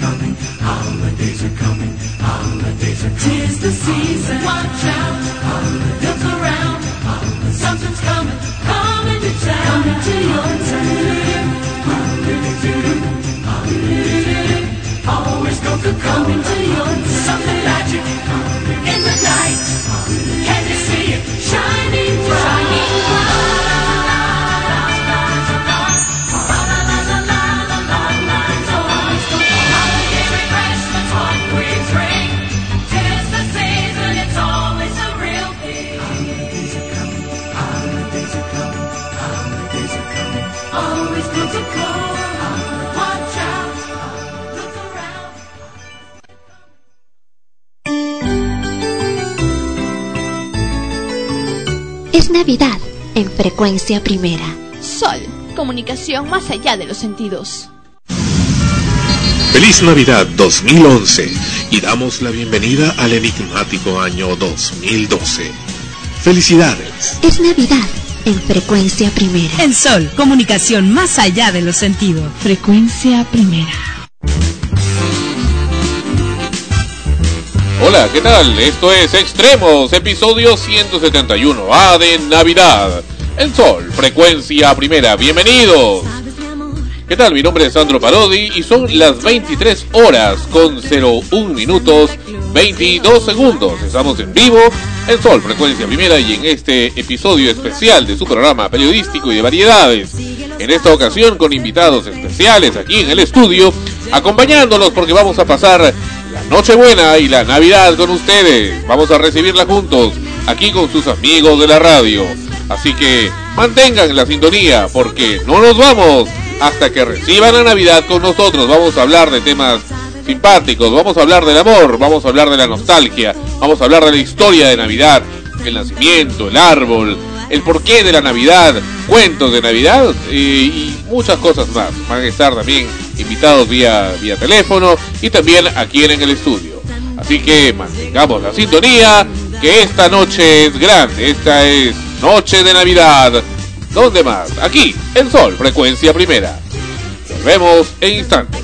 coming, holidays are coming, holidays are coming. 'Tis the season, watch out, look around, something's coming, coming to town, coming to your town. Always go for coming to your town. Something magic in the night. Can you see it shining bright? Shining bright. Es Navidad en Frecuencia Primera. Sol, comunicación más allá de los sentidos. Feliz Navidad 2011 y damos la bienvenida al enigmático año 2012. ¡Felicidades! Es Navidad en Frecuencia Primera. En Sol, comunicación más allá de los sentidos. Frecuencia Primera. Hola, ¿qué tal? Esto es Extremos, episodio 171A de Navidad. El Sol, Frecuencia Primera, bienvenidos. ¿Qué tal? Mi nombre es Sandro Parodi y son las 23 horas con 01 minutos 22 segundos. Estamos en vivo, El Sol, Frecuencia Primera, y en este episodio especial de su programa periodístico y de variedades. En esta ocasión con invitados especiales aquí en el estudio, acompañándolos porque vamos a pasar la Nochebuena y la Navidad con ustedes. Vamos a recibirla juntos, aquí con sus amigos de la radio. Así que mantengan la sintonía, porque no nos vamos hasta que reciban la Navidad con nosotros. Vamos a hablar de temas simpáticos, vamos a hablar del amor, vamos a hablar de la nostalgia, vamos a hablar de la historia de Navidad, el nacimiento, el árbol, el porqué de la Navidad, cuentos de Navidad y muchas cosas más. Van a estar también invitados vía teléfono y también aquí en el estudio. Así que mantengamos la sintonía, que esta noche es grande, esta es noche de Navidad. ¿Dónde más? Aquí, El Sol, Frecuencia Primera. Nos vemos en instantes.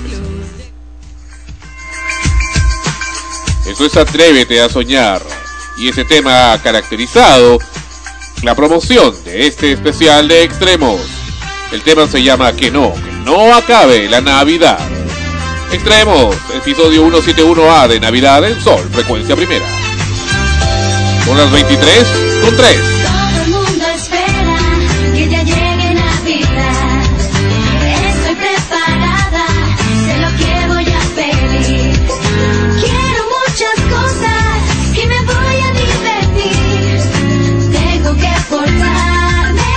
Esto es Atrévete a Soñar, y ese tema ha caracterizado la promoción de este especial de Extremos. El tema se llama Que no acabe la Navidad. Extremos, episodio 171A de Navidad en Sol, Frecuencia Primera. Son las 23:03. Todo el mundo espera que ya llegue Navidad. Estoy preparada, sé lo que voy a pedir. Quiero muchas cosas y me voy a divertir. Tengo que portarme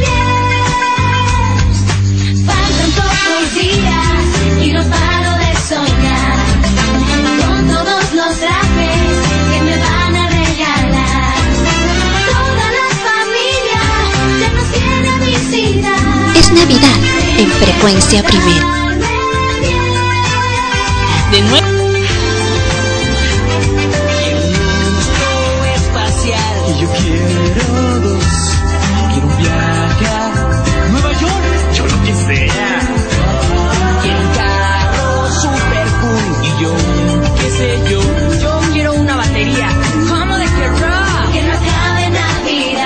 bien. Faltan pocos días y no paro de soñar con todos los trajes que me van a regalar. Toda la familia ya nos viene a visitar. Es Navidad en Frecuencia Primera. De nuevo. Y yo quiero dos, quiero un viaje a Nueva York, yo lo que sea. Quiero un carro super cool y yo, qué sé yo. Yo quiero una batería como de que rock. Que no acabe Navidad.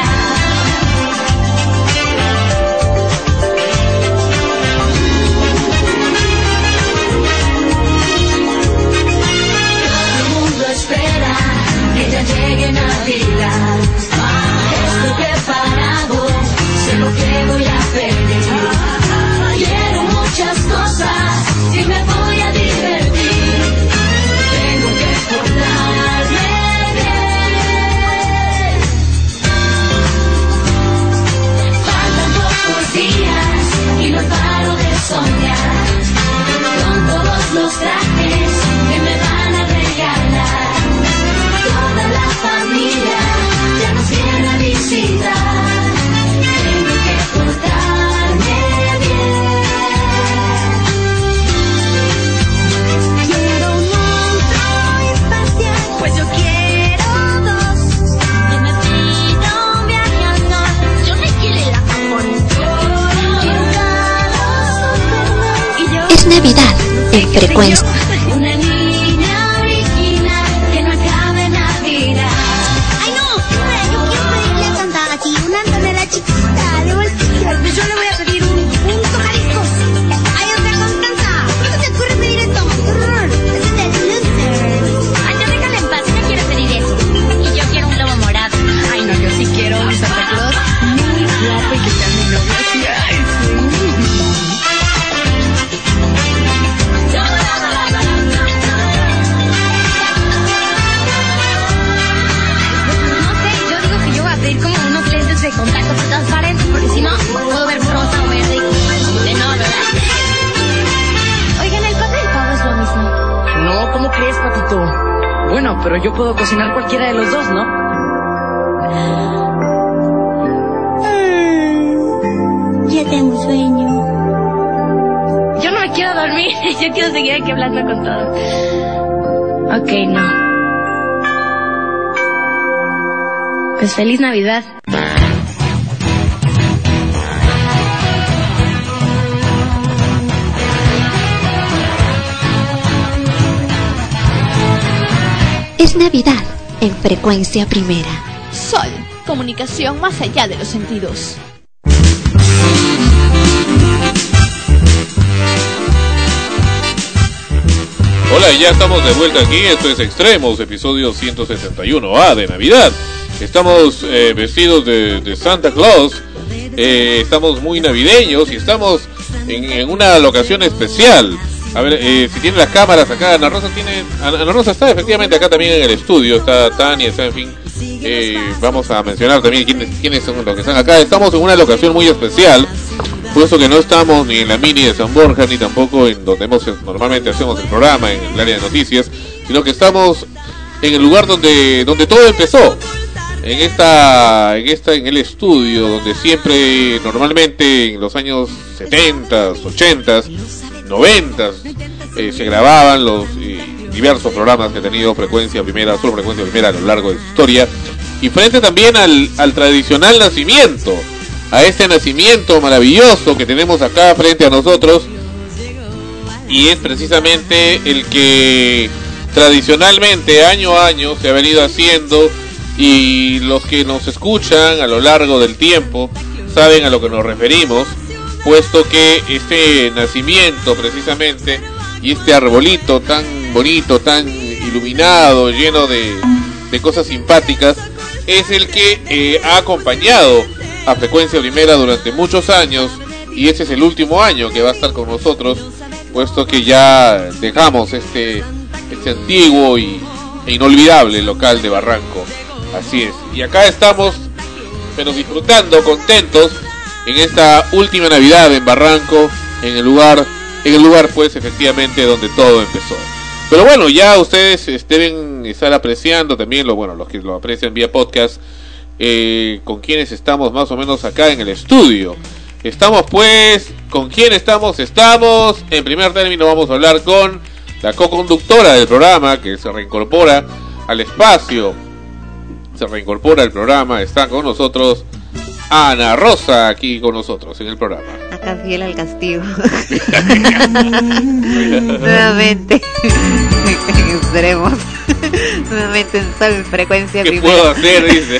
Todo el mundo espera que ya llegue Navidad. Estoy preparado, sé lo que voy a pedir. Quiero muchas cosas y me voy a divertir. Tengo que portarme bien. Faltan pocos días y no paro de soñar con todos los trajes que me van a regalar. Toda la familia ya nos viene a visitar. Tengo que portarme bien. Quiero un monstruo espacial, pues yo quiero dos. Que me pida un viaje anual, yo me quiero la Japón. Quiero un carro super nice y yo Es Navidad en Frecuencia. una pero yo puedo cocinar cualquiera de los dos, ¿no? Ya tengo sueño. Yo no me quiero dormir, yo quiero seguir aquí hablando con todos. Ok, no. Pues feliz Navidad. Es Navidad en Frecuencia Primera. Sol, comunicación más allá de los sentidos. Hola, y ya estamos de vuelta aquí. Esto es Extremos, episodio 171A de Navidad. Estamos vestidos de Santa Claus. Estamos muy navideños y estamos en una locación especial. A ver, si tienen las cámaras acá, Ana Rosa está efectivamente acá también en el estudio. Está Tania, está, en fin. Vamos a mencionar también quiénes son los que están acá. Estamos en una locación muy especial, puesto que no estamos ni en la mini de San Borja, ni tampoco en donde normalmente hacemos el programa, en el área de noticias, sino que estamos en el lugar donde todo empezó. En el estudio donde siempre, normalmente en los años 70, 80, 90 se grababan los diversos programas que ha tenido Frecuencia Primera, solo Frecuencia Primera a lo largo de su historia, y frente también al tradicional nacimiento, a este nacimiento maravilloso que tenemos acá frente a nosotros, y es precisamente el que tradicionalmente año a año se ha venido haciendo, y los que nos escuchan a lo largo del tiempo saben a lo que nos referimos, puesto que este nacimiento precisamente y este arbolito tan bonito, tan iluminado, lleno de cosas simpáticas, es el que ha acompañado a Frecuencia Primera durante muchos años, y este es el último año que va a estar con nosotros, puesto que ya dejamos este antiguo e inolvidable local de Barranco. Así es, y acá estamos, pero disfrutando, contentos, en esta última Navidad en Barranco, en el lugar pues efectivamente donde todo empezó. Pero bueno, ya ustedes deben estar apreciando también los que lo aprecian vía podcast, con quienes estamos más o menos acá en el estudio. Estamos pues, ¿con quién estamos? Estamos, en primer término vamos a hablar con la co-conductora del programa, que se reincorpora al espacio, se reincorpora al programa, está con nosotros Ana Rosa, aquí con nosotros en el programa. Acá fiel al castigo. Nuevamente en Extremos. Nuevamente en Sol, Frecuencia ¿Qué Primera. ¿Qué puedo hacer? Dice.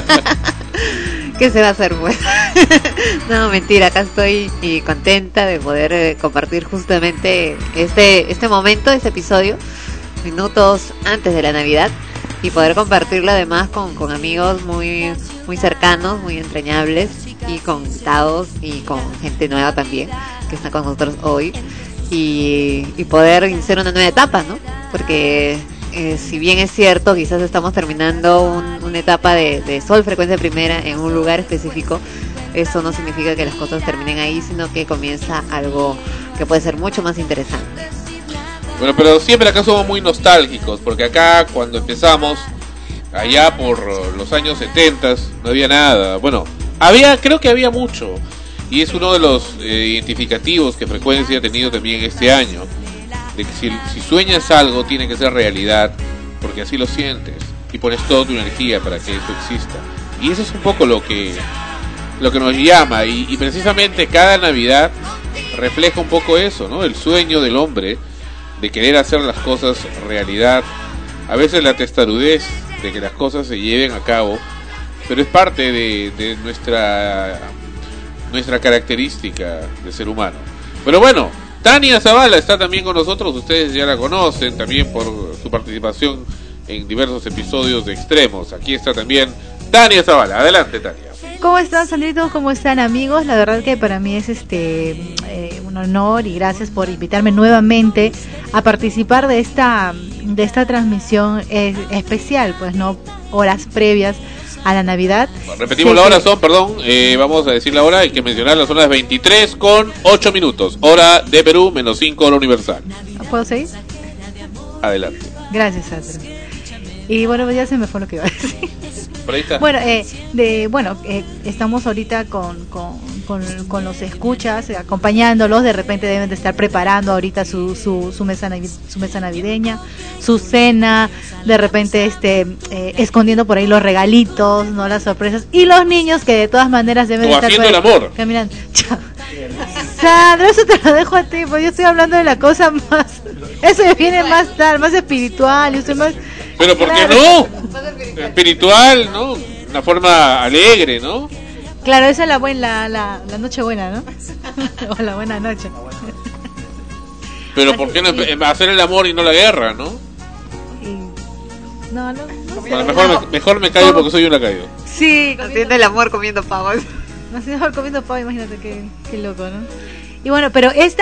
¿Qué se va a hacer pues? No, mentira, acá estoy y contenta de poder compartir justamente este momento, este episodio, minutos antes de la Navidad, y poder compartirlo además con amigos muy cercanos, muy entrañables, y contados, y con gente nueva también que está con nosotros hoy, y poder iniciar una nueva etapa, ¿no? Porque si bien es cierto, quizás estamos terminando una etapa de Sol, Frecuencia Primera en un lugar específico, eso no significa que las cosas terminen ahí, sino que comienza algo que puede ser mucho más interesante. Bueno, pero siempre acá somos muy nostálgicos, porque acá cuando empezamos, allá por los años 70, no había nada. Bueno, creo que había mucho, y es uno de los identificativos que Frecuencia ha tenido también este año, de que si sueñas algo tiene que ser realidad, porque así lo sientes, y pones toda tu energía para que eso exista. Y eso es un poco lo que nos llama, y precisamente cada Navidad refleja un poco eso, ¿no? El sueño del hombre de querer hacer las cosas realidad, a veces la testarudez de que las cosas se lleven a cabo, pero es parte de nuestra característica de ser humano. Pero bueno, Tania Zavala está también con nosotros, ustedes ya la conocen también por su participación en diversos episodios de Extremos. Aquí está también Tania Zavala. Adelante, Tania. ¿Cómo están, Sandrito? ¿Cómo están, amigos? La verdad que para mí es un honor, y gracias por invitarme nuevamente a participar de esta transmisión especial, pues no, horas previas a la Navidad. Repetimos la hora, vamos a decir la hora, hay que mencionarla, son las 23:08, hora de Perú, -5 hora universal. ¿Puedo seguir? Adelante. Gracias, Sandro. Y bueno, ya se me fue lo que iba a decir. Por ahí está. Bueno, estamos ahorita con los escuchas, acompañándolos. De repente deben de estar preparando ahorita su mesa navideña, su cena. De repente escondiendo por ahí los regalitos, no las sorpresas. Y los niños que de todas maneras deben de estar haciendo el amor. Caminando. Sandro, eso te lo dejo a ti, pues yo estoy hablando de la cosa más. Eso viene más tarde, más espiritual. Y usted más. Pero ¿por qué no? Espiritual, ¿no? Una forma alegre, ¿no? Claro, esa es la noche buena, ¿no? O la buena noche. Pero ¿por qué no hacer el amor y no la guerra, no? No sé. Bueno, mejor me callo porque soy un lacayo. Sí, haciendo el amor comiendo pavos. Haciendo el amor comiendo pavo, imagínate qué loco, ¿no? Y bueno, pero esta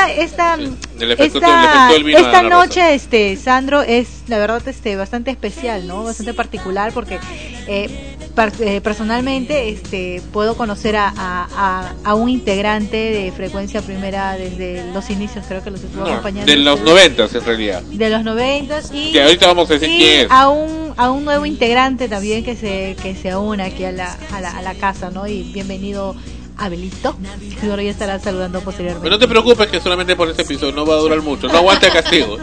noche, Sandro, es la verdad bastante especial, ¿no? Bastante particular porque personalmente puedo conocer a un integrante de Frecuencia Primera desde los inicios, creo que los estuvo acompañando. De los 90 en realidad. De los 90 y que ahorita vamos a decir quién es. A un nuevo integrante también que se une aquí a la casa, ¿no? Y bienvenido Abelito, seguro ya estará saludando posteriormente. Pero no te preocupes que solamente por este episodio no va a durar mucho, no aguanta el castigo.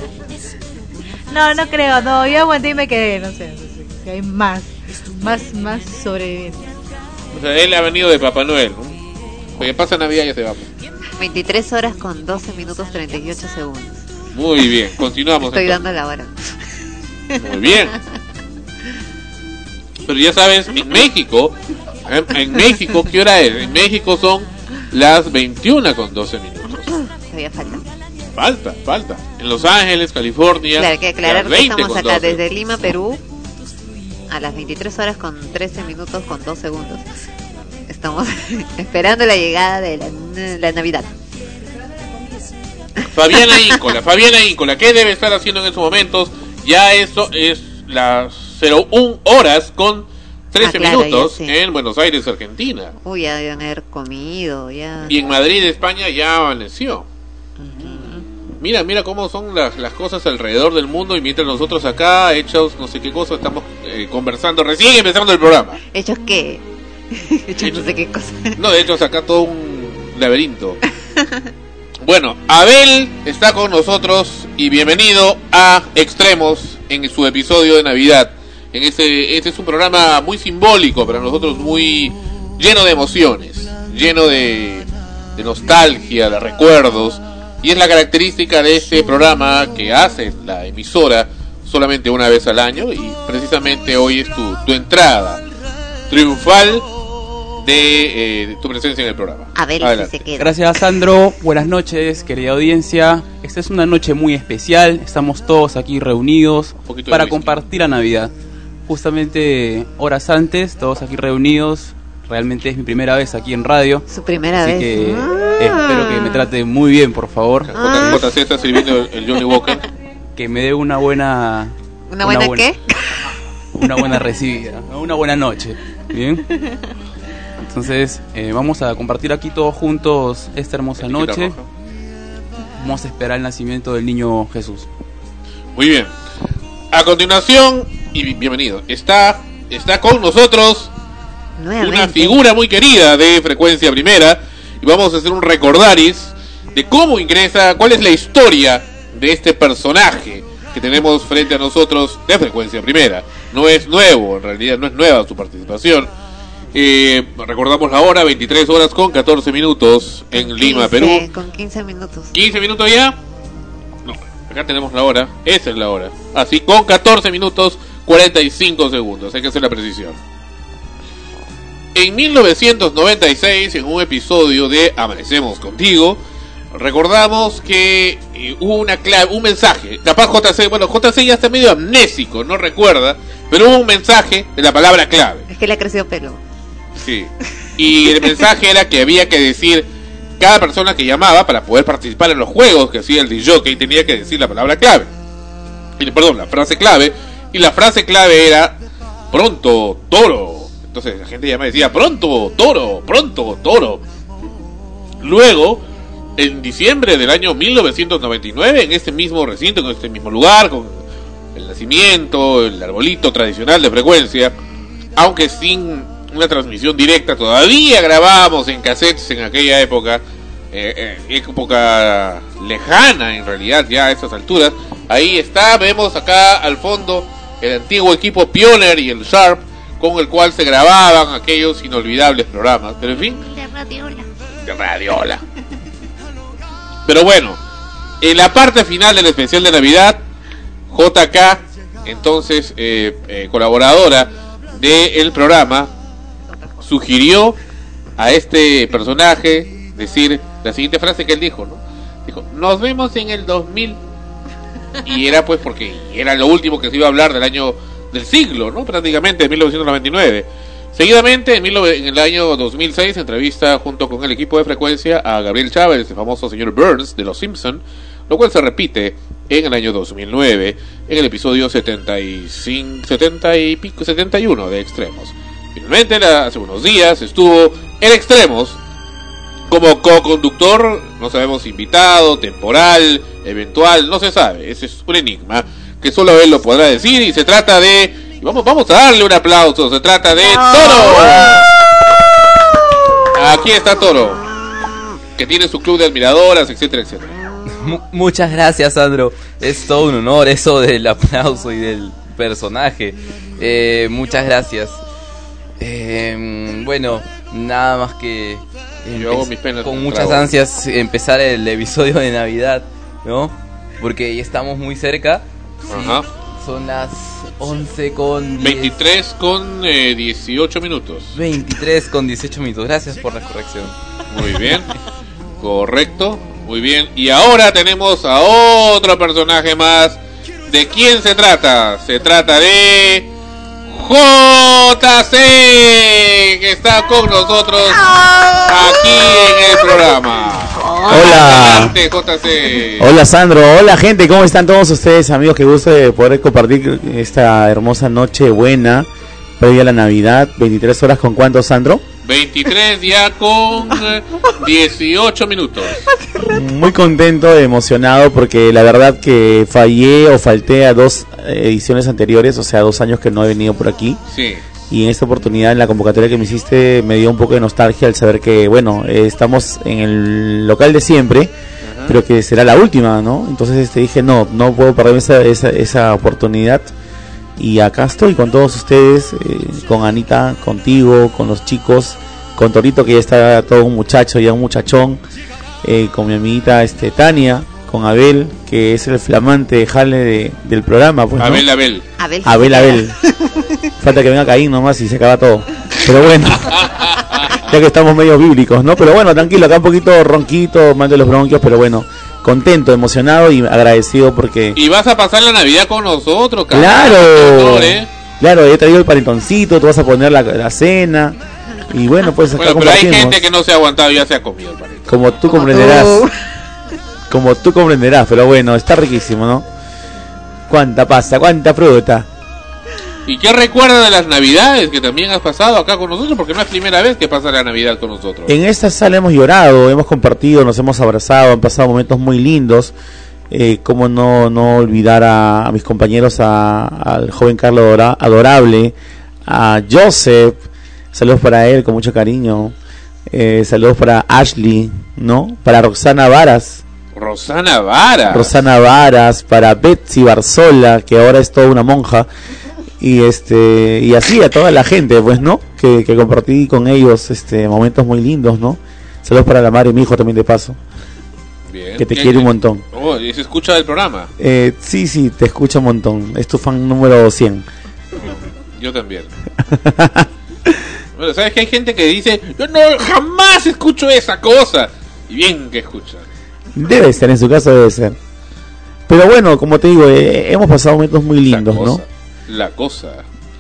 No creo, no, yo aguanté y me quedé, no sé, si hay más sobrevivientes. O sea, él ha venido de Papá Noel, ¿no? Porque pasa Navidad y ya se va. 23 horas con 12 minutos 38 segundos. Muy bien, continuamos. Estoy dando la hora. Muy bien. Pero ya sabes, en México, ¿qué hora es? En México son las 21 con 12 minutos. Todavía Falta. En Los Ángeles, California. Claro, hay que aclarar que estamos acá 12. desde Lima, Perú, a las 23 horas con 13 minutos con 2 segundos. Estamos esperando la llegada de la Navidad. Fabiana Íncola, ¿qué debe estar haciendo en estos momentos? Ya eso es las 01 horas con 13 minutos en Buenos Aires, Argentina. Uy, ya deben haber comido, ya. Y en Madrid, España, ya amaneció. Mira cómo son las cosas alrededor del mundo. Y mientras nosotros acá, hechos no sé qué cosa, estamos conversando, recién empezando el programa. ¿Hechos qué? Hechos no sé qué cosa. No, de hecho acá todo un laberinto. Bueno, Abel está con nosotros y bienvenido a Extremos en su episodio de Navidad. Este es un programa muy simbólico para nosotros, muy lleno de emociones, lleno de nostalgia, de recuerdos. Y es la característica de este programa que hace la emisora solamente una vez al año. Y precisamente hoy es tu entrada triunfal de tu presencia en el programa. A ver si se queda. Gracias, Sandro. Buenas noches, querida audiencia. Esta es una noche muy especial. Estamos todos aquí reunidos para compartir la Navidad. Justamente horas antes, todos aquí reunidos. Realmente es mi primera vez aquí en radio. Su primera vez. Así que espero que me trate muy bien, por favor. JC está sirviendo el Johnny Walker. Que me dé una buena... ¿Una buena qué? Una buena recibida, una buena noche. ¿Bien? Entonces, vamos a compartir aquí todos juntos esta hermosa noche. Vamos a esperar el nacimiento del niño Jesús. Muy bien. A continuación, y bienvenido, está con nosotros nuevamente una figura muy querida de Frecuencia Primera. Y vamos a hacer un recordaris de cómo ingresa, cuál es la historia de este personaje que tenemos frente a nosotros de Frecuencia Primera. No es nuevo, en realidad no es nueva su participación. Recordamos la hora, 23 horas con 14 minutos en Lima, Perú. Con 15 minutos. ¿15 minutos ya? No, acá tenemos la hora, esa es la hora. Así, con 14 minutos 45 segundos, hay que hacer la precisión. En 1996, en un episodio de Amanecemos Contigo, recordamos que hubo una clave, un mensaje. Capaz JC ya está medio amnésico, no recuerda, pero hubo un mensaje de la palabra clave. Es que le ha crecido pelo. Sí. Y el mensaje era que había que decir, cada persona que llamaba para poder participar en los juegos que hacía el DJ tenía que decir la palabra clave. La frase clave. Y la frase clave era pronto, toro. Entonces la gente llamaba y decía pronto, toro, pronto, toro. Luego, en diciembre del año 1999, en este mismo recinto, en este mismo lugar, con el nacimiento, el arbolito tradicional de Frecuencia, aunque sin una transmisión directa. Todavía grabábamos en cassettes en aquella época, época lejana en realidad, ya a estas alturas. Ahí está, vemos acá al fondo el antiguo equipo Pioneer y el Sharp, con el cual se grababan aquellos inolvidables programas. Pero en fin, de Radiola. Pero bueno, en la parte final del especial de Navidad, JK, entonces colaboradora del programa, sugirió a este personaje decir la siguiente frase que él dijo, ¿no? Dijo, nos vemos en el 2000. Y era pues porque era lo último que se iba a hablar del siglo, ¿no? Prácticamente, de 1999. Seguidamente, en el año 2006, entrevista junto con el equipo de Frecuencia a Gabriel Chávez, el famoso señor Burns de Los Simpson, lo cual se repite en el año 2009, en el episodio 71 de Extremos. Finalmente, hace unos días, estuvo en Extremos como co-conductor, no sabemos, invitado, temporal, eventual, no se sabe, ese es un enigma que solo él lo podrá decir, y se trata de, vamos a darle un aplauso, se trata de Toro. Aquí está Toro, que tiene su club de admiradoras, etcétera, etcétera. Muchas gracias, Sandro, es todo un honor eso del aplauso y del personaje, muchas gracias. Bueno, nada más que yo hago mis penas con muchas ansias empezar el episodio de Navidad, ¿no? Porque ya estamos muy cerca. Ajá. Sí, son las 11 con 23 con 18 minutos. 23 con 18 minutos. Gracias por la corrección. Muy bien. Correcto. Muy bien. Y ahora tenemos a otro personaje más. ¿De quién se trata? Se trata de JC, que está con nosotros aquí en el programa. Hola. Adelante, JC. Hola, Sandro. Hola, gente. ¿Cómo están todos ustedes, amigos? Qué gusto de poder compartir esta hermosa noche buena previa a la Navidad. 23 horas con ¿cuánto, Sandro? 23 ya con 18 minutos. Muy contento, emocionado, porque la verdad que falté a 2 ediciones anteriores, o sea, 2 años que no he venido por aquí. Sí. Y en esta oportunidad, en la convocatoria que me hiciste, me dio un poco de nostalgia al saber que, bueno, estamos en el local de siempre, pero que será la última, ¿no? Entonces dije, no puedo perderme esa oportunidad. Y acá estoy con todos ustedes, con Anita, contigo, con los chicos, con Torito, que ya está todo un muchacho, ya un muchachón, con mi amiguita Tania, con Abel, que es el flamante jale del programa, pues, ¿no? Abel. Falta que venga Caín nomás y se acaba todo. Pero bueno, ya que estamos medio bíblicos, ¿no? Pero bueno, tranquilo, acá un poquito ronquito, mal de los bronquios, pero bueno, contento, emocionado y agradecido porque... Y vas a pasar la Navidad con nosotros, ¡claro! Claro, he traído el panetoncito, tú vas a poner la cena. Y bueno, pues acá pero hay gente que no se ha aguantado y ya se ha comido el panetón. Como tú comprenderás. Como tú comprenderás, pero bueno, está riquísimo, ¿no? Cuánta pasta, cuánta fruta. ¿Y qué recuerdas de las Navidades que también has pasado acá con nosotros? Porque no es primera vez que pasa la Navidad con nosotros. En esta sala hemos llorado, hemos compartido, nos hemos abrazado, han pasado momentos muy lindos. Cómo no olvidar a mis compañeros, al joven Carlos Adorable, a Joseph, saludos para él con mucho cariño, saludos para Ashley, ¿no? Para Roxana Varas, para Betsy Barzola, que ahora es toda una monja, y así a toda la gente, pues, ¿no? Que compartí con ellos momentos muy lindos, ¿no? Saludos para la madre y mi hijo también de paso. Bien. Que te quiere un montón. Oh, ¿y se escucha del programa? Sí, te escucha un montón. Es tu fan número 100. Yo también. Bueno, ¿sabes que hay gente que dice, yo jamás escucho esa cosa? Y bien que escucha. Debe ser, en su caso debe ser. Pero bueno, como te digo, hemos pasado momentos muy lindos, ¿no? La cosa.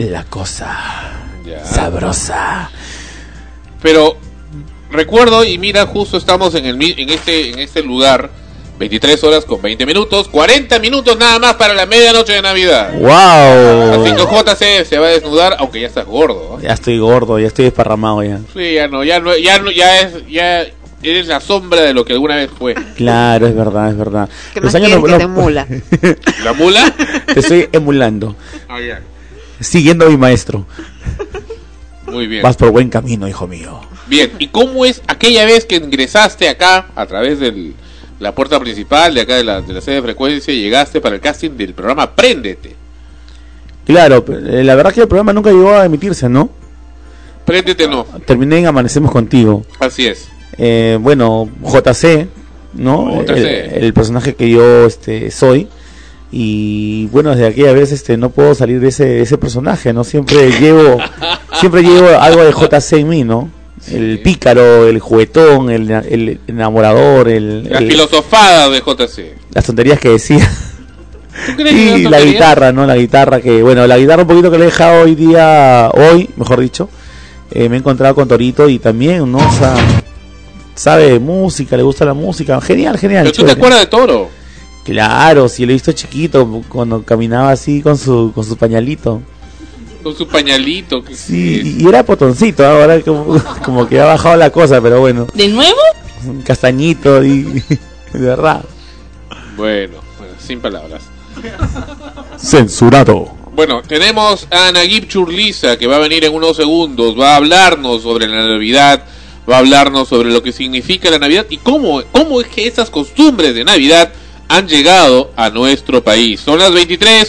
Ya. Sabrosa. Pero recuerdo, y mira, justo estamos en este lugar, 23 horas con 20 minutos, 40 minutos nada más para la medianoche de Navidad. ¡Wow! Así que JC se va a desnudar, aunque ya estás gordo, ¿eh? Ya estoy gordo, ya estoy desparramado ya. Sí, ya Eres la sombra de lo que alguna vez fue. Claro, es verdad, es verdad. ¿Qué más quieres que te emula? ¿La mula? Te estoy emulando. Ah, ya. Siguiendo a mi maestro. Muy bien. Vas por buen camino, hijo mío. Bien, ¿y cómo es aquella vez que ingresaste acá a través de la puerta principal de acá de la sede de Frecuencia y llegaste para el casting del programa Préndete? Claro, la verdad que el programa nunca llegó a emitirse, ¿no? Préndete no. Terminé en Amanecemos Contigo. Así es. Bueno, JC, ¿no? JC. El personaje que yo soy. Y bueno, desde aquella vez no puedo salir de ese personaje, ¿no? Siempre llevo algo de JC en mí, ¿no? Sí. El pícaro, el juguetón, el enamorador, la filosofada de JC. Las tonterías que decía. Y la guitarra, ¿no? La guitarra un poquito que le he dejado hoy, mejor dicho. Me he encontrado con Torito y también, ¿no? O sea, sabe música, le gusta la música. Genial. ¿Pero tú te acuerdas de Toro? Claro, sí, lo he visto chiquito, cuando caminaba así con su pañalito. Con su pañalito. Sí, y era potoncito, ahora como que ha bajado la cosa, pero bueno. ¿De nuevo? Un castañito y de verdad. Bueno, sin palabras. Censurado. Bueno, tenemos a Naguib Churliza, que va a venir en unos segundos, va a hablarnos sobre la Navidad, va a hablarnos sobre lo que significa la Navidad y cómo es que esas costumbres de Navidad han llegado a nuestro país. Son las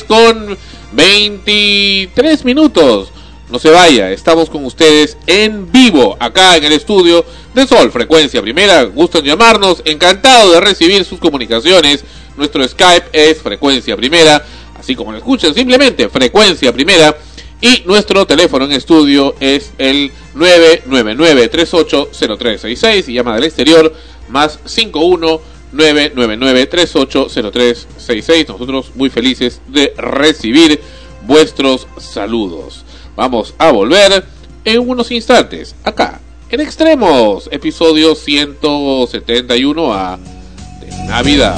23:23. No se vaya, estamos con ustedes en vivo, acá en el estudio de Sol, Frecuencia Primera. Gustan llamarnos, encantado de recibir sus comunicaciones. Nuestro Skype es Frecuencia Primera, así como lo escuchan, simplemente Frecuencia Primera. Y nuestro teléfono en estudio es el 999-380366 y llama del exterior más 51-999-380366. Nosotros muy felices de recibir vuestros saludos. Vamos a volver en unos instantes acá en Extremos, episodio 171 de Navidad.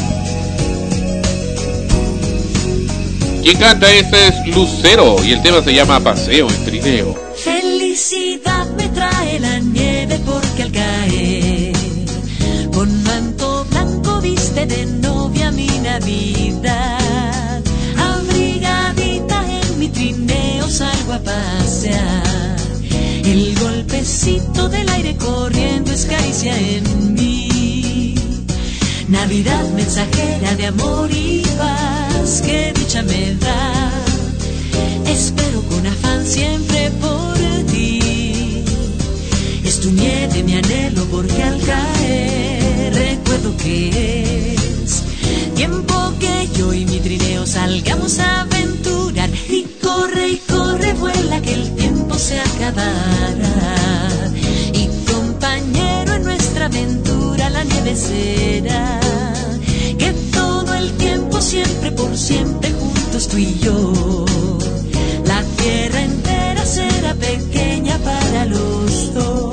Quien canta este es Lucero y el tema se llama Paseo en Trineo. Felicidad me trae la nieve porque al caer con manto blanco viste de novia mi Navidad. Abrigadita en mi trineo salgo a pasear. El golpecito del aire corriendo es caricia en mí. Navidad mensajera de amor y paz, que dicha me da. Espero con afán siempre por ti. Es tu nieve mi anhelo porque al caer recuerdo que es tiempo que yo y mi trineo salgamos a aventurar. Y corre, vuela que el tiempo se acabará. Y compañero en nuestra aventura la nieve será. Que todo el tiempo siempre por siempre juntos tú y yo. La tierra entera será pequeña para los dos.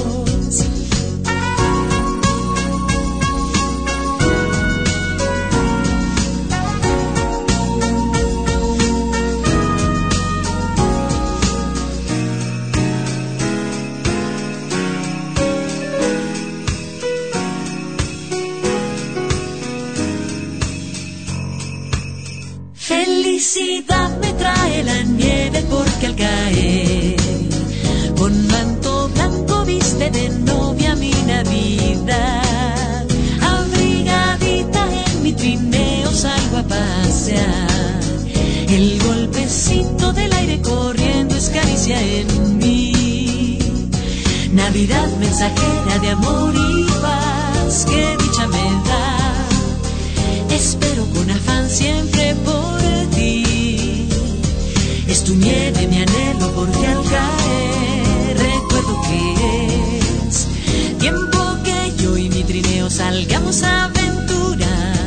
Felicidad me trae la nieve porque al caer con manto blanco viste de novia mi Navidad. Abrigadita en mi trineo salgo a pasear. El golpecito del aire corriendo es caricia en mí. Navidad mensajera de amor y paz, que dicha me da. Espero con afán siempre por ti. Es tu nieve mi anhelo porque al caer recuerdo que es tiempo que yo y mi trineo salgamos a aventurar.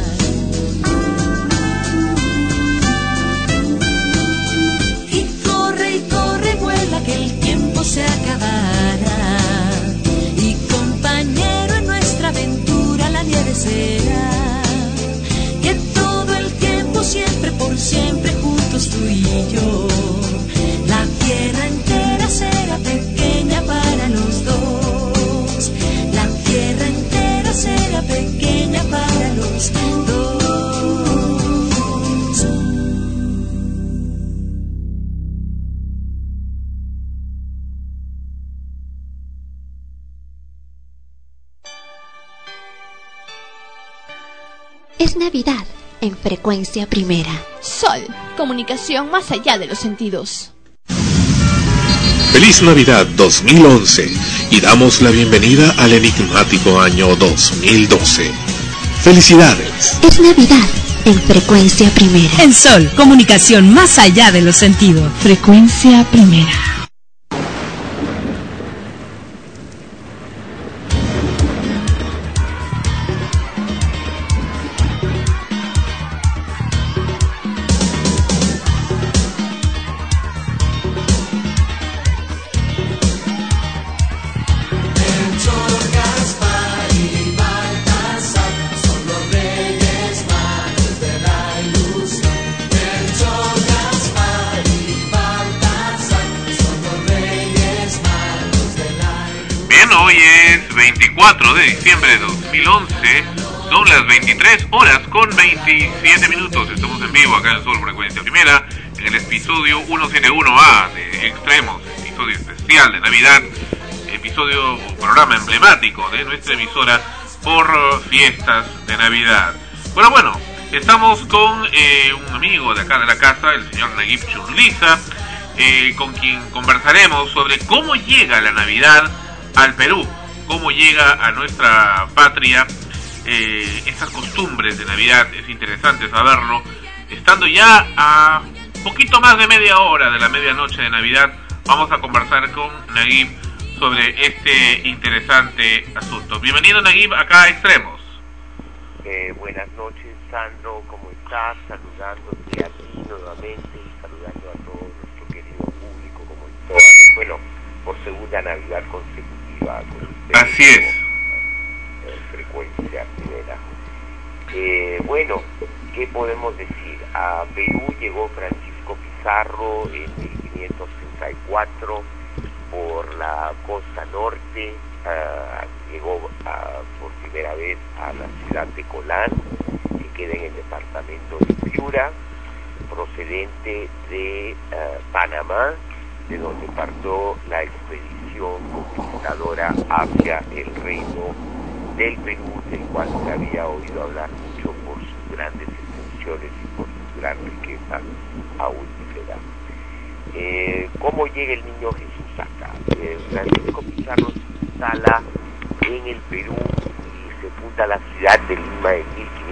Y corre, vuela que el tiempo se acabará. Y compañero en nuestra aventura la nieve será. Que todo el tiempo siempre por siempre juntos tú y yo. La tierra entera será pequeña para los dos. La tierra Es Navidad en Frecuencia Primera. Sol, comunicación más allá de los sentidos. Feliz Navidad 2011 y damos la bienvenida al enigmático año 2012. ¡Felicidades! Es Navidad en Frecuencia Primera. En Sol, comunicación más allá de los sentidos. Frecuencia Primera. Hoy es 24 de diciembre de 2011, son las 23 horas con 27 minutos. Estamos en vivo acá en Sol Frecuencia Primera, en el episodio 171A de Extremos, episodio especial de Navidad, episodio o programa emblemático de nuestra emisora por fiestas de Navidad. Bueno, estamos con un amigo de acá de la casa, el señor Naguib Churliza, con quien conversaremos sobre cómo llega la Navidad al Perú, cómo llega a nuestra patria estas costumbres de Navidad. Es interesante saberlo. Estando ya a poquito más de media hora de la medianoche de Navidad, vamos a conversar con Naguib sobre este interesante asunto. Bienvenido, Naguib, acá a Extremos. Buenas noches, Sandro, ¿cómo estás? Saludándote a ti nuevamente y saludando a todo nuestro querido público, como en todas, bueno, por segunda Navidad consecutiva. Así es. Frecuencia Primera. Bueno, ¿qué podemos decir? A Perú llegó Francisco Pizarro en 1534 por la costa norte, llegó por primera vez a la ciudad de Colán, que queda en el departamento de Piura, procedente de Panamá, de donde partió la expedición conquistadora hacia el reino del Perú, del cual se había oído hablar mucho por sus grandes extensiones y por su gran riqueza aurífera. ¿Cómo llega el niño Jesús acá? Francisco Pizarro se instala en el Perú y se funda la ciudad de Lima en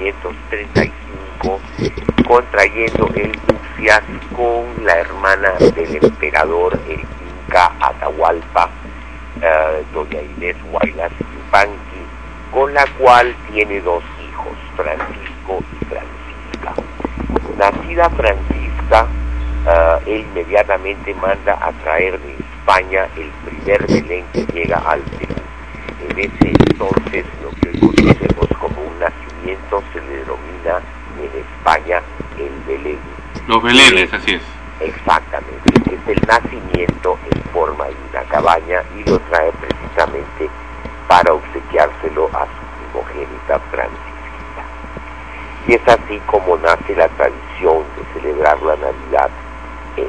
1535, contrayendo el nupcias con la hermana del emperador, el Inca Atahualpa, doña Inés Huaylas Yupanqui, con la cual tiene dos hijos, Francisco y Francisca. Nacida Francisca, él inmediatamente manda a traer de España el primer Belén que llega al Perú. En ese entonces, lo que hoy conocemos como un nacimiento se le denomina en España el Belén. Los Belenes, así es. Exactamente, es el nacimiento en forma de una cabaña y lo trae precisamente para obsequiárselo a su primogénita Francisquita. Y es así como nace la tradición de celebrar la Navidad en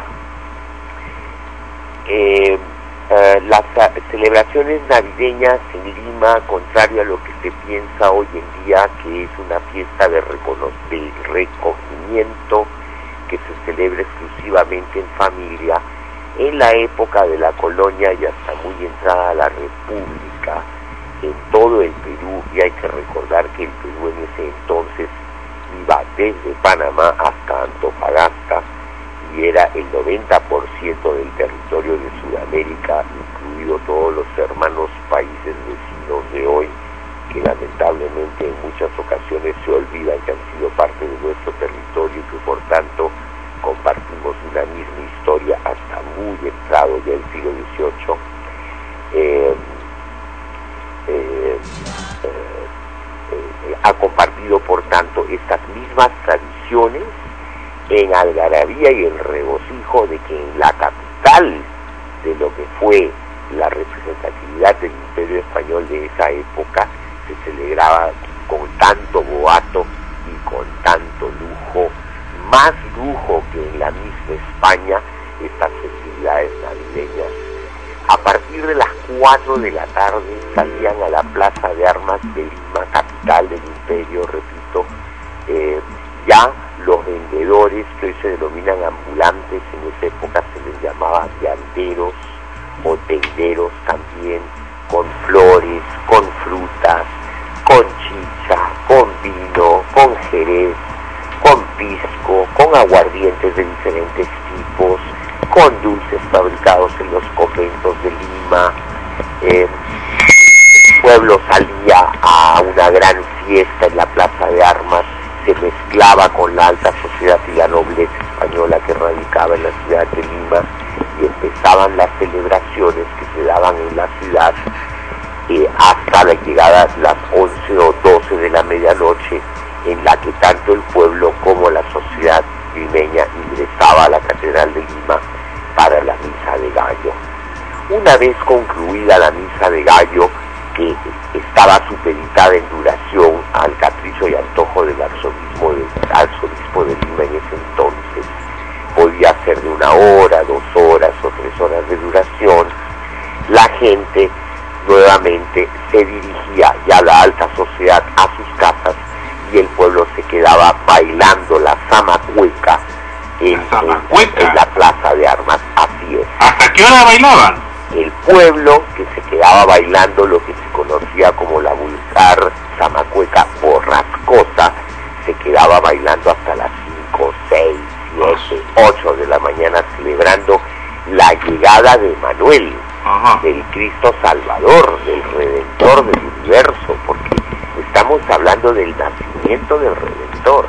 Lima. Las celebraciones navideñas en Lima, contrario a lo que se piensa hoy en día, que es una fiesta de recogimiento que se celebra exclusivamente en familia, en la época de la colonia y hasta muy entrada a la República, en todo el Perú, y hay que recordar que el Perú en ese entonces iba desde Panamá hasta Antofagasta, y era el 90% del territorio de Sudamérica, incluido todos los hermanos países vecinos de hoy, que lamentablemente en muchas ocasiones se olvidan que han sido parte de nuestro territorio y que por tanto compartimos una misma historia hasta muy entrado ya el siglo XVIII. Ha compartido por tanto estas mismas tradiciones en algarabía y en regocijo de que en la capital de lo que fue la representatividad del Imperio Español de esa época se celebraba con tanto boato y con tanto lujo, más lujo que en la misma España, estas festividades navideñas. A partir de las 4 de la tarde salían a la Plaza de Armas de Lima, capital del Imperio, repito, esto, ya los vendedores que hoy se denominan ambulantes, en esa época se les llamaba vianderos o tenderos también, con flores, con frutas, con chicha, con vino, con jerez, con pisco, con aguardientes de diferentes tipos, con dulces fabricados en los conventos de Lima. El pueblo salía a una gran fiesta en la Plaza de Armas, se mezclaba con la alta sociedad y la nobleza española que radicaba en la ciudad de Lima, y empezaban las celebraciones que se daban en la ciudad hasta la llegada a las 11 o 12 de la medianoche, en la que tanto el pueblo como la sociedad limeña ingresaba a la Catedral de Lima para la Misa de Gallo. Una vez concluida la Misa de Gallo, que estaba supeditada en duración al capricho y antojo del arzobispo de Lima en ese entonces, podía ser de 1 hora, 2 horas o 3 horas de duración, la gente nuevamente se dirigía ya a la alta sociedad a sus casas, y el pueblo se quedaba bailando la zamacueca en la Plaza de Armas. Así es. ¿Hasta qué hora bailaban? El pueblo, que se quedaba bailando lo que se conocía como la vulgar zamacueca borrascosa, se quedaba bailando hasta las 5, 6, 7, 8 de la mañana, celebrando la llegada de Manuel, del Cristo Salvador, del Redentor del universo, porque estamos hablando del nacimiento del Redentor.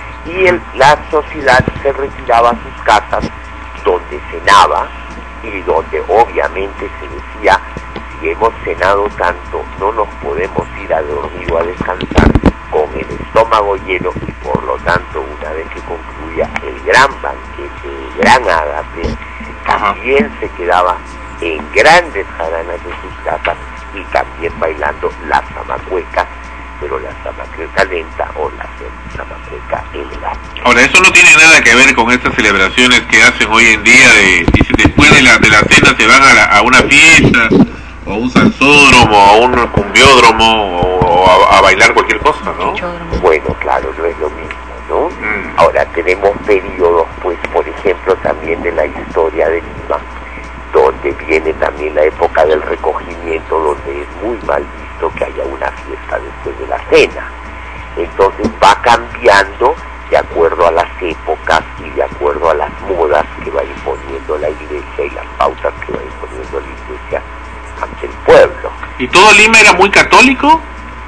Y la sociedad se retiraba a sus casas, donde cenaba, y donde obviamente se decía: si hemos cenado tanto, no nos podemos ir a dormir o a descansar con el estómago lleno, y por lo tanto, una vez que concluía el gran banquete, el gran ágape, también se quedaba en grandes jaranas de sus casas, y también bailando la zamacueca, pero la zamacueca lenta o la zamacueca elegante. Ahora, eso no tiene nada que ver con estas celebraciones que hacen hoy en día, dice, después de la cena se van a una fiesta, o a un salsódromo, o a un cumbiódromo, o a bailar cualquier cosa, ¿no? Bueno, claro, no es lo mismo, ¿no? Ahora, tenemos periodos, pues, por ejemplo, también de la historia de Lima, donde viene también la época del recogimiento, donde es muy mal visto que haya una fiesta después de la cena. Entonces va cambiando de acuerdo a las épocas y de acuerdo a las modas que va imponiendo la iglesia y las pautas que va imponiendo la iglesia ante el pueblo. ¿Y todo Lima era muy católico?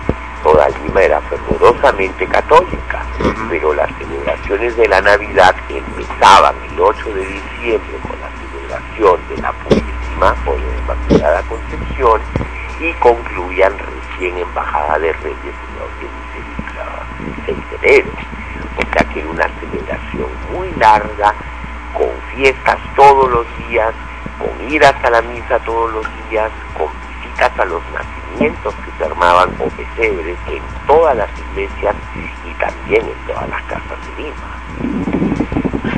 Toda Lima era fervorosamente católica, pero las celebraciones de la Navidad empezaban el 8 de diciembre con la celebración de la Purísima o de la Inmaculada Concepción, y concluían recién en Bajada de Reyes el 6 de enero. O sea que era una celebración muy larga, con fiestas todos los días, con ir hasta la misa todos los días, con visitas a los nacimientos que se armaban con pesebres en todas las iglesias y también en todas las casas de Lima.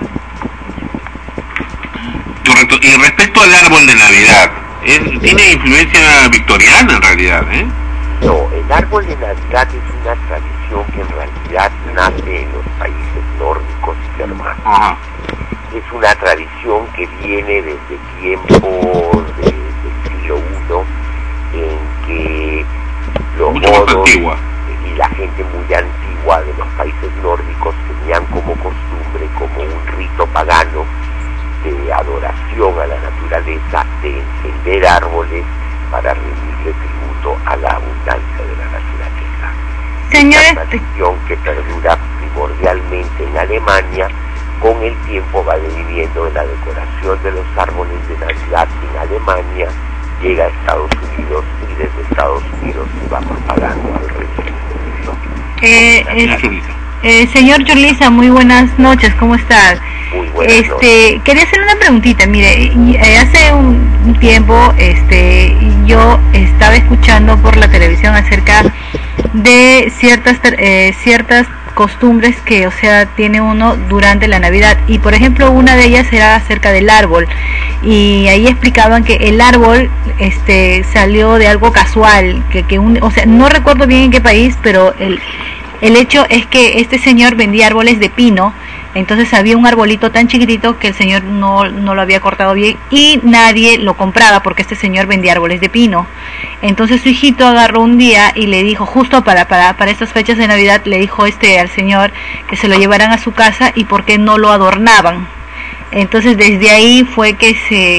Correcto. Y respecto al árbol de Navidad, ¿tiene influencia victoriana en realidad? No, el árbol de Navidad es una tradición que en realidad nace en los países nórdicos y germanos. Es una tradición que viene desde tiempos del siglo I, en que los modos y la gente muy antigua de los países nórdicos tenían como costumbre, como un rito pagano de adoración a la naturaleza, de encender árboles para rendirle tributo a la abundancia de la naturaleza. Señores, una tradición que perdura primordialmente en Alemania, con el tiempo va dividiendo en la decoración de los árboles de Navidad en Alemania, llega a Estados Unidos y desde Estados Unidos se va propagando al resto del mundo. Señor Yurlisa, muy buenas noches, ¿cómo estás? Muy buenas noches. Quería hacer una preguntita, mire, hace un tiempo yo estaba escuchando por la televisión acerca de ciertas costumbres que, o sea, tiene uno durante la Navidad, y por ejemplo una de ellas era acerca del árbol, y ahí explicaban que el árbol salió de algo casual, o sea, no recuerdo bien en qué país, pero El hecho es que este señor vendía árboles de pino, entonces había un arbolito tan chiquitito que el señor no lo había cortado bien y nadie lo compraba porque este señor vendía árboles de pino. Entonces su hijito agarró un día y le dijo, justo para estas fechas de Navidad, le dijo al señor que se lo llevaran a su casa y por qué no lo adornaban. Entonces desde ahí fue que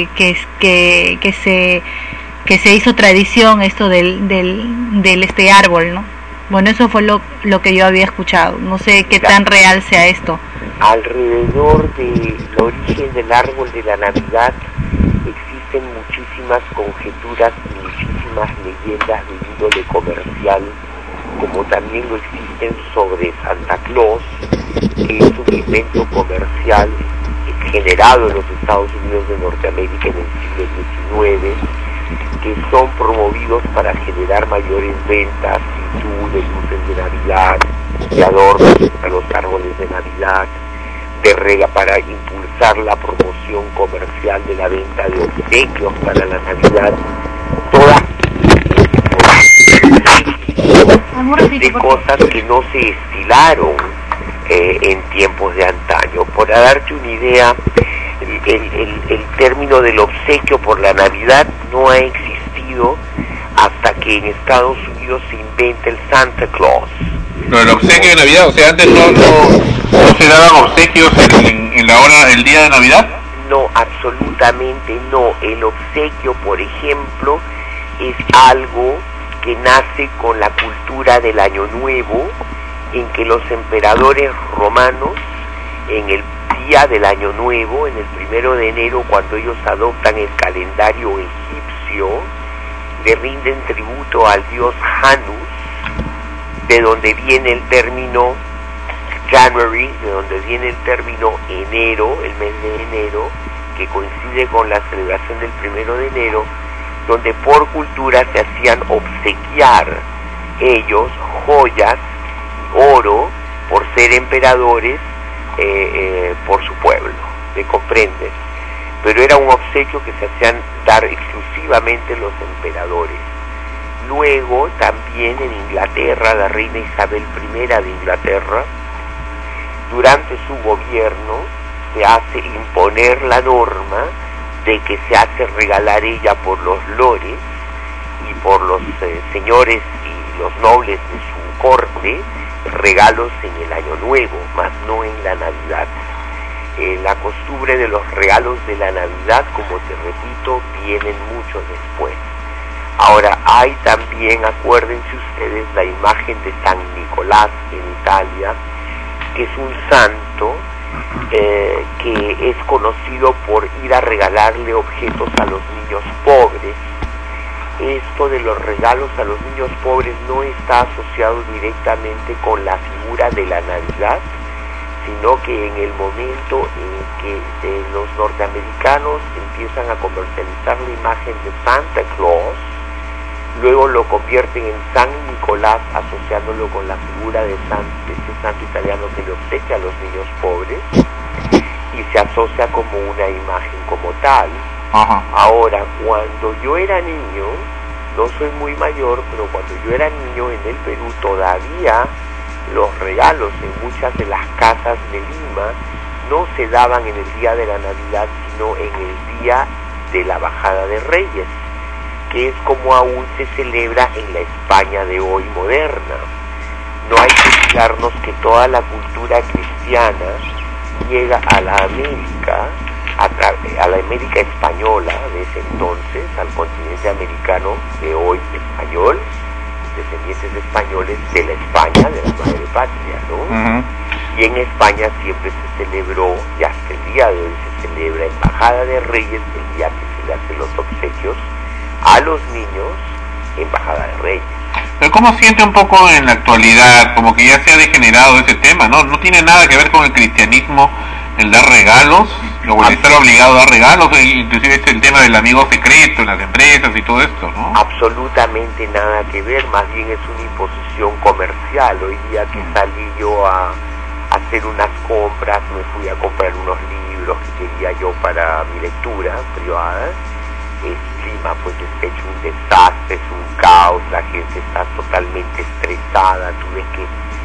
se hizo tradición esto del este árbol, ¿no? Bueno, eso fue lo que yo había escuchado. No sé qué tan real sea esto. Alrededor del origen del árbol de la Navidad existen muchísimas conjeturas y muchísimas leyendas de índole comercial, como también lo existen sobre Santa Claus, que es un invento comercial generado en los Estados Unidos de Norteamérica en el siglo XIX, que son promovidos para generar mayores ventas, de luces de Navidad, de adornos para los árboles de Navidad, para impulsar la promoción comercial de la venta de obsequios para la Navidad, todas de cosas que no se estilaron en tiempos de antaño. Para darte una idea, el término del obsequio por la Navidad no ha existido hasta que en Estados Unidos se inventa el Santa Claus. Pero el obsequio de Navidad, o sea, antes no se daban obsequios en la hora del día de Navidad. No, absolutamente no. El obsequio, por ejemplo, es algo que nace con la cultura del Año Nuevo, en que los emperadores romanos, en el día del Año Nuevo, en el 1 de enero, cuando ellos adoptan el calendario egipcio, le rinden tributo al dios Janus, de donde viene el término January, de donde viene el término enero, el mes de enero, que coincide con la celebración del 1 de enero, donde por cultura se hacían obsequiar ellos joyas y oro por ser emperadores por su pueblo, ¿me comprendes? Pero era un obsequio que se hacían dar exclusivamente los emperadores. Luego también en Inglaterra, la reina Isabel I de Inglaterra, durante su gobierno se hace imponer la norma de que se hace regalar ella por los lores y por los señores y los nobles de su corte regalos en el Año Nuevo, más no en la Navidad. La costumbre de los regalos de la Navidad, como te repito, vienen mucho después. Ahora, hay también, acuérdense ustedes, la imagen de San Nicolás en Italia, que es un santo que es conocido por ir a regalarle objetos a los niños pobres. Esto de los regalos a los niños pobres no está asociado directamente con la figura de la Navidad, sino que en el momento en que los norteamericanos empiezan a comercializar la imagen de Santa Claus, luego lo convierten en San Nicolás, asociándolo con la figura de ese santo italiano que le obsequia a los niños pobres, y se asocia como una imagen como tal. Ajá. Ahora, cuando yo era niño, no soy muy mayor, pero cuando yo era niño en el Perú todavía los regalos en muchas de las casas de Lima no se daban en el día de la Navidad, sino en el día de la Bajada de Reyes, que es como aún se celebra en la España de hoy moderna. No hay que olvidarnos que toda la cultura cristiana llega a la América, a la América española de ese entonces, al continente americano de hoy español, descendientes españoles de la España, de la madre patria, ¿no? Uh-huh. Y en España siempre se celebró, y hasta el día de hoy se celebra en Bajada de Reyes, el día que se le hacen los obsequios a los niños en Bajada de Reyes. Pero ¿cómo siente un poco en la actualidad? Como que ya se ha degenerado ese tema, ¿no? No tiene nada que ver con el cristianismo el dar regalos, o el estar obligado a dar regalos, inclusive es el tema del amigo secreto en las empresas y todo esto, ¿no? Absolutamente nada que ver, más bien es una imposición comercial. Hoy día que salí yo a hacer unas compras, me fui a comprar unos libros que quería yo para mi lectura privada. Lima pues está hecho un desastre, es un caos, la gente está totalmente estresada, tú ves que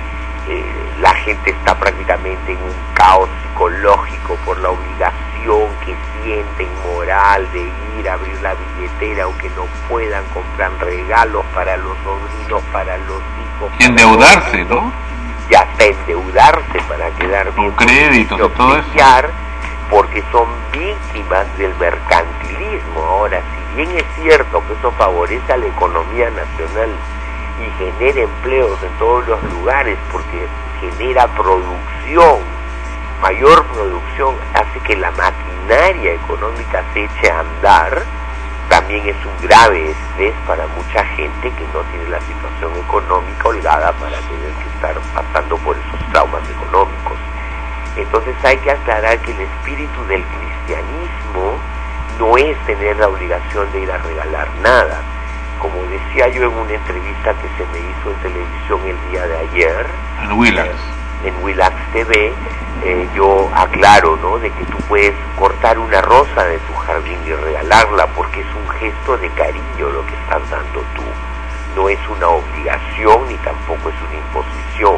la gente está prácticamente en un caos psicológico por la obligación que sienten moral de ir a abrir la billetera aunque no puedan, comprar regalos para los sobrinos, para los hijos. Y endeudarse, ¿no? Y hasta endeudarse para quedar bien. Con créditos y todo eso. Porque son víctimas del mercantilismo. Ahora, si bien es cierto que eso favorece a la economía nacional y genera empleos en todos los lugares porque genera producción, mayor producción, hace que la maquinaria económica se eche a andar, también es un grave estrés para mucha gente que no tiene la situación económica holgada para tener que estar pasando por esos traumas económicos. Entonces hay que aclarar que el espíritu del cristianismo no es tener la obligación de ir a regalar nada. Como decía yo en una entrevista que se me hizo en televisión el día de ayer, en Willax TV, yo aclaro, ¿no?, de que tú puedes cortar una rosa de tu jardín y regalarla porque es un gesto de cariño lo que estás dando tú. No es una obligación ni tampoco es una imposición.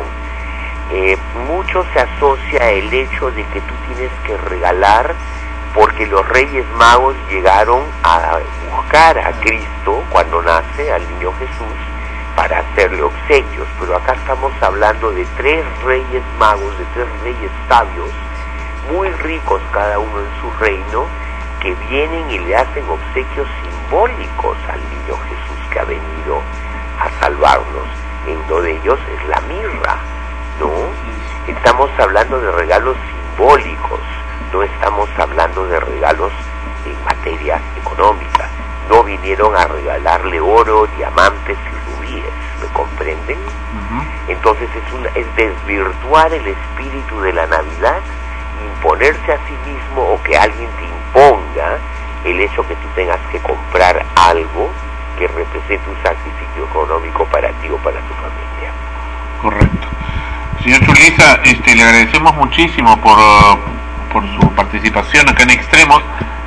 Mucho se asocia el hecho de que tú tienes que regalar porque los Reyes Magos llegaron a buscar a Cristo cuando nace, al niño Jesús, para hacerle obsequios, pero acá estamos hablando de 3 Reyes Magos, de 3 reyes sabios, muy ricos cada uno en su reino, que vienen y le hacen obsequios simbólicos al niño Jesús que ha venido a salvarnos. Uno de ellos es la mirra, ¿no? Estamos hablando de regalos simbólicos, no estamos hablando de regalos en materia económica. No vinieron a regalarle oro, diamantes y rubíes, ¿me comprenden? Entonces es desvirtuar el espíritu de la Navidad, imponerse a sí mismo o que alguien te imponga el hecho que tú tengas que comprar algo que represente un sacrificio económico para ti o para tu familia. Correcto. Señor Churliza, le agradecemos muchísimo por su participación acá en Extremos.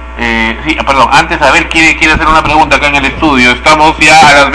Antes Abel quiere hacer una pregunta acá en el estudio. Estamos ya a las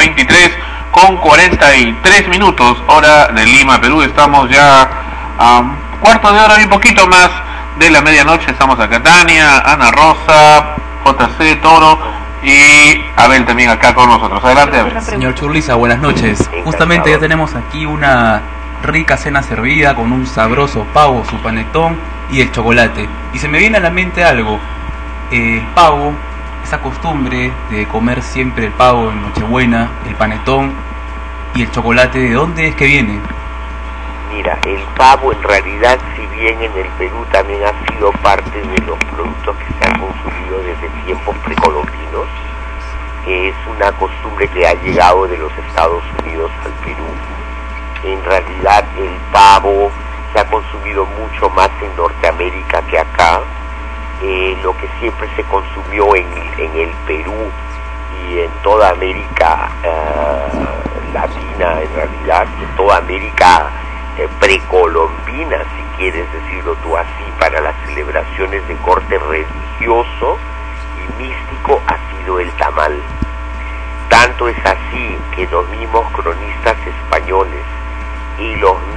23:43 hora de Lima, Perú. Estamos ya a cuarto de hora y un poquito más de la medianoche. Estamos acá Tania, Ana Rosa, JC, Toro y Abel también acá con nosotros. Adelante, Abel. Señor Churliza, buenas noches. Justamente ya tenemos aquí una rica cena servida con un sabroso pavo, su panetón y el chocolate. Y se me viene a la mente algo. El pavo, esa costumbre de comer siempre el pavo en Nochebuena, el panetón y el chocolate, ¿de dónde es que viene? Mira, el pavo en realidad, si bien en el Perú también ha sido parte de los productos que se han consumido desde tiempos precolombinos, es una costumbre que ha llegado de los Estados Unidos al Perú. En realidad el pavo se ha consumido mucho más en Norteamérica que acá. Lo que siempre se consumió en el Perú y en toda América latina, en realidad, en toda América precolombina, si quieres decirlo tú así, para las celebraciones de corte religioso y místico, ha sido el tamal. Tanto es así que los mismos cronistas españoles y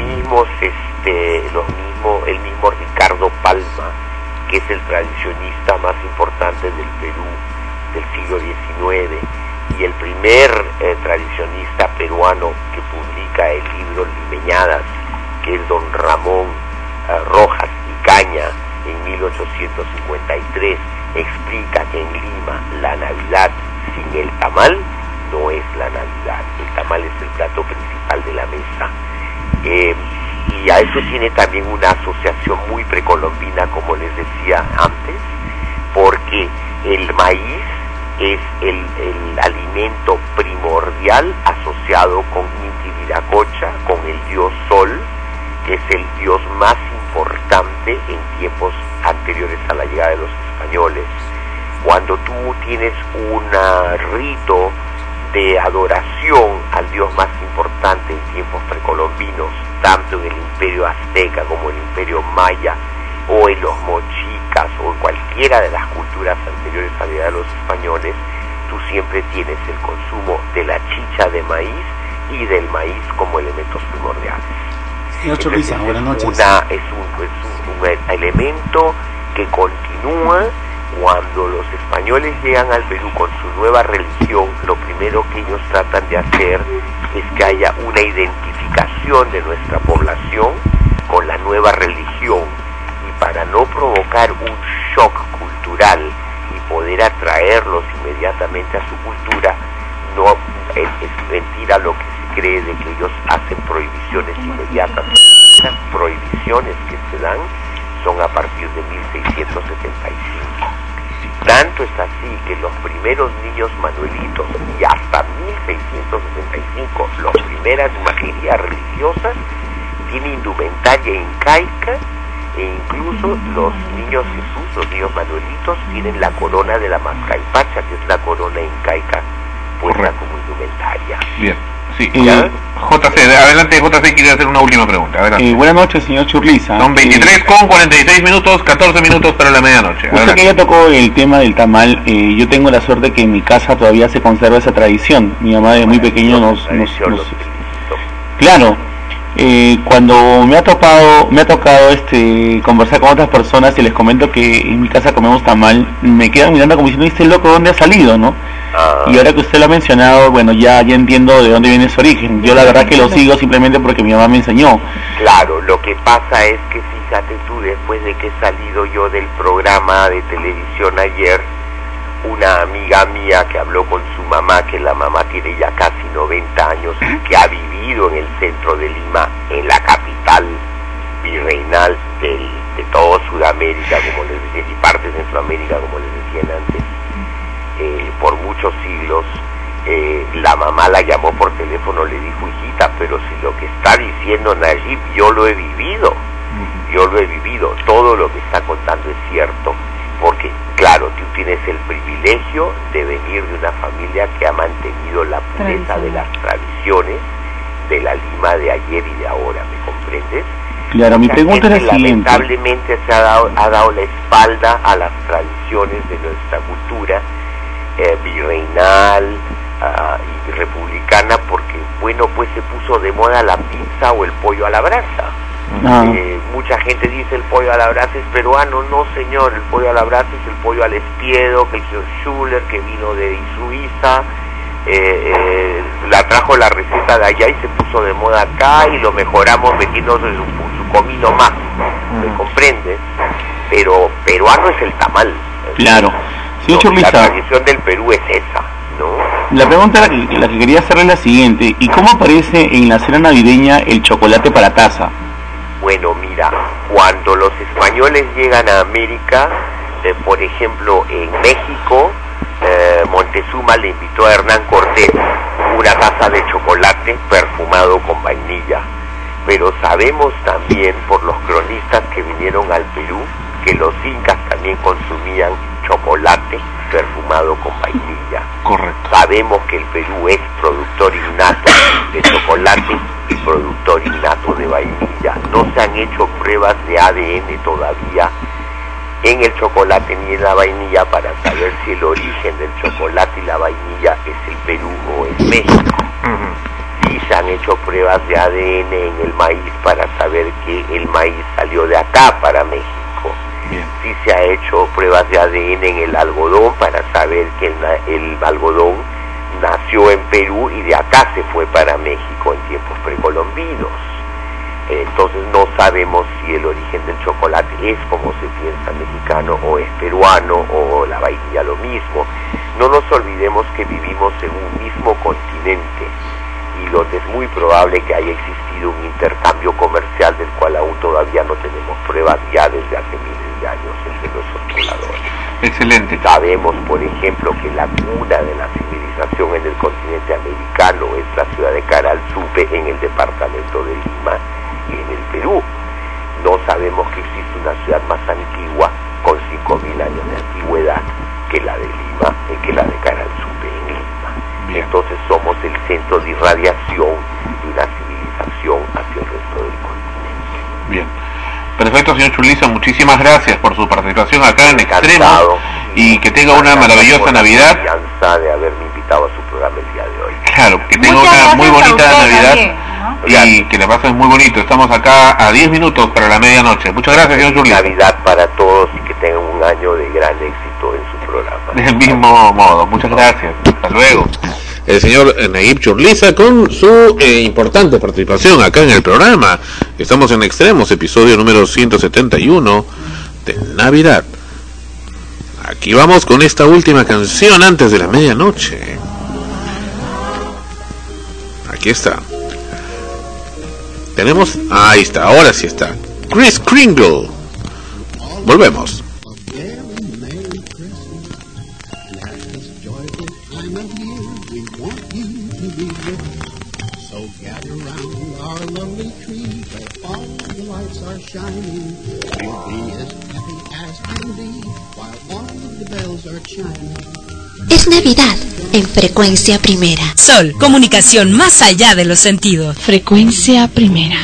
el mismo Ricardo Palma, que es el tradicionista más importante del Perú del siglo XIX y el primer tradicionista peruano que publica el libro Limeñadas, que es don Ramón Rojas y Caña, en 1853, explica que en Lima la Navidad sin el tamal no es la Navidad. El tamal es el plato principal de la mesa. Y a eso tiene también una asociación muy precolombina, como les decía antes, porque el maíz es el alimento primordial asociado con Inti Viracocha, con el dios Sol, que es el dios más importante en tiempos anteriores a la llegada de los españoles. Cuando tú tienes un rito de adoración al dios más importante en tiempos precolombinos, tanto en el imperio azteca como en el imperio maya o en los mochicas o en cualquiera de las culturas anteriores a la llegada de los españoles, tú siempre tienes el consumo de la chicha de maíz y del maíz como elementos primordiales. Señor Churliza, buenas noches. Es un elemento que continúa cuando los españoles llegan al Perú con su nueva religión. Lo primero que ellos tratan de hacer es que haya una identificación de nuestra población con la nueva religión, y para no provocar un shock cultural y poder atraerlos inmediatamente a su cultura, no es mentira lo que se cree de que ellos hacen prohibiciones inmediatas. Las prohibiciones que se dan son a partir de 1675. Tanto es así que los primeros niños manuelitos, y hasta 1665, las primeras imagerías religiosas, tienen indumentaria incaica, e incluso los niños Jesús, los niños manuelitos, tienen la corona de la Mascaipacha, que es la corona incaica puesta como indumentaria. Bien, sí. JC, adelante, JC quiere hacer una última pregunta. Adelante. Buenas noches, señor Churliza. Son 23 con 46 minutos, 14 minutos para la medianoche. Usted que ya tocó el tema del tamal, yo tengo la suerte que en mi casa todavía se conserva esa tradición. Mi mamá de muy pequeño nos claro. Cuando me ha tocado conversar con otras personas y les comento que en mi casa comemos tamal, me quedan mirando como diciendo, ¿este loco dónde ha salido, no? Y ahora que usted lo ha mencionado, bueno, ya entiendo de dónde viene su origen. Yo la verdad que lo sigo simplemente porque mi mamá me enseñó. Claro, lo que pasa es que fíjate tú, después de que he salido yo del programa de televisión ayer, una amiga mía que habló con su mamá, que la mamá tiene ya casi 90 años, que ha vivido en el centro de Lima, en la capital virreinal de todo Sudamérica, como les decía, y parte de Centroamérica, como les decían antes, por muchos siglos. La mamá la llamó por teléfono, le dijo, hijita, pero si lo que está diciendo Nayib, yo lo he vivido, todo lo que está contando es cierto, porque claro, tú tienes el privilegio de venir de una familia que ha mantenido la pureza de las tradiciones de la Lima de ayer y de ahora, ¿me comprendes? Claro, mi pregunta es la siguiente. Lamentablemente se ha dado la espalda a las tradiciones de nuestra cultura virreinal y republicana, porque bueno, pues se puso de moda la pizza o el pollo a la brasa. Mucha gente dice el pollo a la brasa es peruano. No, señor, el pollo a la brasa es el pollo al espiedo, que el señor Schuller, que vino de Suiza, la trajo la receta de allá y se puso de moda acá y lo mejoramos metiéndose su comino más, ¿me comprendes? Pero peruano es el tamal. Claro. Señor Churliza, la tradición del Perú es esa, ¿no? La pregunta la que quería hacerle es la siguiente: ¿y cómo aparece en la cena navideña el chocolate para taza? Bueno, mira, cuando los españoles llegan a América, por ejemplo, en México, Montezuma le invitó a Hernán Cortés una taza de chocolate perfumado con vainilla. Pero sabemos también, por los cronistas que vinieron al Perú, que los incas también consumían chocolate perfumado con vainilla. Correcto. Sabemos que el Perú es productor innato de chocolate y productor innato de vainilla. No se han hecho pruebas de ADN todavía en el chocolate ni en la vainilla para saber si el origen del chocolate y la vainilla es el Perú o es México. Sí se han hecho pruebas de ADN en el maíz para saber que el maíz salió de acá para México. Bien. Sí se ha hecho pruebas de ADN en el algodón para saber que el algodón nació en Perú y de acá se fue para México en tiempos precolombinos. Entonces no sabemos si el origen del chocolate es como se piensa mexicano o es peruano, o la vainilla lo mismo. No nos olvidemos que vivimos en un mismo continente y donde es muy probable que haya existido un intercambio comercial del cual aún todavía no tenemos pruebas ya desde hace miles de años entre nuestros pobladores. Excelente. Sabemos, por ejemplo, que la cuna de la civilización en el continente americano es la ciudad de Caralzupe, en el departamento de Lima y en el Perú. No sabemos que existe una ciudad más antigua con 5.000 años de antigüedad que la de Lima, que la de Caralzupe en Lima. Bien. Entonces somos el centro de irradiación de una civilización hacia el resto del continente. Bien. Perfecto, señor Churliza, muchísimas gracias por su participación acá en Extremos y que tenga una maravillosa Navidad. De haberme invitado a su programa el día de hoy. Claro, que tenga una muy bonita Navidad. También, ¿no? y que la pasen muy bonito. Estamos acá a 10 minutos para la medianoche. Muchas gracias, señor Churliza. Navidad para todos y que tengan un año de gran éxito en su programa. Del mismo modo, muchas gracias. Hasta luego. El señor Nayib Churliza con su importante participación acá en el programa. Estamos en Extremos, episodio número 171 de Navidad. Aquí vamos con esta última canción antes de la medianoche. Aquí está. Tenemos... ahí está, ahora sí está. Kris Kringle. Volvemos. Es Navidad en Frecuencia Primera. Sol, comunicación más allá de los sentidos. Frecuencia Primera.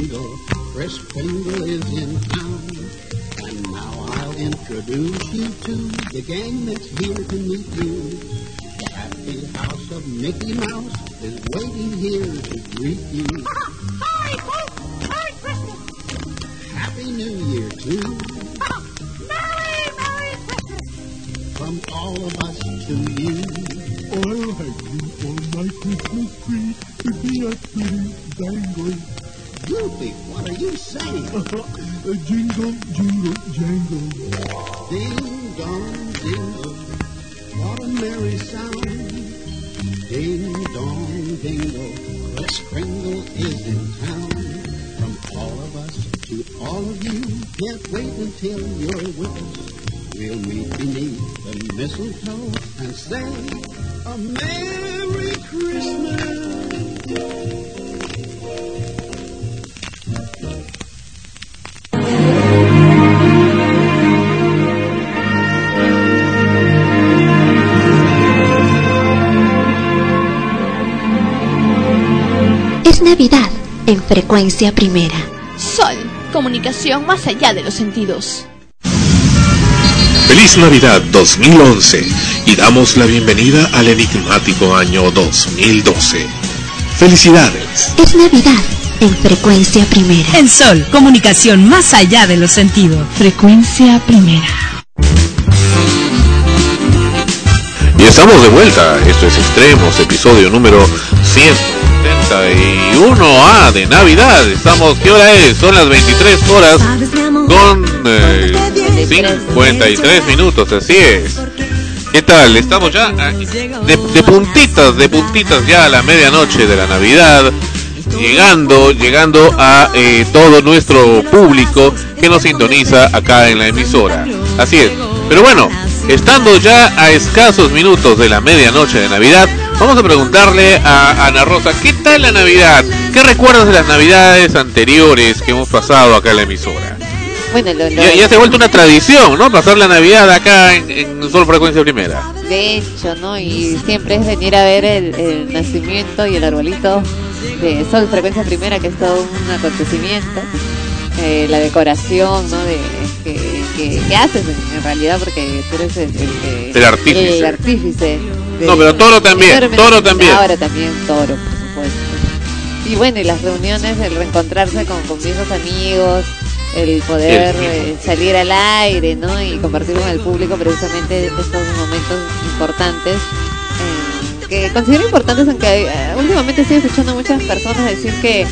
From all of us to you, I'll hang you on my Christmas tree to be a pretty dangly. Goofy, what are you saying? Jingle, jingle, jangle. Ding dong, dingle. What a merry sound. Ding dong, dingle. Kris Kringle is in town. From all of us to all of you, can't wait until you're with us. We'll meet beneath the mistletoe and say a Merry Christmas. Es Navidad en Frecuencia Primera. Sol, comunicación más allá de los sentidos. Feliz Navidad 2011 y damos la bienvenida al enigmático año 2012. ¡Felicidades! Es Navidad en Frecuencia Primera. En Sol, comunicación más allá de los sentidos. Frecuencia Primera. Y estamos de vuelta. Esto es Extremos, episodio número 171A de Navidad. Estamos, ¿qué hora es? Son las 23 horas con 53 minutos, así es. ¿Qué tal? Estamos ya de puntitas ya a la medianoche de la Navidad, llegando a todo nuestro público que nos sintoniza acá en la emisora. Así es. Pero bueno, estando ya a escasos minutos de la medianoche de Navidad, vamos a preguntarle a Ana Rosa, ¿qué tal la Navidad? ¿Qué recuerdas de las Navidades anteriores que hemos pasado acá en la emisora? Bueno, ya se ha vuelto una tradición, ¿no? Pasar la Navidad acá en Sol Frecuencia Primera. De hecho, ¿no? Y siempre es venir a ver el nacimiento y el arbolito de Sol Frecuencia Primera, que es todo un acontecimiento. La decoración, ¿no? Que haces en realidad, porque tú eres el artífice. No, pero Toro también. Ahora también Toro, por supuesto. Y bueno, y las reuniones, el reencontrarse con viejos amigos, el poder salir al aire, ¿no? Y compartir con el público precisamente estos momentos importantes, que considero importantes, aunque últimamente estoy escuchando a muchas personas decir que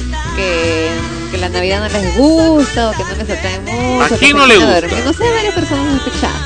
la Navidad no les gusta o que no les atrae mucho. ¿A quién no le gusta? No sé, varias personas han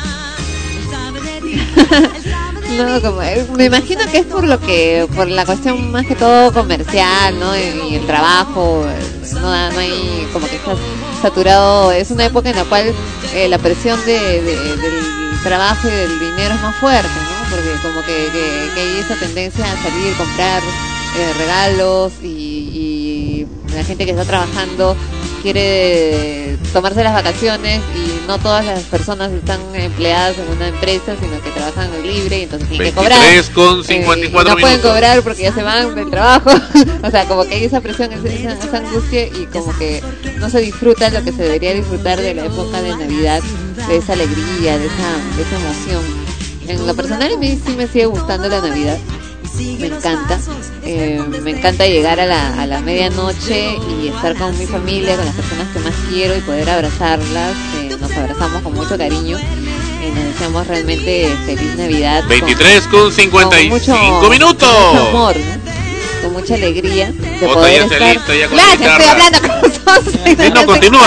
escuchado. No, me imagino que es por la cuestión más que todo comercial, ¿no? Y el trabajo, no hay, como que estás saturado. Es una época en la cual la presión del trabajo y del dinero es más fuerte, ¿no? Porque como que hay esa tendencia a salir, comprar regalos, y la gente que está trabajando quiere tomarse las vacaciones, y no todas las personas están empleadas en una empresa, sino que trabajan libre, y entonces tienen que cobrar. 23:54 no pueden cobrar porque ya se van del trabajo. O sea, como que hay esa presión, esa angustia, y como que no se disfruta lo que se debería disfrutar de la época de Navidad, de esa alegría, de esa emoción. En lo personal, a mí sí me sigue gustando la Navidad, me encanta. Me encanta llegar a la medianoche y estar con mi familia, con las personas que más quiero y poder abrazarlas. Nos abrazamos con mucho cariño y nos deseamos realmente feliz Navidad. 23:55 minutos. Con mucho amor, ¿no? Con mucha alegría de poder ya estar... lista, ya con Claro, la que guitarra. estoy hablando con vosotros. Sí, no, continúa.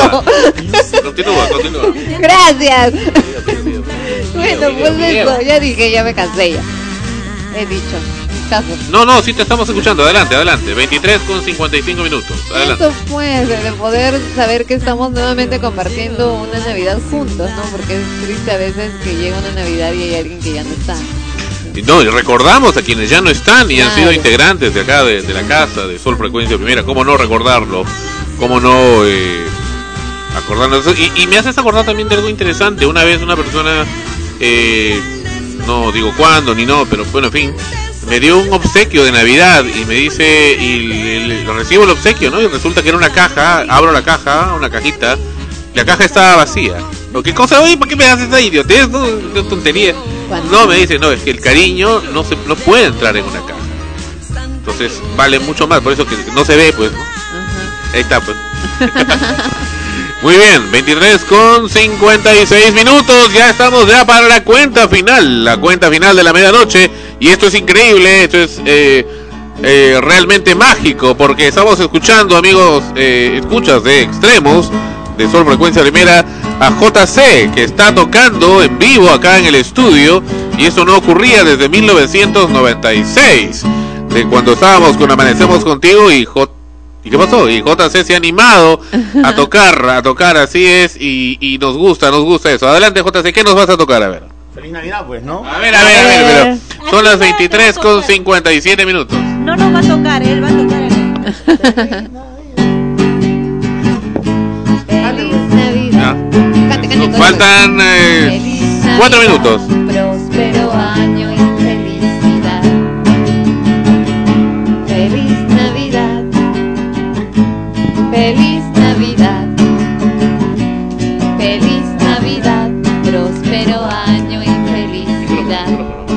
Gracias. Bueno, pues eso, ya dije, ya me cansé ya. He dicho. Caso. No, sí te estamos escuchando. Adelante. 23:55 minutos. Adelante. Eso pues, de poder saber que estamos nuevamente compartiendo una Navidad juntos, ¿no? Porque es triste a veces que llega una Navidad y hay alguien que ya no está. Y recordamos a quienes ya no están y han Claro. sido integrantes de acá, de la casa, de Sol Frecuencia Primera. ¿Cómo no recordarlo? ¿Cómo no acordarnos? Y me haces acordar también de algo interesante. Una vez una persona, no digo cuándo ni no, pero bueno, en fin, me dio un obsequio de Navidad y me dice, y recibo el obsequio, ¿no? Y resulta que era una caja, abro la caja, una cajita, y la caja estaba vacía. ¿Qué cosa? Oye, ¿por qué me haces esa idiotez? No, qué tontería. No, me dice, no, es que el cariño no puede entrar en una caja. Entonces vale mucho más, por eso que no se ve, pues, ¿no? Ahí está, pues. Muy bien, 23:56 minutos, ya estamos ya para la cuenta final de la medianoche, y esto es increíble, esto es realmente mágico, porque estamos escuchando, amigos, escuchas de Extremos, de Sol Frecuencia Primera, a JC, que está tocando en vivo acá en el estudio, y eso no ocurría desde 1996, de cuando estábamos con Amanecemos Contigo, ¿y qué pasó? Y JC se ha animado a tocar, así es, y nos gusta eso. Adelante, JC, ¿qué nos vas a tocar? A ver. Feliz Navidad, pues, ¿no? A ver, pero son las 23:57 minutos. No nos va a tocar, él va a tocar él. Feliz Navidad. Cante, Faltan 4 minutos. Próspero año y felicidad. Feliz Navidad. Feliz Navidad. Feliz Navidad. Próspero año y felicidad.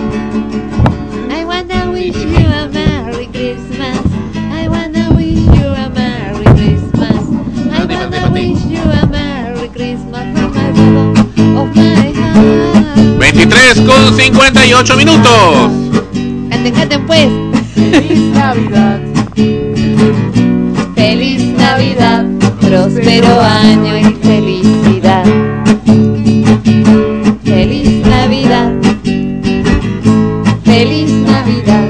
I wanna wish you a Merry Christmas. I wanna wish you a Merry Christmas. I wanna wish you a Merry Christmas from my bottom of my heart. 23:58 minutos. Canten pues. Feliz Navidad. Feliz Navidad. Próspero año y felicidad. Feliz Navidad. Feliz Navidad.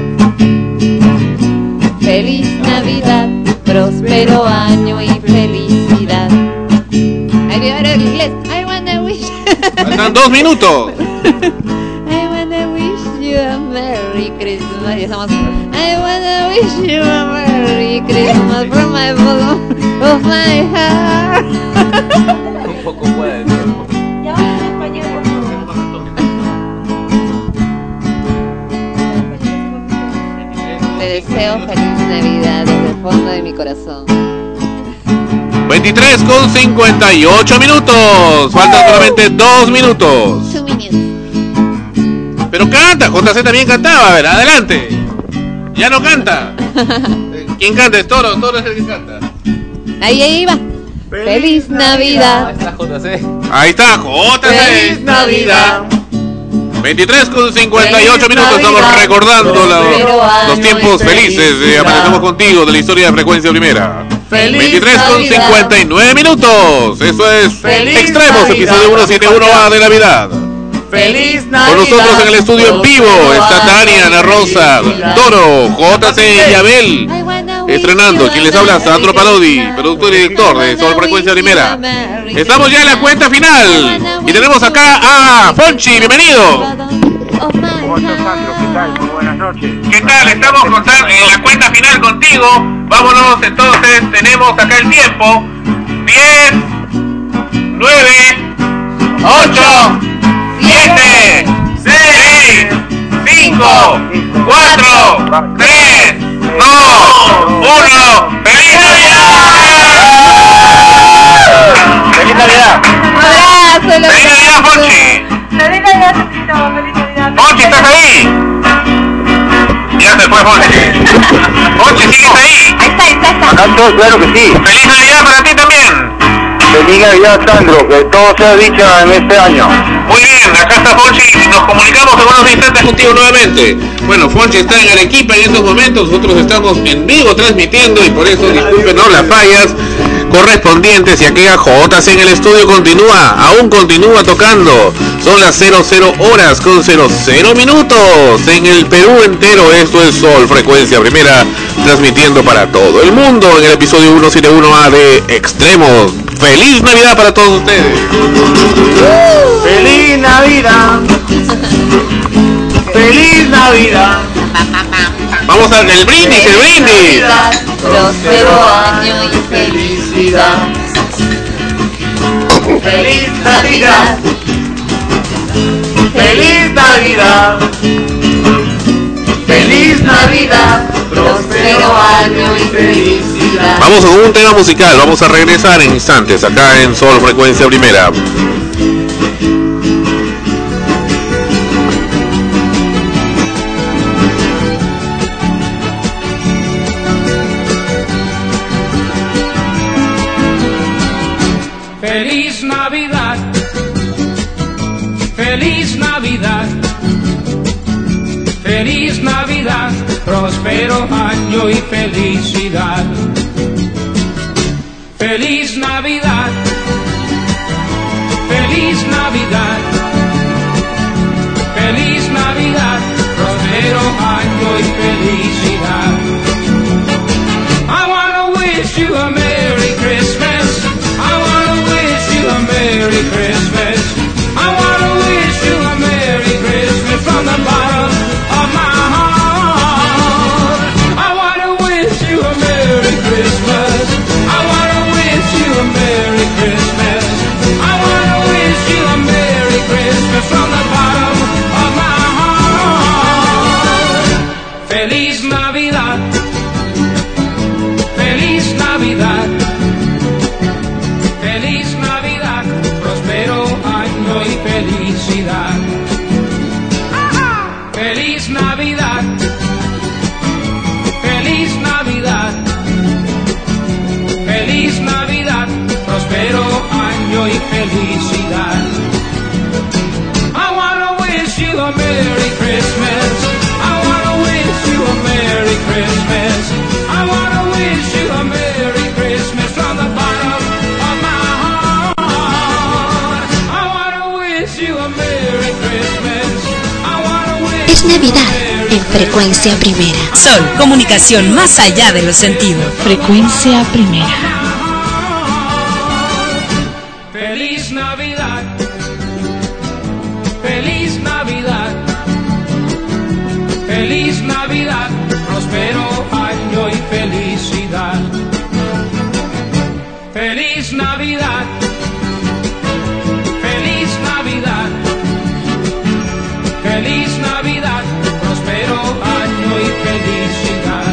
Feliz Navidad. Próspero año y felicidad. Ahí voy a ver el inglés. I wanna wish. Faltan 2 minutos. I wanna wish you a Merry Christmas. Ya estamos. I wanna wish you a Merry Christmas from my bottom of my heart. Un poco puede. Ya vamos en español, Te deseo feliz Navidad desde el fondo de mi corazón. 23:58 minutos. Faltan solamente 2 minutos. 2 minutes. Pero canta, JC también cantaba. A ver, adelante. Ya no canta. ¿Quién canta? Es Toro es el que canta. Ahí va. Feliz Navidad. Ahí está, JC. Feliz Navidad. 23:58 minutos. Estamos recordando los tiempos felices de Amanecemos Contigo, de la historia de Frecuencia Primera. 23:59 minutos. Eso es Extremos, episodio 171A de Navidad. Feliz Navidad. Con nosotros en el estudio en vivo está Tania, Ana Rosa, Toro, JC y Abel. Estrenando, quien les habla, Sandro Parodi, productor y director de Sol Frecuencia Primera. Estamos ya en la cuenta final y tenemos acá a Ponchi, bienvenido. ¿Cómo estás, Sandro? ¿Qué tal? Muy buenas noches. ¿Qué tal? Estamos en la cuenta final contigo. Vámonos entonces, tenemos acá el tiempo. 10, 9, 8, 7, 6, 5, 4, 3, 2, 1. ¡Feliz Navidad! ¡Feliz Navidad! ¡Feliz Navidad, Ponchi! ¡Feliz Navidad, Tito! ¡Feliz Navidad! ¡Ponchi, estás ahí! Ya se fue, Ponchi. Acá estoy, claro que sí. ¡Feliz Navidad para ti también! Feliz Navidad, Sandro, que todo sea dicha en este año. Muy bien, acá está Fonchi y nos comunicamos en unos instantes contigo nuevamente. Bueno, Fonchi está en Arequipa en estos momentos, nosotros estamos en vivo transmitiendo y por eso discúlpenos las fallas correspondientes y aquella JC en el estudio aún continúa tocando. Son las 00 horas con 00 minutos en el Perú entero. Esto es Sol, frecuencia primera, transmitiendo para todo el mundo en el episodio 171A de Extremos. ¡Feliz Navidad para todos ustedes! ¡Feliz Navidad! ¡Feliz Navidad! Vamos al brindis, el brindis. Próspero año y felicidad. ¡Feliz Navidad! ¡Feliz Navidad! ¡Feliz Navidad! Próspero año y felicidad. Vamos con un tema musical, vamos a regresar en instantes acá en Sol, frecuencia primera. Feliz Navidad, feliz Navidad, feliz Navidad, próspero año y felicidad. Feliz Navidad, feliz Navidad, feliz Navidad, próspero año y felicidad. I wanna wish you a Merry Christmas. I wanna wish you a Merry Christmas. I wanna wish you a Merry Christmas from the bottom of my heart. I wanna wish you a Merry Christmas. I wanna wish you a Merry Christmas. I wanna wish you a Merry Christmas from the bottom of my heart. Feliz Navidad. Feliz Navidad. Feliz Navidad, próspero año y felicidad. Feliz Navidad, feliz Navidad, feliz Navidad, próspero año y felicidad. I wanna wish you a Merry Christmas. I wanna wish you a Merry Christmas. I wanna wish you a Merry Christmas from the bottom of my heart. I wanna wish you a Merry Christmas. I wanna wish. Es Navidad en frecuencia primera. Sol, comunicación más allá de los sentidos. Frecuencia primera. Feliz Navidad. Feliz Navidad. Feliz Navidad, próspero año y felicidad. Feliz Navidad. Feliz Navidad. Feliz Navidad, próspero año y felicidad.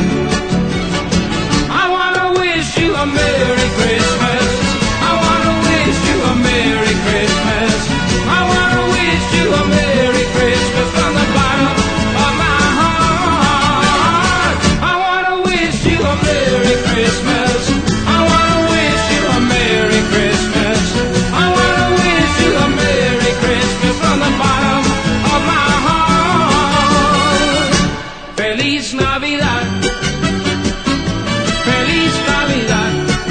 I wanna wish you a Merry Christmas. I wanna wish you a Merry Christmas. I wanna wish you a Merry Christmas from the bottom of my heart. I wanna wish you a Merry Christmas. I wanna wish you a Merry Christmas. I wanna wish you a Merry Christmas from the bottom of my heart. Feliz Navidad. Feliz Navidad.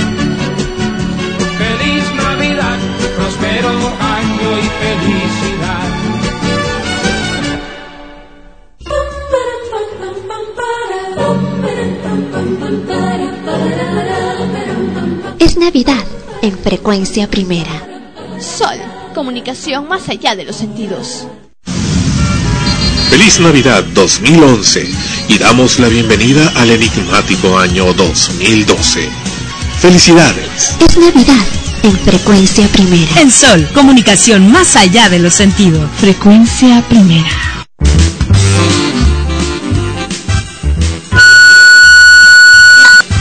Feliz Navidad, próspero año y felicidad. Es Navidad en frecuencia primera. Sol, comunicación más allá de los sentidos. Feliz Navidad 2011 y damos la bienvenida al enigmático año 2012. ¡Felicidades! Es Navidad en frecuencia primera. En Sol, comunicación más allá de los sentidos. Frecuencia primera.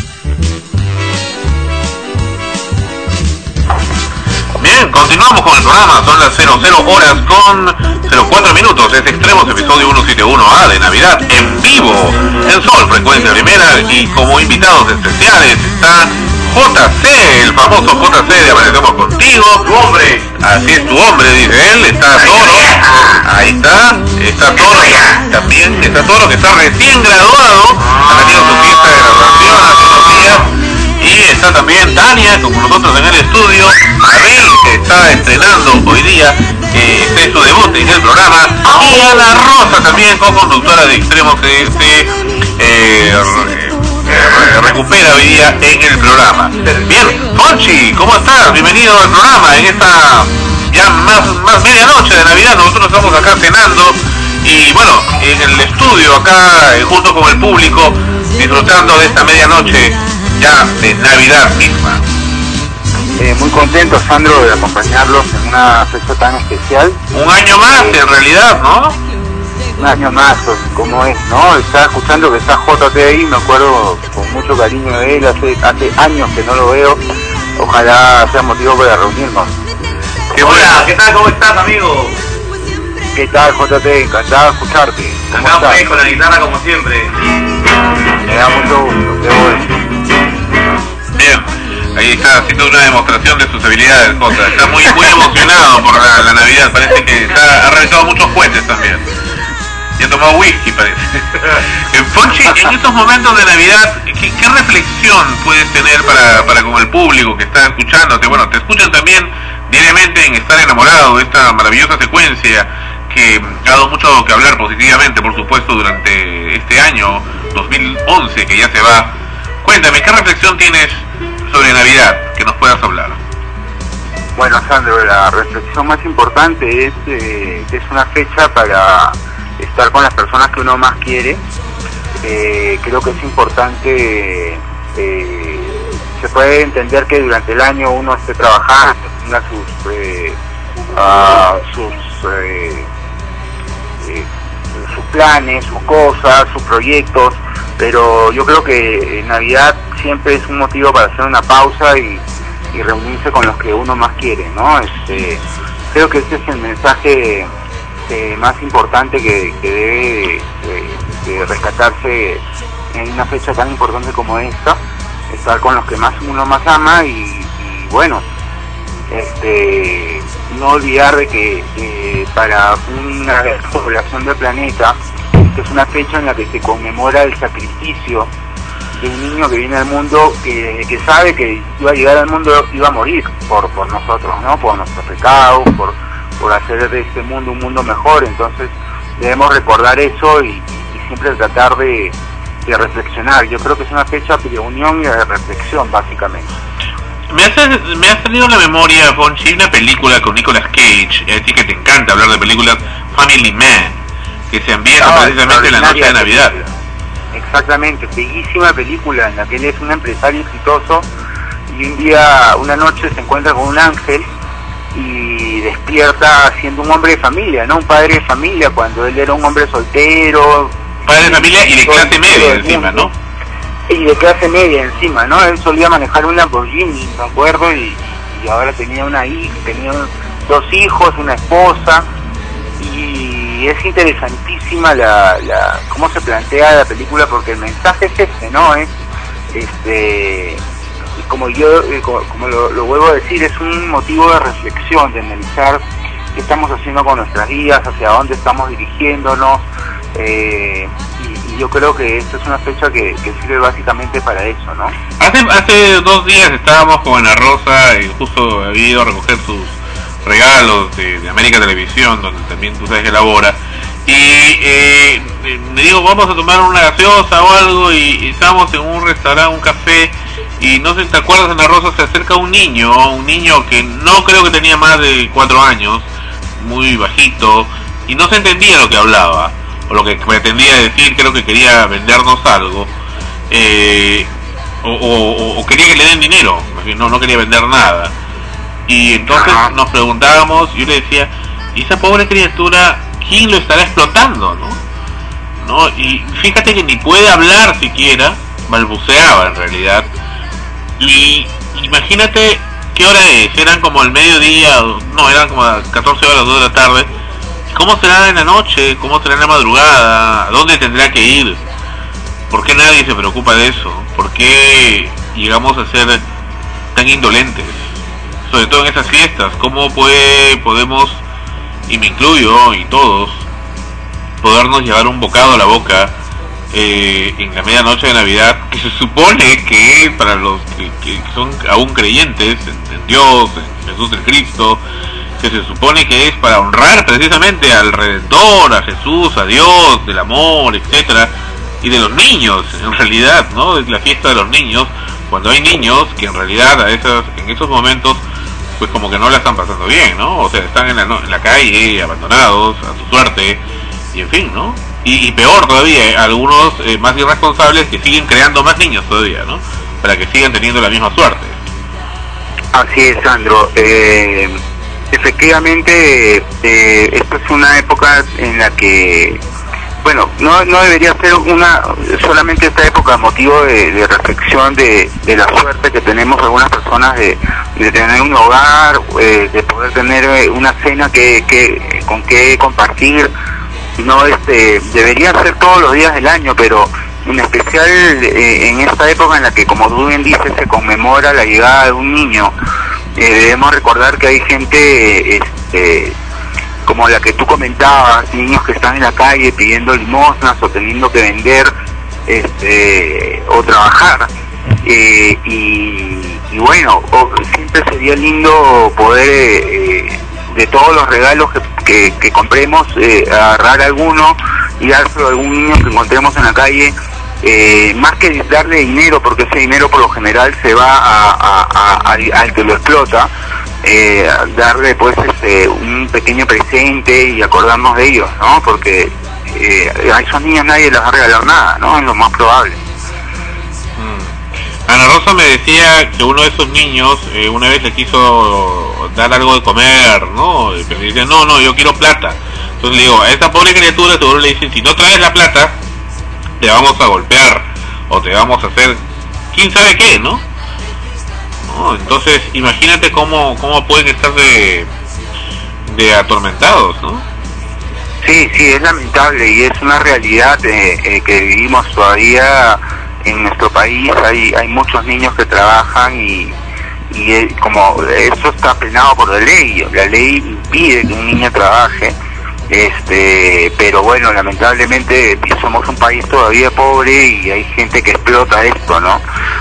Bien, continuamos con el programa, son las 00 horas con 04 minutos, es Extremos, episodio 171A de Navidad, en vivo, en Sol, frecuencia primera, y como invitados especiales está JC, el famoso JC de Amanecemos Contigo, tu hombre, así es tu hombre, dice él, está Toro, ahí está Toro, también está Toro, que está recién graduado, ha tenido su fiesta de graduación hace unos días, y está también Tania, como nosotros en el estudio, Abel, que está estrenando hoy día, este es su debut en el programa, y Ana Rosa también, co-conductora de Extremos, que recupera hoy día en el programa. Bien, Ponchi, ¿cómo estás? Bienvenido al programa en esta ya más medianoche de Navidad. Nosotros estamos acá cenando y bueno, en el estudio acá junto con el público disfrutando de esta medianoche ya de Navidad misma. Muy contento, Sandro, de acompañarlos en una fecha tan especial. Un año más en realidad, ¿no? Un año más, como es, ¿no? Estaba escuchando que está JT ahí, me acuerdo con mucho cariño de él, hace años que no lo veo, ojalá sea motivo para reunirnos. Hola, ¿qué tal? ¿Cómo estás, amigo? ¿Qué tal, JT? Encantado de escucharte. Acá pues, con la guitarra como siempre. Me da mucho gusto, qué bueno. Bien, ahí está haciendo una demostración de sus habilidades, Jota. Está muy emocionado por la Navidad, parece que ha realizado muchos cohetes también. Y ha tomado whisky, parece. Ponchi, en estos momentos de Navidad, ¿qué reflexión puedes tener para con el público que está escuchándote? Bueno, te escuchan también diariamente en Estar Enamorado, esta maravillosa secuencia que ha dado mucho que hablar positivamente, por supuesto, durante este año 2011 que ya se va. Cuéntame, ¿qué reflexión tienes sobre Navidad que nos puedas hablar? Bueno, Sandro, la reflexión más importante es que es una fecha para estar con las personas que uno más quiere. Creo que es importante, se puede entender que durante el año uno esté trabajando, tenga sus planes, sus cosas, sus proyectos, pero yo creo que Navidad siempre es un motivo para hacer una pausa y reunirse con los que uno más quiere, ¿no? Creo que ese es el mensaje más importante que debe de rescatarse en una fecha tan importante como esta, estar con los que más uno más ama y bueno, no olvidar de que para una gran población del planeta, que es una fecha en la que se conmemora el sacrificio de un niño que viene al mundo, que sabe que iba a llegar al mundo, iba a morir por nosotros, ¿no? Por nuestros pecados, por hacer de este mundo un mundo mejor. Entonces debemos recordar eso y siempre tratar de reflexionar. Yo creo que es una fecha de unión y de reflexión, básicamente. Me has tenido en la memoria, Ponchi, una película con Nicolas Cage, así que te encanta hablar de películas, Family Man, que se ambienta precisamente en la noche de Navidad. Exactamente, bellísima película en la que él es un empresario exitoso y una noche se encuentra con un ángel y despierta siendo un hombre de familia, ¿no? Un padre de familia, cuando él era un hombre soltero. Padre de familia y de clase media encima, ¿no? Y de clase media encima, ¿no? Él solía manejar un Lamborghini, me acuerdo, y ahora tenía tenía 2 hijos, una esposa, y es interesantísima cómo se plantea la película, porque el mensaje es ¿no? Como lo vuelvo a decir, es un motivo de reflexión, de analizar qué estamos haciendo con nuestras vidas, hacia dónde estamos dirigiéndonos, y yo creo que esta es una fecha que sirve básicamente para eso, ¿no? Hace 2 días estábamos con Ana Rosa y justo había ido a recoger sus regalos de América Televisión, donde también tú sabes que labora, y me digo, vamos a tomar una gaseosa o algo, y estábamos en un restaurante, un café, y no sé si te acuerdas, Ana Rosa, se acerca un niño que no creo que tenía más de 4 años, muy bajito, y no se entendía lo que hablaba, o lo que pretendía decir. Creo que quería vendernos algo, o quería que le den dinero, no quería vender nada. Y entonces nos preguntábamos, yo le decía, ¿y esa pobre criatura quién lo estará explotando, no? Y fíjate que ni puede hablar siquiera, balbuceaba en realidad. Y imagínate ¿qué hora es? Eran como el mediodía, no, eran como a 14 horas, 2 de la tarde. ¿Cómo será en la noche? ¿Cómo será en la madrugada? ¿A dónde tendrá que ir? ¿Por qué nadie se preocupa de eso? ¿Por qué llegamos a ser tan indolentes? Sobre todo en esas fiestas. ¿Cómo podemos, y me incluyo, y todos, podernos llevar un bocado a la boca en la medianoche de Navidad, que se supone que para los que son aún creyentes en Dios, en Jesús el Cristo, que se supone que es para honrar precisamente al Redentor, a Jesús, a Dios, del amor, etcétera, y de los niños, en realidad, ¿no? Es la fiesta de los niños, cuando hay niños que en realidad en esos momentos pues como que no la están pasando bien, ¿no? O sea, están en la calle, abandonados, a su suerte, y en fin, ¿no? Y peor todavía, algunos más irresponsables que siguen creando más niños todavía, ¿no? Para que sigan teniendo la misma suerte. Así es, Sandro. Efectivamente, esta es una época en la que, bueno, no debería ser solamente esta época motivo de reflexión de la suerte que tenemos algunas personas de tener un hogar, de poder tener una cena con que compartir. No, debería ser todos los días del año, pero en especial en esta época en la que, como tú bien dices, se conmemora la llegada de un niño. Debemos recordar que hay gente como la que tú comentabas, niños que están en la calle pidiendo limosnas o teniendo que vender o trabajar, y bueno, siempre sería lindo poder de todos los regalos que compremos, agarrar alguno y dárselo a algún niño que encontremos en la calle, más que darle dinero, porque ese dinero por lo general se va al que lo explota. Darle pues un pequeño presente y acordarnos de ellos, ¿no? Porque a esos niños nadie les va a regalar nada, ¿no? Es lo más probable. Ana Rosa me decía que uno de esos niños una vez le quiso dar algo de comer, ¿no? Pero le decía, no, yo quiero plata. Entonces le digo, a esta pobre criatura seguro le dicen, si no traes la plata, te vamos a golpear o te vamos a hacer quién sabe qué, ¿no? Entonces imagínate cómo pueden estar de atormentados, ¿no? Sí, es lamentable y es una realidad que vivimos todavía en nuestro país. Hay muchos niños que trabajan y como eso está penado por la ley impide que un niño trabaje, pero bueno, lamentablemente somos un país todavía pobre y hay gente que explota esto, ¿no?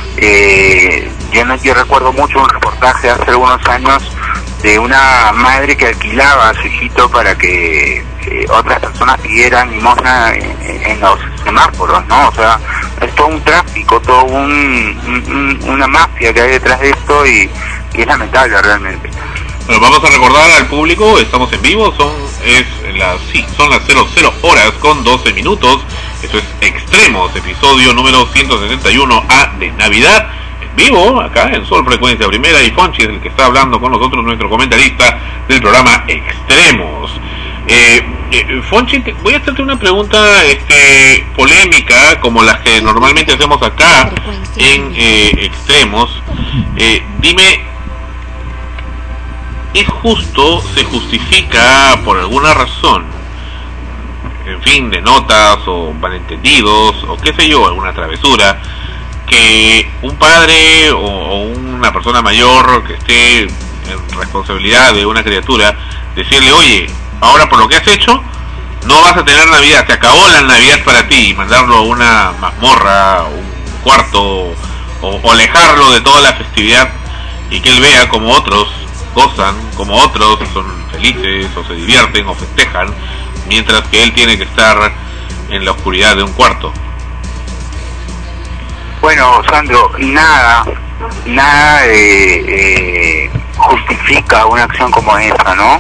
Yo recuerdo mucho un reportaje hace algunos años de una madre que alquilaba a su hijito para que otras personas pidieran limosna en los semáforos, ¿no? O sea, es todo un tráfico, todo una mafia que hay detrás de esto y es lamentable realmente. Bueno, vamos a recordar al público, estamos en vivo, son las 00:12 esto es Extremos, episodio número 171A de Navidad, en vivo, acá en Sol Frecuencia Primera, y Fonchi es el que está hablando con nosotros, nuestro comentarista del programa Extremos. Fonchi, voy a hacerte una pregunta polémica, como las que normalmente hacemos acá en Extremos. Dime, ¿es justo, se justifica por alguna razón, en fin, de notas o malentendidos o qué sé yo, alguna travesura, que un padre o una persona mayor que esté en responsabilidad de una criatura, decirle, oye, ahora por lo que has hecho no vas a tener Navidad, se acabó la Navidad para ti, y mandarlo a una mazmorra, un cuarto, o alejarlo de toda la festividad, y que él vea como otros gozan, como otros son felices o se divierten o festejan, mientras que él tiene que estar en la oscuridad de un cuarto? Bueno, Sandro, nada justifica una acción como esa, ¿no?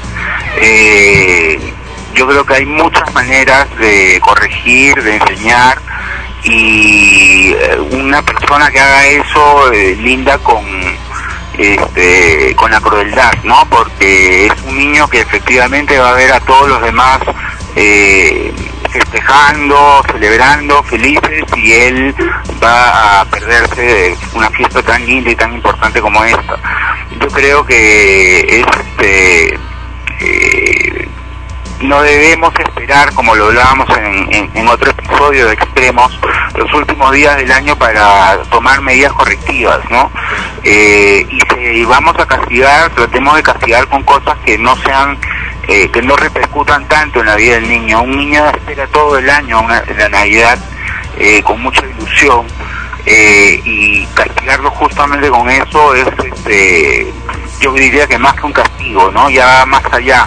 Yo creo que hay muchas maneras de corregir, de enseñar, y una persona que haga eso linda con la crueldad, ¿no? Porque es un niño que efectivamente va a ver a todos los demás festejando, celebrando, felices, y él va a perderse de una fiesta tan linda y tan importante como esta. yo creo que no debemos esperar, como lo hablábamos en otro episodio de Extremos, los últimos días del año para tomar medidas correctivas, ¿no? Y si vamos a castigar, tratemos de castigar con cosas que no sean, que no repercutan tanto en la vida del niño. Un niño espera todo el año la Navidad con mucha ilusión, y castigarlo justamente con eso es, yo diría que más que un castigo, ¿no? Ya más allá.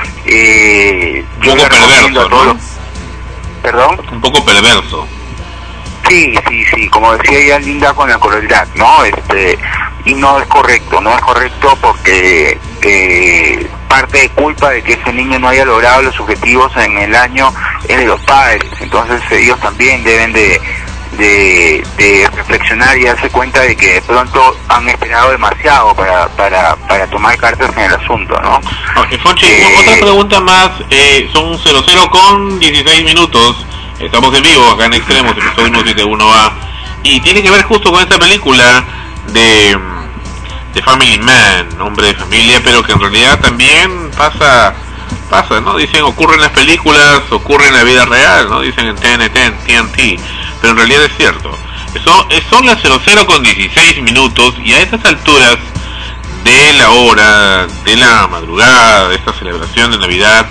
Un poco perverso, ¿no? ¿Perdón? Un poco perverso. Sí, como decía ya Linda, con la crueldad, ¿no? Y no es correcto porque parte de culpa de que ese niño no haya logrado los objetivos en el año es de los padres. Entonces ellos también deben de reflexionar y darse cuenta de que de pronto han esperado demasiado para tomar cartas en el asunto, ¿no? Okay, Fonchi, otra pregunta más. Son 00 con 16 minutos. Estamos en vivo acá en Extremos, episodio 171A, y tiene que ver justo con esta película de Family Man, hombre de familia, pero que en realidad también pasa, ¿no? Dicen, ocurre en las películas, ocurre en la vida real, ¿no? Dicen en TNT, pero en realidad es cierto. Son las 00 con 16 minutos, y a estas alturas de la hora, de la madrugada, de esta celebración de Navidad,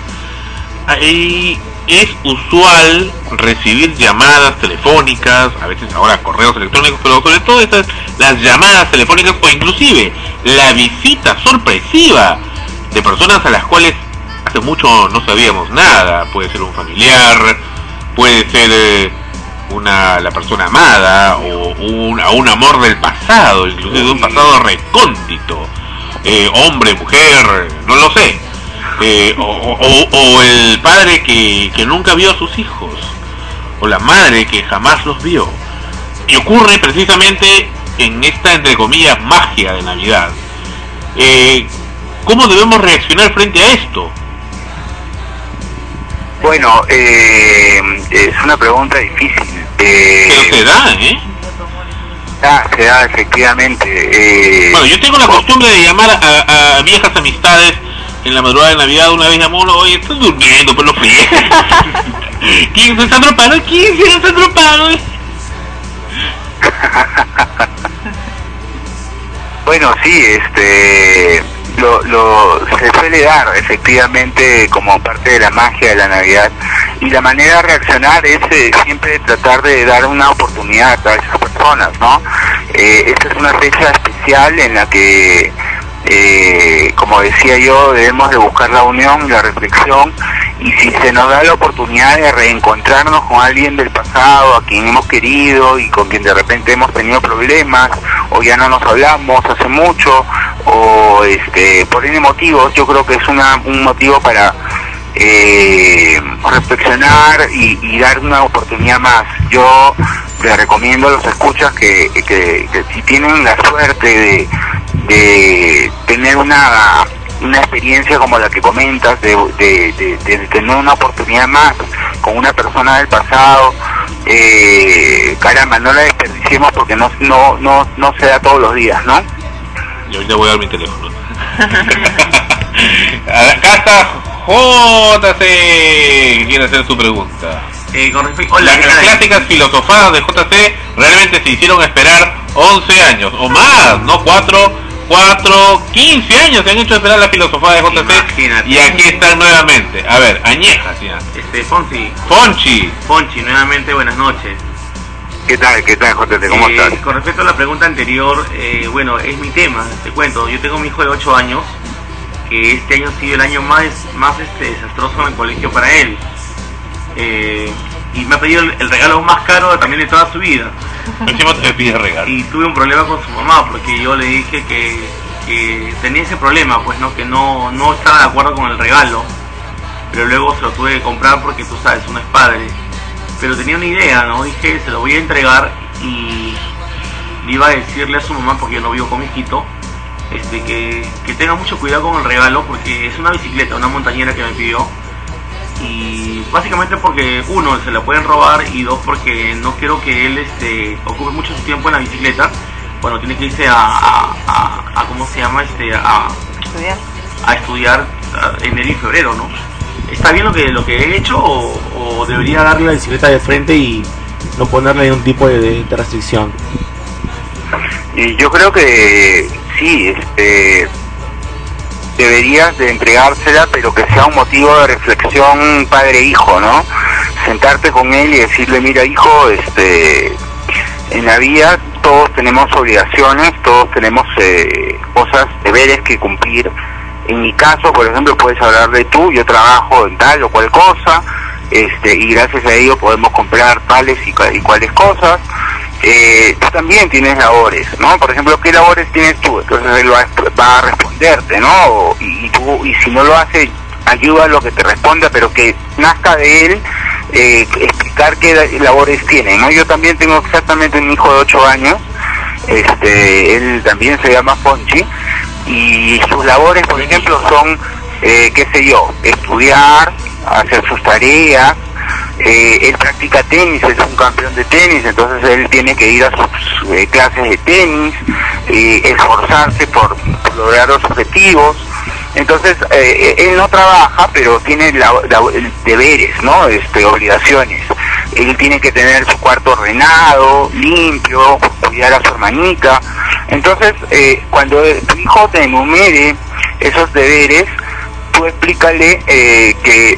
es usual recibir llamadas telefónicas, a veces ahora correos electrónicos, pero sobre todo las llamadas telefónicas, o inclusive la visita sorpresiva de personas a las cuales hace mucho no sabíamos nada. Puede ser un familiar, puede ser la persona amada, o un amor del pasado, inclusive de un pasado recóndito, hombre, mujer, no lo sé. O el padre que nunca vio a sus hijos, o la madre que jamás los vio. Y ocurre precisamente en esta, entre comillas, magia de Navidad. ¿Cómo debemos reaccionar frente a esto? Bueno, es una pregunta difícil. Pero se da, Se da, efectivamente. Bueno, yo tengo la costumbre de llamar a viejas amistades en la madrugada de Navidad. Una vez llamó uno: oye, estás durmiendo, pero no fríes. ¿Quién es Sandro Paro? ¿Quién es Sandro Paro? Bueno, sí, se suele dar efectivamente como parte de la magia de la Navidad, y la manera de reaccionar es siempre tratar de dar una oportunidad a esas personas, ¿no? Esta es una fecha especial en la que, como decía yo, debemos de buscar la unión y la reflexión, y si se nos da la oportunidad de reencontrarnos con alguien del pasado a quien hemos querido y con quien de repente hemos tenido problemas, o ya no nos hablamos hace mucho, o por N motivos, yo creo que es un motivo para reflexionar y dar una oportunidad más. Yo les recomiendo a los escuchas que si tienen la suerte de tener una experiencia como la que comentas, de tener una oportunidad más con una persona del pasado, caramba, no la desperdiciemos, porque no se da todos los días, ¿no? Y ahorita voy a dar mi teléfono. Acá está JC, que quiere hacer su pregunta. Con respecto las clásicas filosofadas de JC realmente se hicieron esperar 11 años o más, no 15 años se han hecho esperar la filosofada de JC. Imagínate. Y aquí están nuevamente. A ver, añejas ya. Fonchi, nuevamente buenas noches. ¿Qué tal, JC? ¿Cómo estás? Con respecto a la pregunta anterior, bueno, es mi tema, te cuento. Yo tengo un hijo de 8 años, que este año ha sido el año más desastroso en el colegio para él. Y me ha pedido el regalo más caro también de toda su vida. Encima te pide regalo. Y tuve un problema con su mamá, porque yo le dije que tenía ese problema, pues no, que no estaba de acuerdo con el regalo, pero luego se lo tuve que comprar porque tú sabes, uno es padre. Pero tenía una idea, ¿no? Dije, se lo voy a entregar, y le iba a decirle a su mamá, porque yo no vivo con mi hijito, que tenga mucho cuidado con el regalo, porque es una bicicleta, una montañera que me pidió, y básicamente porque uno, se la pueden robar, y dos, porque no quiero que él ocupe mucho su tiempo en la bicicleta cuando tiene que irse a ¿cómo se llama? A estudiar enero y febrero, ¿no? ¿Está bien lo que he hecho o debería darle la bicicleta de frente y no ponerle ningún tipo de restricción? Y yo creo que sí, deberías de entregársela, pero que sea un motivo de reflexión padre-hijo, ¿no? Sentarte con él y decirle, mira hijo, en la vida todos tenemos obligaciones, todos tenemos cosas, deberes que cumplir. En mi caso, por ejemplo, puedes hablarle tú, yo trabajo en tal o cual cosa, y gracias a ello podemos comprar tales y cuales cosas. Tú también tienes labores, ¿no? Por ejemplo, ¿qué labores tienes tú? Entonces él va a responderte, ¿no? Y si no lo hace, ayuda a lo que te responda, pero que nazca de él explicar qué labores tiene, ¿no? Yo también tengo exactamente un hijo de 8 años, él también se llama Fonchi, y sus labores, por ejemplo, son, qué sé yo, estudiar, hacer sus tareas. Él practica tenis, es un campeón de tenis, entonces él tiene que ir a sus clases de tenis, esforzarse por lograr los objetivos. Entonces él no trabaja, pero tiene deberes, ¿no? Obligaciones. Él tiene que tener su cuarto ordenado, limpio, cuidar a su hermanita. Entonces cuando tu hijo te enumere esos deberes, tú explícale que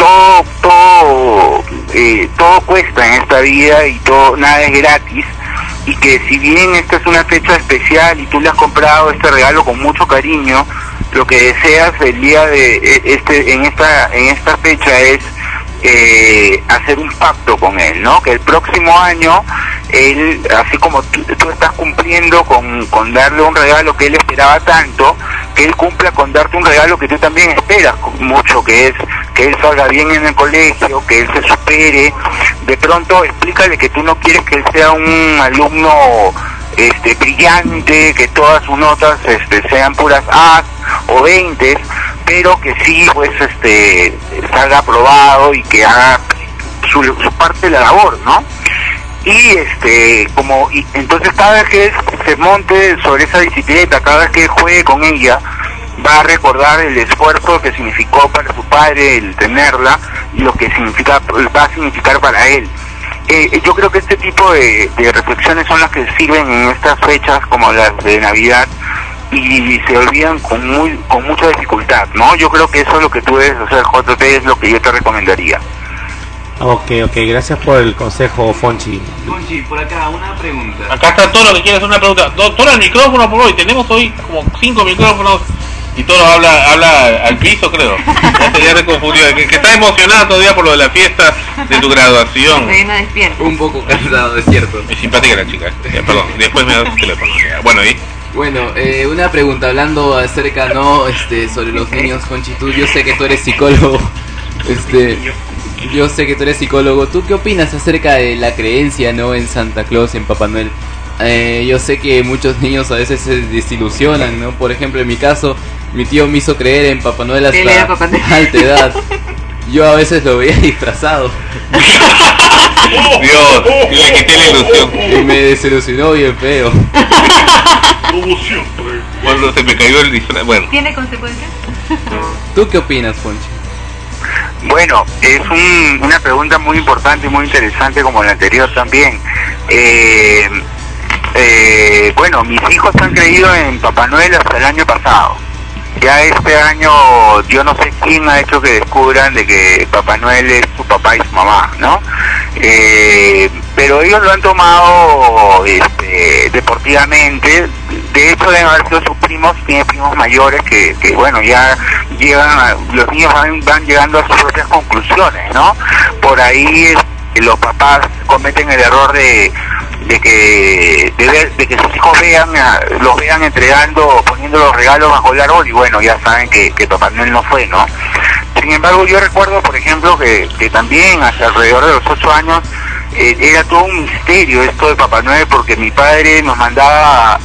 todo cuesta en esta vida y nada es gratis, y que si bien esta es una fecha especial y tú le has comprado este regalo con mucho cariño, lo que deseas el día de en esta fecha es hacer un pacto con él, ¿no? Que el próximo año él, así como tú estás cumpliendo con darle un regalo que él esperaba tanto, que él cumpla con darte un regalo que tú también esperas mucho, que es que él salga bien en el colegio, que él se supere. De pronto explícale que tú no quieres que él sea un alumno brillante, que todas sus notas sean puras A o 20, pero que sí pues salga aprobado y que haga su parte de la labor, ¿no? Y entonces cada vez que él se monte sobre esa bicicleta, cada vez que él juegue con ella, va a recordar el esfuerzo que significó para su padre el tenerla y lo que va a significar para él. Yo creo que este tipo de reflexiones son las que sirven en estas fechas como las de Navidad y se olvidan con mucha dificultad, ¿no? Yo creo que eso es lo que tú debes hacer, JP, es lo que yo te recomendaría. Ok, gracias por el consejo, Fonchi. Fonchi, por acá, una pregunta. Acá está todo lo que quieres, una pregunta. Doctora, el micrófono por hoy, tenemos hoy como 5 micrófonos y todo habla al piso, creo. Ya te confundido, que está emocionada todavía por lo de la fiesta de tu graduación. Un poco cansado, es cierto. Es simpática la chica, perdón, después me das el teléfono. Bueno, ¿y? Bueno, una pregunta, hablando acerca, ¿no? Sobre los niños, Fonchi, yo sé que tú eres psicólogo, yo sé que tú eres psicólogo. ¿Tú qué opinas acerca de la creencia, no, en Santa Claus, en Papá Noel? Yo sé que muchos niños a veces se desilusionan, ¿no? Por ejemplo, en mi caso, mi tío me hizo creer en Papá Noel hasta alta edad. Yo a veces lo veía disfrazado. Dios, le quité la ilusión. Y me desilusionó bien feo. Cuando se me cayó el disfraz, bueno. ¿Tiene consecuencias? ¿Tú qué opinas, Fonchi? Bueno, es una pregunta muy importante y muy interesante, como la anterior también. Bueno, mis hijos han creído en Papá Noel hasta el año pasado. Ya este año yo no sé quién ha hecho que descubran de que Papá Noel es su papá y su mamá, ¿no? Pero ellos lo han tomado deportivamente. De hecho deben haber sido sus primos, tiene primos mayores que bueno, ya los niños van llegando a sus propias conclusiones, ¿no? Por ahí los papás cometen el error de que sus hijos los vean entregando, poniendo los regalos bajo el árbol, y bueno, ya saben que Papá Noel no fue, ¿no? Sin embargo, yo recuerdo, por ejemplo, que también hasta alrededor de los 8 años era todo un misterio esto de Papá Noel, porque mi padre nos mandaba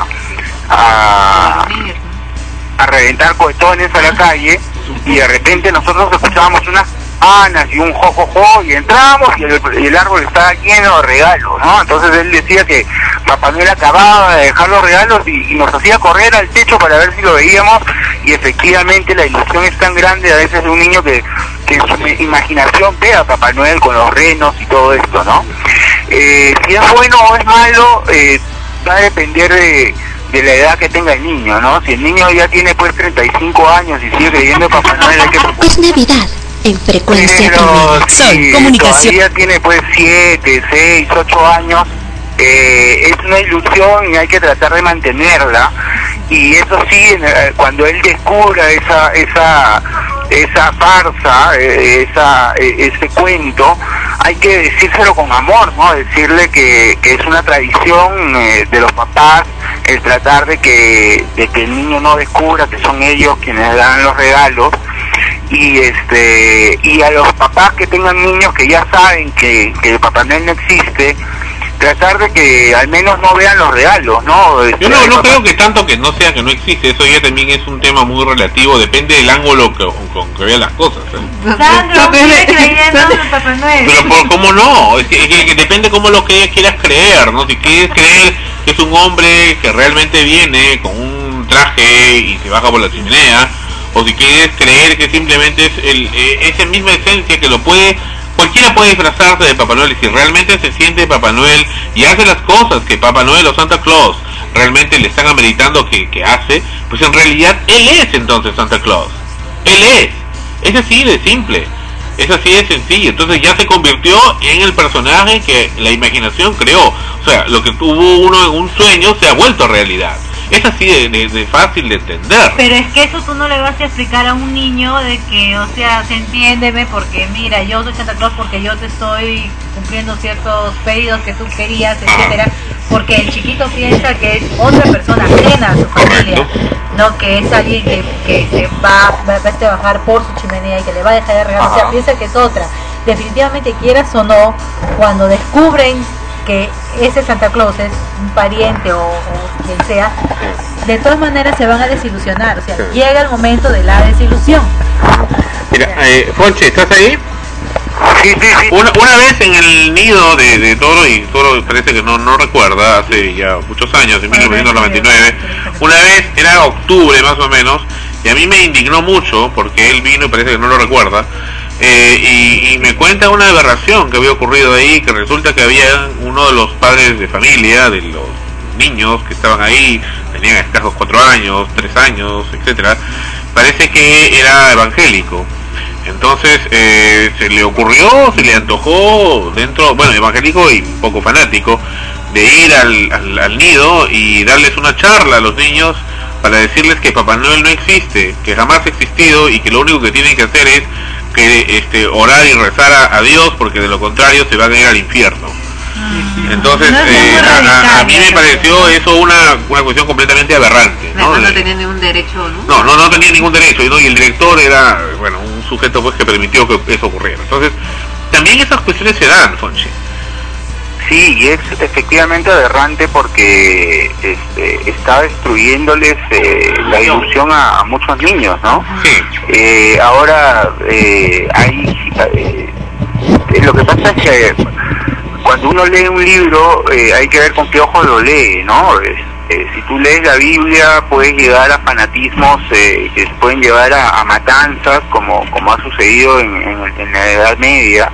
a reventar cohetones a la calle, y de repente nosotros escuchábamos campanas y un jojojo, y entramos y el árbol estaba lleno de regalos, ¿no? Entonces él decía que Papá Noel acababa de dejar los regalos y nos hacía correr al techo para ver si lo veíamos, y efectivamente la ilusión es tan grande a veces de un niño que en su imaginación ve a Papá Noel con los renos y todo esto, ¿no? Si es bueno o es malo, va a depender de la edad que tenga el niño, ¿no? Si el niño ya tiene pues 35 años y sigue creyendo en Papá Noel, hay que... Es Navidad en Frecuencia Primera. Si todavía tiene pues 7, 6, 8 años, es una ilusión y hay que tratar de mantenerla, y eso sí, cuando él descubra esa farsa, ese cuento, hay que decírselo con amor, ¿no? Decirle que es una tradición de los papás el tratar de que el niño no descubra que son ellos quienes dan los regalos, y a los papás que tengan niños que ya saben que Papá Noel no existe, tratar de que al menos no vean los regalos, ¿no? Yo no creo que tanto que no sea que no existe, eso ya también es un tema muy relativo, depende del ángulo con que vean las cosas. Sandro, sigue creyendo en Papá Noel. Pero ¿cómo no? Es que depende cómo lo que quieras creer, ¿no? Si quieres creer que es un hombre que realmente viene con un traje y se baja por la chimenea, o si quieres creer que simplemente es esa misma esencia que lo puede... Cualquiera puede disfrazarse de Papá Noel, y si realmente se siente Papá Noel y hace las cosas que Papá Noel o Santa Claus realmente le están ameritando que hace, pues en realidad él es entonces Santa Claus. Él es así de simple, es así de sencillo. Entonces ya se convirtió en el personaje que la imaginación creó. O sea, lo que tuvo uno en un sueño se ha vuelto realidad. Es así de fácil de entender. Pero es que eso tú no le vas a explicar a un niño de que, o sea, se entiéndeme porque mira, yo soy Santa Claus porque yo te estoy cumpliendo ciertos pedidos que tú querías, etcétera, porque el chiquito piensa que es otra persona ajena a su familia, no que es alguien que se va a bajar por su chimenea y que le va a dejar de regalar, o sea, piensa que es otra. Definitivamente, quieras o no, cuando descubren que ese Santa Claus es un pariente o quien sea, de todas maneras se van a desilusionar, o sea, llega el momento de la desilusión. Mira, Fonche, ¿estás ahí? Sí. Una vez en el nido de Toro, y Toro parece que no recuerda, hace ya muchos años, en 1999, una vez, era octubre más o menos, y a mí me indignó mucho, porque él vino y parece que no lo recuerda, y me cuenta una aberración que había ocurrido ahí, que resulta que había uno de los padres de familia, de los niños que estaban ahí, tenían escasos 4 años, 3 años, etcétera, parece que era evangélico. Entonces se le ocurrió, se le antojó evangélico y un poco fanático, de ir al nido y darles una charla a los niños para decirles que Papá Noel no existe, que jamás ha existido, y que lo único que tienen que hacer es que orar y rezar a Dios, porque de lo contrario se van a ir al infierno. Entonces a mí me pareció eso una cuestión completamente aberrante, ¿no? No tenía ningún derecho, ¿no? No tenía ningún derecho, y el director era un sujeto pues que permitió que eso ocurriera. Entonces también esas cuestiones se dan, Fonchi. Sí, y es efectivamente aberrante porque está destruyéndoles la ilusión a muchos niños, ¿no? Sí. Ahora lo que pasa es que cuando uno lee un libro hay que ver con qué ojo lo lee, ¿no? Si tú lees la Biblia puedes llegar a fanatismos que se pueden llevar a matanzas, como ha sucedido en la Edad Media,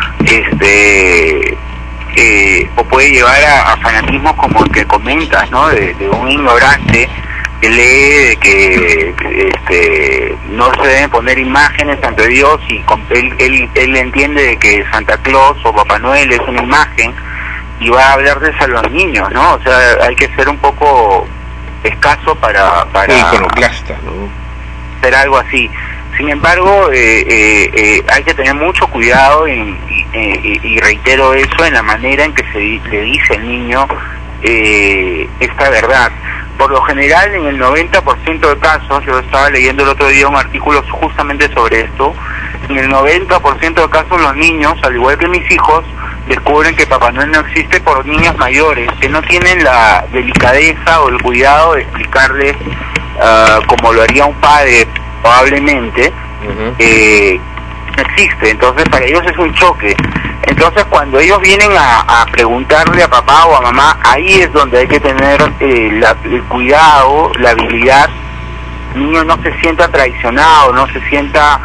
o puede llevar a fanatismos como el que comentas, ¿no? De un ignorante que lee que no se deben poner imágenes ante Dios, y él entiende de que Santa Claus o Papá Noel es una imagen, y va a hablarles a los niños, ¿no? O sea, hay que ser un poco escaso para iconoclasta, ¿no? Hacer algo así. Sin embargo, hay que tener mucho cuidado y reitero eso en la manera en que le dice el niño esta verdad. Por lo general, en el 90% de casos, yo estaba leyendo el otro día un artículo justamente sobre esto, en el 90% de casos los niños, al igual que mis hijos, descubren que Papá Noel no existe por niños mayores, que no tienen la delicadeza o el cuidado de explicarles, como lo haría un padre probablemente, no existe, entonces para ellos es un choque. Entonces cuando ellos vienen a preguntarle a papá o a mamá, ahí es donde hay que tener el cuidado, la habilidad. El niño no se sienta traicionado, no se sienta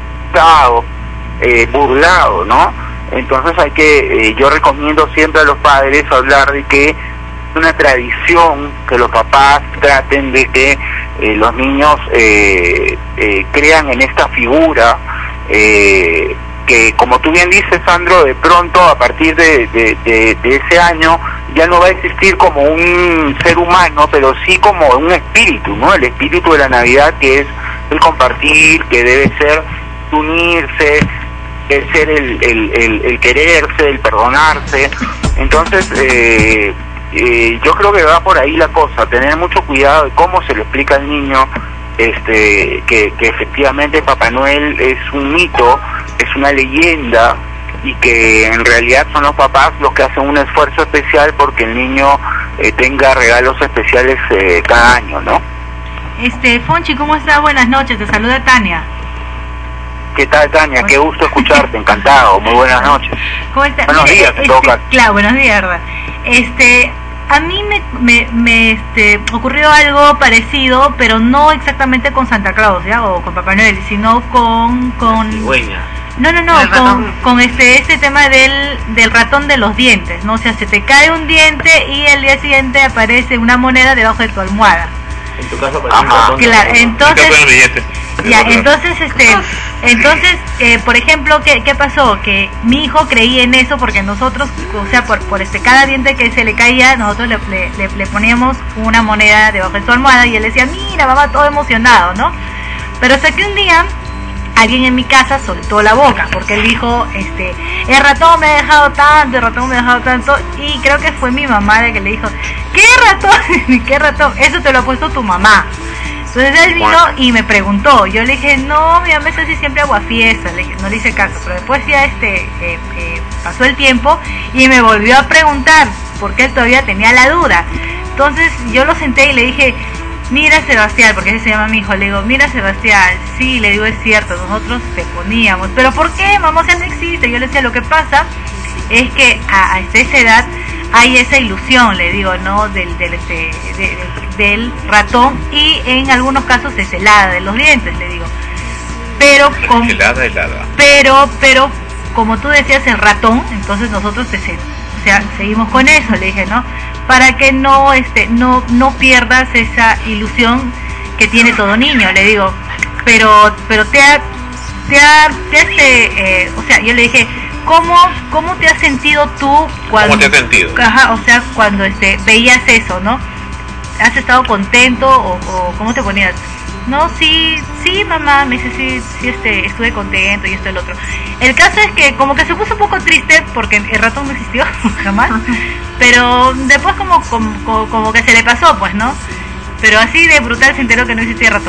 burlado, ¿no? Entonces hay que, yo recomiendo siempre a los padres hablar de que es una tradición que los papás traten de que los niños crean en esta figura, que como tú bien dices, Sandro, de pronto a partir de ese año ya no va a existir como un ser humano, pero sí como un espíritu, ¿no? El espíritu de la Navidad, que es el compartir, que debe ser unirse, el ser el quererse, el perdonarse. Entonces yo creo que va por ahí la cosa, tener mucho cuidado de cómo se le explica al niño que efectivamente Papá Noel es un mito, es una leyenda, y que en realidad son los papás los que hacen un esfuerzo especial porque el niño tenga regalos especiales cada año, ¿no? Fonchi, ¿cómo estás? Buenas noches, te saluda Tania. ¿Qué tal, Tania? Qué gusto escucharte, encantado, muy buenas noches. ¿Cómo estás? Buenos días, en todo caso. Claro, buenos días, ¿verdad? A mí me ocurrió algo parecido, pero no exactamente con Santa Claus, ¿ya? O con Papá Noel, sino con este tema del ratón de los dientes, ¿no? O sea, se te cae un diente y el día siguiente aparece una moneda debajo de tu almohada. En tu caso aparece un ratón. Claro, entonces, por ejemplo, ¿qué pasó? Que mi hijo creía en eso porque nosotros, o sea, por cada diente que se le caía, nosotros le poníamos una moneda debajo de su almohada y él decía, mira, mamá, todo emocionado, ¿no? Pero hasta que un día alguien en mi casa soltó la boca porque él dijo, el ratón me ha dejado tanto, y creo que fue mi mamá la que le dijo, ¿qué ratón? ¿Qué ratón? Eso te lo ha puesto tu mamá. Entonces él vino y me preguntó, yo le dije, no, mi mamá es así siempre aguafiesta, no le hice caso, pero después ya pasó el tiempo y me volvió a preguntar, porque él todavía tenía la duda. Entonces yo lo senté y le dije, mira Sebastián, porque ese se llama mi hijo, le digo, mira Sebastián, sí, le digo, es cierto, nosotros te poníamos, pero ¿por qué, mamá? O sea, no existe. Yo le decía, lo que pasa es que a esa edad hay esa ilusión, le digo, ¿no? Del ratón, y en algunos casos es helada de los dientes, le digo. Pero pero como tú decías, el ratón, entonces nosotros seguimos con eso, le dije, ¿no? Para que no pierdas esa ilusión que tiene todo niño, le digo. Pero o sea, yo le dije, ¿cómo te has sentido tú cuando... ¿Cómo te has sentido? Ajá, o sea, cuando veías eso, ¿no? ¿Has estado contento o cómo te ponías? No, sí, mamá, me dice, sí, estuve contento y esto y el otro. El caso es que como que se puso un poco triste porque el ratón no existió jamás, pero después como que se le pasó, pues, ¿no? Pero así de brutal se enteró que no existía ratón.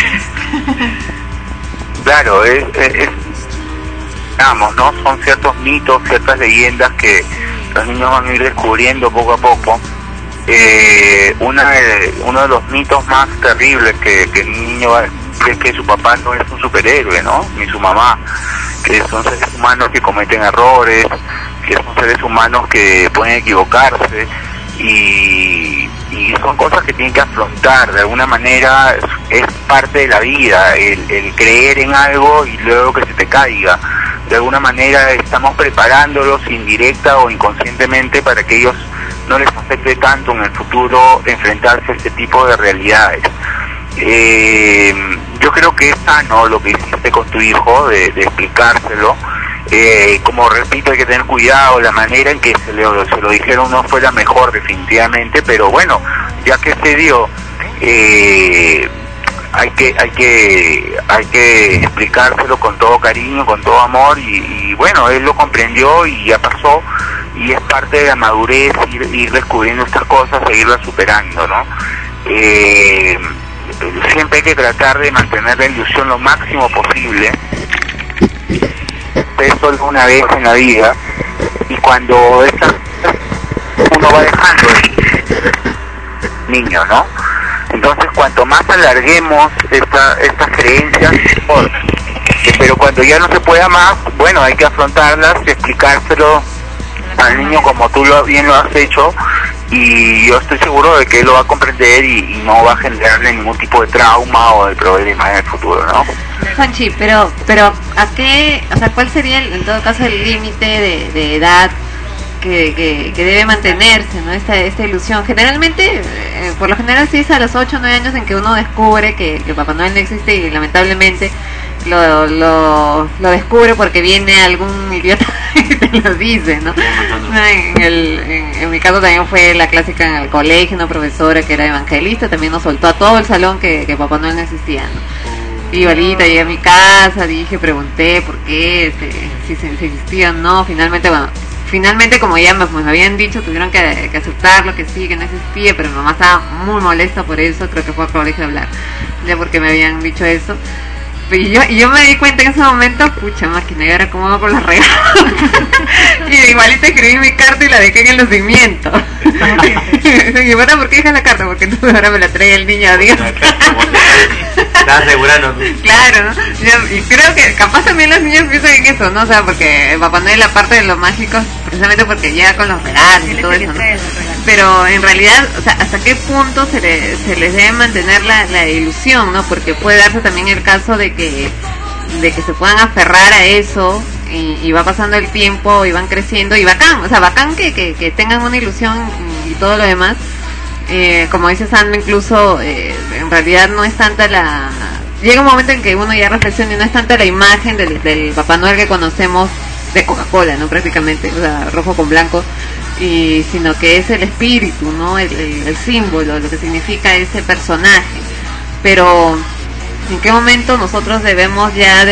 Claro, digamos, ¿no? Son ciertos mitos, ciertas leyendas que los niños van a ir descubriendo poco a poco. Uno de los mitos más terribles que el niño va a decir es que su papá no es un superhéroe, ¿no? Ni su mamá, que son seres humanos que cometen errores, que son seres humanos que pueden equivocarse, y son cosas que tienen que afrontar. De alguna manera es parte de la vida, el creer en algo y luego que se te caiga. De alguna manera estamos preparándolos indirecta o inconscientemente para que ellos no les afecte tanto en el futuro enfrentarse a este tipo de realidades. Yo creo que es sano lo que hiciste con tu hijo, de explicárselo. Como repito, hay que tener cuidado, la manera en que se lo dijeron no fue la mejor definitivamente, pero bueno, ya que se dio, hay que explicárselo con todo cariño, con todo amor, y bueno, él lo comprendió y ya pasó, y es parte de la madurez ir descubriendo estas cosas, seguirlas superando, ¿no? Siempre hay que tratar de mantener la ilusión lo máximo posible. Es solo una vez en la vida, y cuando uno va dejando el niño, ¿no? Entonces cuanto más alarguemos estas creencias, mejor. Pero cuando ya no se pueda más, bueno, hay que afrontarlas y explicárselo al niño como tú bien lo has hecho, y yo estoy seguro de que él lo va a comprender y no va a generarle ningún tipo de trauma o de problema en el futuro, ¿no? Juanchi, pero ¿a qué, o sea, cuál sería en todo caso el límite de edad que debe mantenerse, ¿no? Esta ilusión. Generalmente, por lo general sí es a los 8 o 9 años en que uno descubre que Papá Noel no existe, y lamentablemente lo descubre porque viene algún idiota y te lo dice, ¿no? En mi caso también fue la clásica en el colegio, una profesora que era evangelista también nos soltó a todo el salón que Papá Noel no existía, ¿no? Y igualita llegué a mi casa, pregunté por qué, si existía o no. Finalmente, como ya me habían dicho, tuvieron que aceptarlo, que sí, que no existía, pero mi mamá estaba muy molesta por eso, creo que fue al colegio a hablar, ya porque me habían dicho eso. Y yo me di cuenta en ese momento, pucha máquina, y ahora cómo hago con los regalos. Y igualito escribí mi carta y la dejé en el nacimiento. Y bueno, ¿por qué dejas la carta? Porque entonces ahora me la trae el niño a Dios. Estás asegurando. Claro, ¿no? Y creo que capaz también los niños piensan en eso, ¿no? O sea, porque Papá Noel, la parte de lo mágico, precisamente porque llega con los regalos y todo eso, ¿no? Pero en realidad, o sea, ¿hasta qué punto se les debe mantener la ilusión, ¿no? Porque puede darse también el caso de que se puedan aferrar a eso y va pasando el tiempo y van creciendo, y bacán que tengan una ilusión y todo lo demás. Como dice Sandro, incluso en realidad no es tanta llega un momento en que uno ya reflexiona y no es tanta la imagen del Papá Noel que conocemos de Coca-Cola, ¿no? Prácticamente, o sea, rojo con blanco, sino que es el espíritu, ¿no? El símbolo, lo que significa ese personaje. Pero ¿en qué momento nosotros debemos ya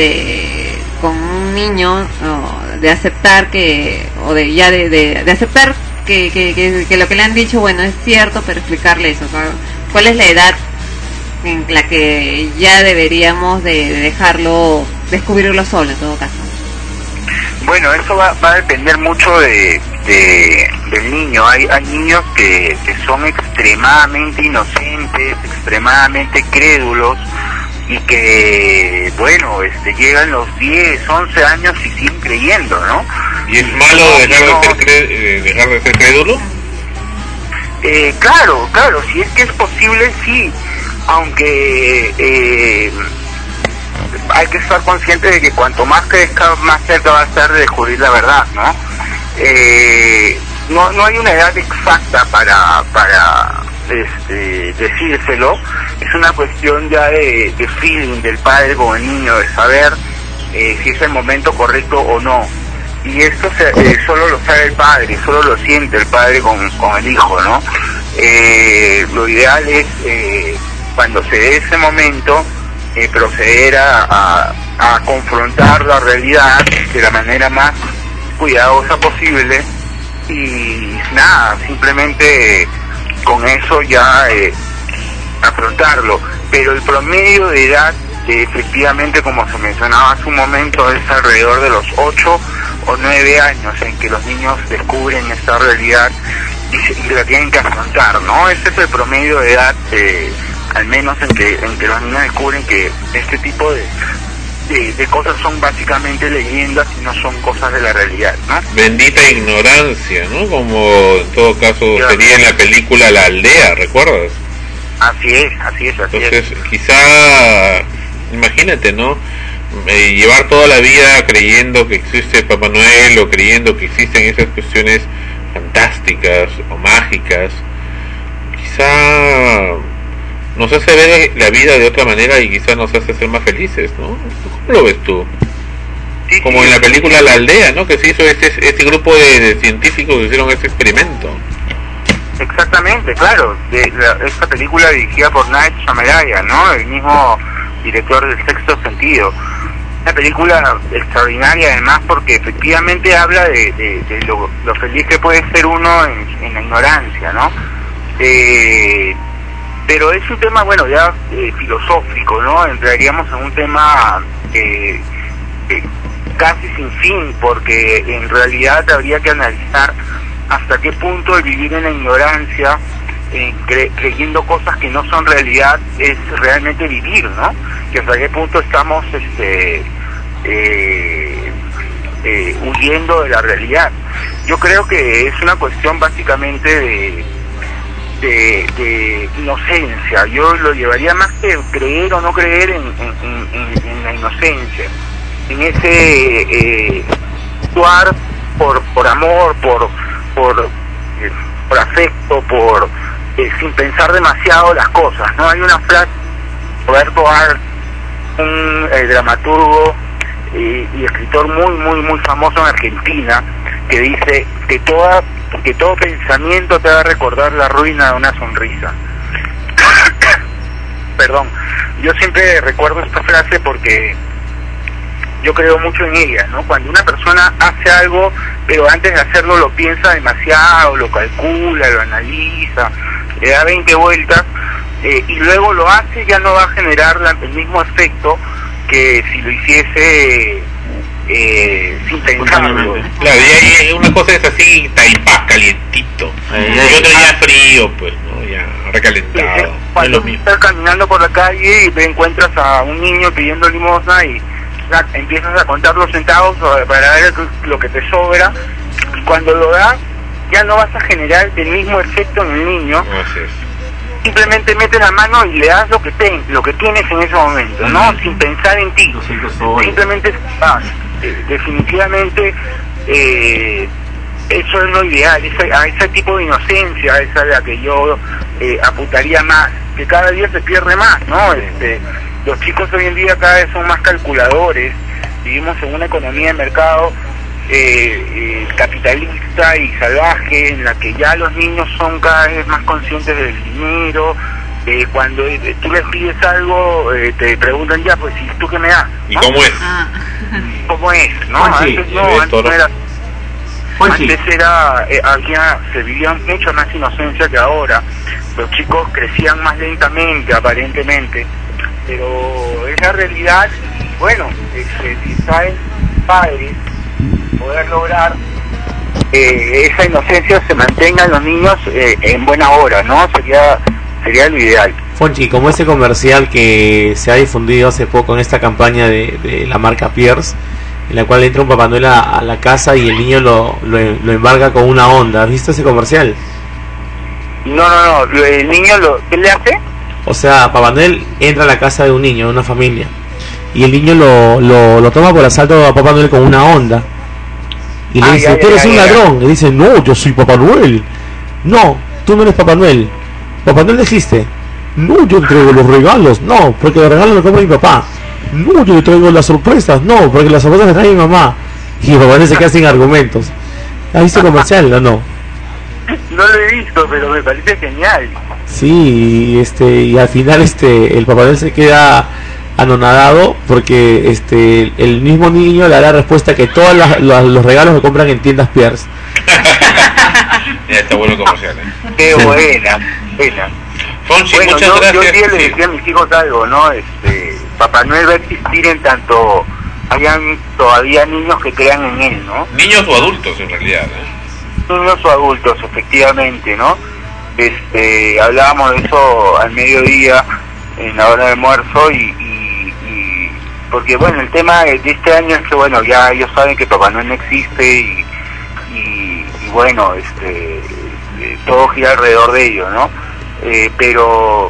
con un niño, ¿no? de aceptar de aceptar que lo que le han dicho, bueno, es cierto, pero explicarle eso, ¿no? ¿Cuál es la edad en la que ya deberíamos de dejarlo, descubrirlo solo en todo caso? Bueno, eso va a depender mucho del niño. Hay niños que son extremadamente inocentes, extremadamente crédulos, y que, bueno, llegan los 10, 11 años y siguen creyendo, ¿no? ¿Y es malo dejar de ser crédulo? Claro, si es que es posible, sí, aunque hay que estar consciente de que cuanto más crezca, más cerca va a estar de descubrir la verdad, ¿no? No hay una edad exacta para decírselo. Es una cuestión ya de feeling del padre con el niño, de saber si es el momento correcto o no. Y esto solo lo sabe el padre, solo lo siente el padre con el hijo, ¿no? Lo ideal es, cuando se dé ese momento, proceder a confrontar la realidad de la manera más cuidadosa posible, y nada, simplemente con eso ya afrontarlo. Pero el promedio de edad, efectivamente, como se mencionaba hace un momento, es alrededor de los 8 o 9 años en que los niños descubren esta realidad y la tienen que afrontar, ¿no? Ese es el promedio de edad, al menos en que los niños descubren que este tipo de cosas son básicamente leyendas y no son cosas de la realidad, ¿no? Bendita ignorancia, ¿no? Como en todo caso sería en la película La Aldea, ¿recuerdas? Así es. Entonces, quizá, imagínate, ¿no? Llevar toda la vida creyendo que existe Papá Noel, o creyendo que existen esas cuestiones fantásticas o mágicas, quizá nos hace ver la vida de otra manera y quizá nos hace ser más felices, ¿no? ¿Cómo lo ves tú? Como en la película La Aldea, ¿no? Que se hizo este grupo de científicos que hicieron este experimento. Exactamente, claro. Esta película dirigida por Night Shyamalan, ¿no? El mismo director del Sexto Sentido. Una película extraordinaria, además, porque efectivamente habla de lo feliz que puede ser uno en la ignorancia, ¿no? Pero es un tema, bueno, ya filosófico, ¿no? Entraríamos en un tema casi sin fin, porque en realidad habría que analizar hasta qué punto el vivir en la ignorancia, creyendo cosas que no son realidad, es realmente vivir, ¿no? Que hasta qué punto estamos huyendo de la realidad. Yo creo que es una cuestión básicamente de inocencia. Yo lo llevaría más que creer o no creer en la inocencia, en ese actuar por amor, por afecto, sin pensar demasiado las cosas, ¿no? Hay una frase de Roberto Art, un dramaturgo y escritor muy famoso en Argentina, que dice que todo pensamiento te va a recordar la ruina de una sonrisa. Perdón, yo siempre recuerdo esta frase porque yo creo mucho en ella, ¿no? Cuando una persona hace algo, pero antes de hacerlo lo piensa demasiado, lo calcula, lo analiza, le da 20 vueltas, y luego lo hace, ya no va a generar el mismo efecto que si lo hiciese sin pensarlo. Claro, y una cosa es así, taipás, calientito, y otra ya frío, pues, ¿no? Ya recalentado. Cuando estás caminando por la calle y te encuentras a un niño pidiendo limosna y empiezas a contar los centavos para ver lo que te sobra, y cuando lo das ya no vas a generar el mismo efecto en el niño. Así es. Simplemente metes la mano y le das lo que tienes en ese momento, ¿no? Sin pensar en ti. Simplemente definitivamente eso es lo ideal, a ese tipo de inocencia es a la que yo apuntaría más, que cada día se pierde más, ¿no? Los chicos hoy en día cada vez son más calculadores, vivimos en una economía de mercado capitalista y salvaje, en la que ya los niños son cada vez más conscientes del dinero. Cuando tú les pides algo, te preguntan, ya, pues, ¿y tú qué me das? ¿Y cómo es? ¿Cómo es? ¿No? Antes se vivía mucho más inocencia que ahora. Los chicos crecían más lentamente, aparentemente, pero es la realidad. Bueno, si saben padres poder lograr esa inocencia se mantenga en los niños en buena hora, ¿no? Sería lo ideal. Fonchi, como ese comercial que se ha difundido hace poco en esta campaña de la marca Pierce, en la cual entra un Papá Noel a la casa y el niño lo embarga con una onda. ¿Has visto ese comercial? No, el niño ¿qué le hace? O sea, Papá Noel entra a la casa de un niño, de una familia, y el niño lo toma por asalto a Papá Noel con una onda. Y le dice, tú eres un ladrón. Y dice, no, yo soy Papá Noel. No, tú no eres Papá Noel. ¿Papá Noel existe? No, yo entrego los regalos. No, porque los regalos los compra mi papá. No, yo le traigo las sorpresas. No, porque las sorpresas las trae mi mamá. Y Papá Noel se queda sin argumentos. ¿Has visto el comercial o no? No lo he visto, pero me parece genial. Sí, y al final el Papá Noel se queda anonadado porque el mismo niño le da la respuesta que todos los regalos se compran en tiendas Pierce. Ya está bueno el comercial. Qué buena. Fonchi, bueno, muchas gracias. Yo un día le decía a mis hijos algo, ¿no? Papá Noel va a existir en tanto hayan todavía niños que crean en él, ¿no? Niños o adultos, en realidad, Niños o adultos, efectivamente, ¿no? Hablábamos de eso al mediodía en la hora de almuerzo y porque bueno, el tema de este año es que bueno, ya ellos saben que Papá Noel no existe y bueno, todo gira alrededor de ello, ¿no? Pero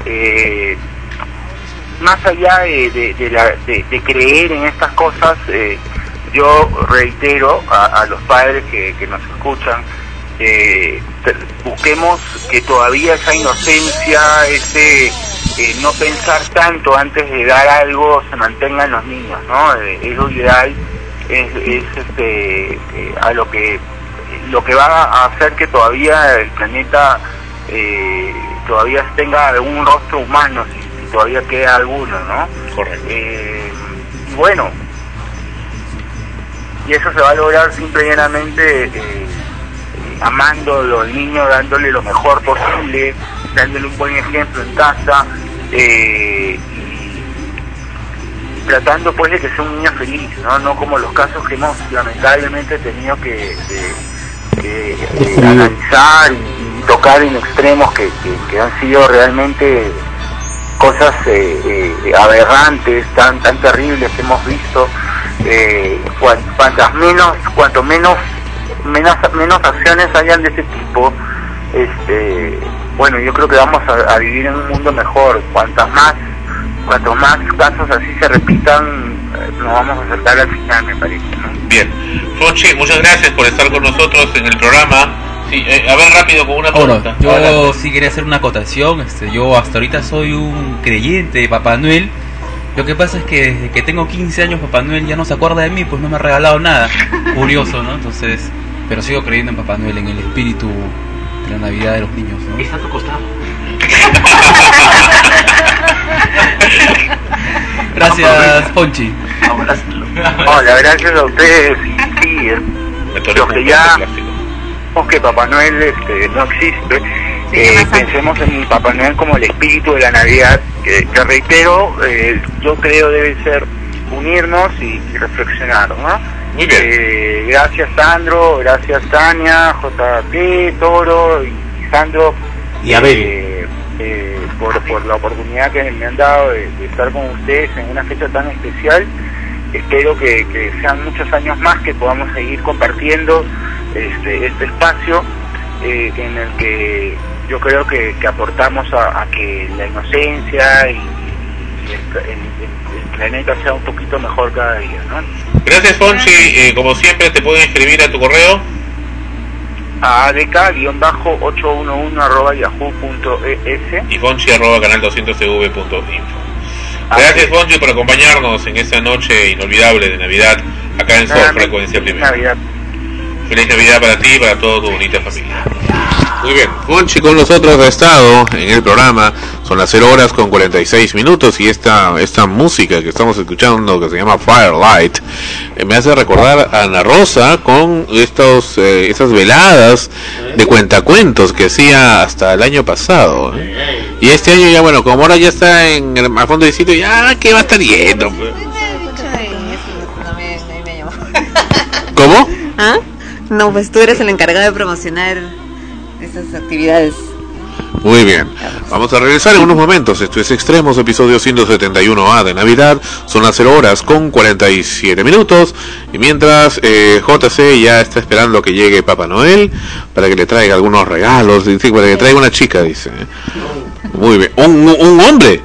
más allá de creer en estas cosas, yo reitero a los padres que nos escuchan, busquemos que todavía esa inocencia, no pensar tanto antes de dar algo se mantenga en los niños, ¿no? Es lo ideal, es a lo que va a hacer que todavía el planeta todavía tenga algún rostro humano, si todavía queda alguno, ¿no? Correcto. Bueno, y eso se va a lograr simple y llanamente amándolo al niño, dándole lo mejor posible, dándole un buen ejemplo en casa, y tratando pues de que sea un niño feliz, no como los casos que hemos lamentablemente tenido que analizar y tocar en extremos que han sido realmente cosas aberrantes, tan terribles que hemos visto, cuanto menos acciones hayan de ese tipo, bueno, yo creo que vamos a vivir en un mundo mejor. Cuantos más casos así se repitan, nos vamos a acercar al final, me parece, ¿no? Bien, Fonchi, muchas gracias por estar con nosotros en el programa. Sí, a ver, rápido, con una pregunta. Yo sí quería hacer una acotación. Yo hasta ahorita soy un creyente de Papá Noel. Lo que pasa es que desde que tengo 15 años Papá Noel ya no se acuerda de mí, pues no me ha regalado nada. Curioso, ¿no? Entonces, pero sigo creyendo en Papá Noel, en el espíritu de la Navidad de los niños, ¿no? Está a tu costado. Gracias, Ponchi. Hola, gracias a ustedes. Sí, los que ya vemos que Papá Noel no existe, pensemos en Papá Noel como el espíritu de la Navidad, que reitero, yo creo debe ser unirnos y reflexionar, ¿no? Muy bien. Gracias Sandro, gracias Tania, JP, Toro y Sandro. Y Abel. Por la oportunidad que me han dado de estar con ustedes en una fecha tan especial. Espero que sean muchos años más que podamos seguir compartiendo este espacio en el que yo creo que aportamos a que la inocencia y el planeta sea un poquito mejor cada día, ¿no? Gracias, Fonchi. Como siempre, te pueden escribir a tu correo a adk-811@yahoo.es y fonchi@canal200tv.info. Gracias, Fonchi, por acompañarnos en esta noche inolvidable de Navidad acá en Sol Frecuencia Primera. Feliz Navidad para ti y para toda tu bonita familia. Muy bien, Fonchi con nosotros ha estado en el programa. Son las 0:46 y esta música que estamos escuchando, que se llama Firelight, me hace recordar a Ana Rosa con estas veladas de cuentacuentos que hacía hasta el año pasado, y este año ya, bueno, como ahora ya está en el fondo del sitio, ya que va a estar yendo. ¿Cómo? ¿Ah? No, pues tú eres el encargado de promocionar esas actividades. Muy bien, vamos a regresar en unos momentos. Esto es Extremos, episodio 171A de Navidad. Son las 0:47 y mientras JC ya está esperando que llegue Papá Noel para que le traiga algunos regalos, dice, para que le traiga una chica, dice. Muy bien, un hombre.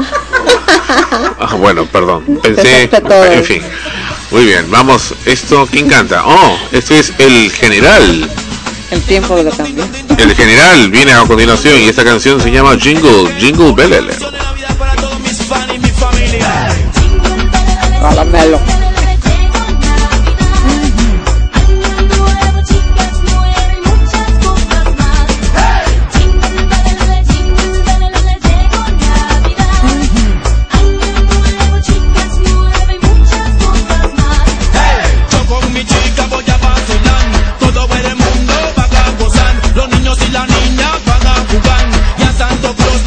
Bueno, perdón, pensé, en fin. Muy bien, vamos, ¿quién canta? Esto es El General. El tiempo lo cambió. El General viene a continuación y esta canción se llama Jingle Bell. Caramelo.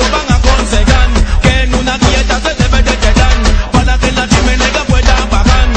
Que en una dieta se debe de quedar para que la chimenea pueda bajar.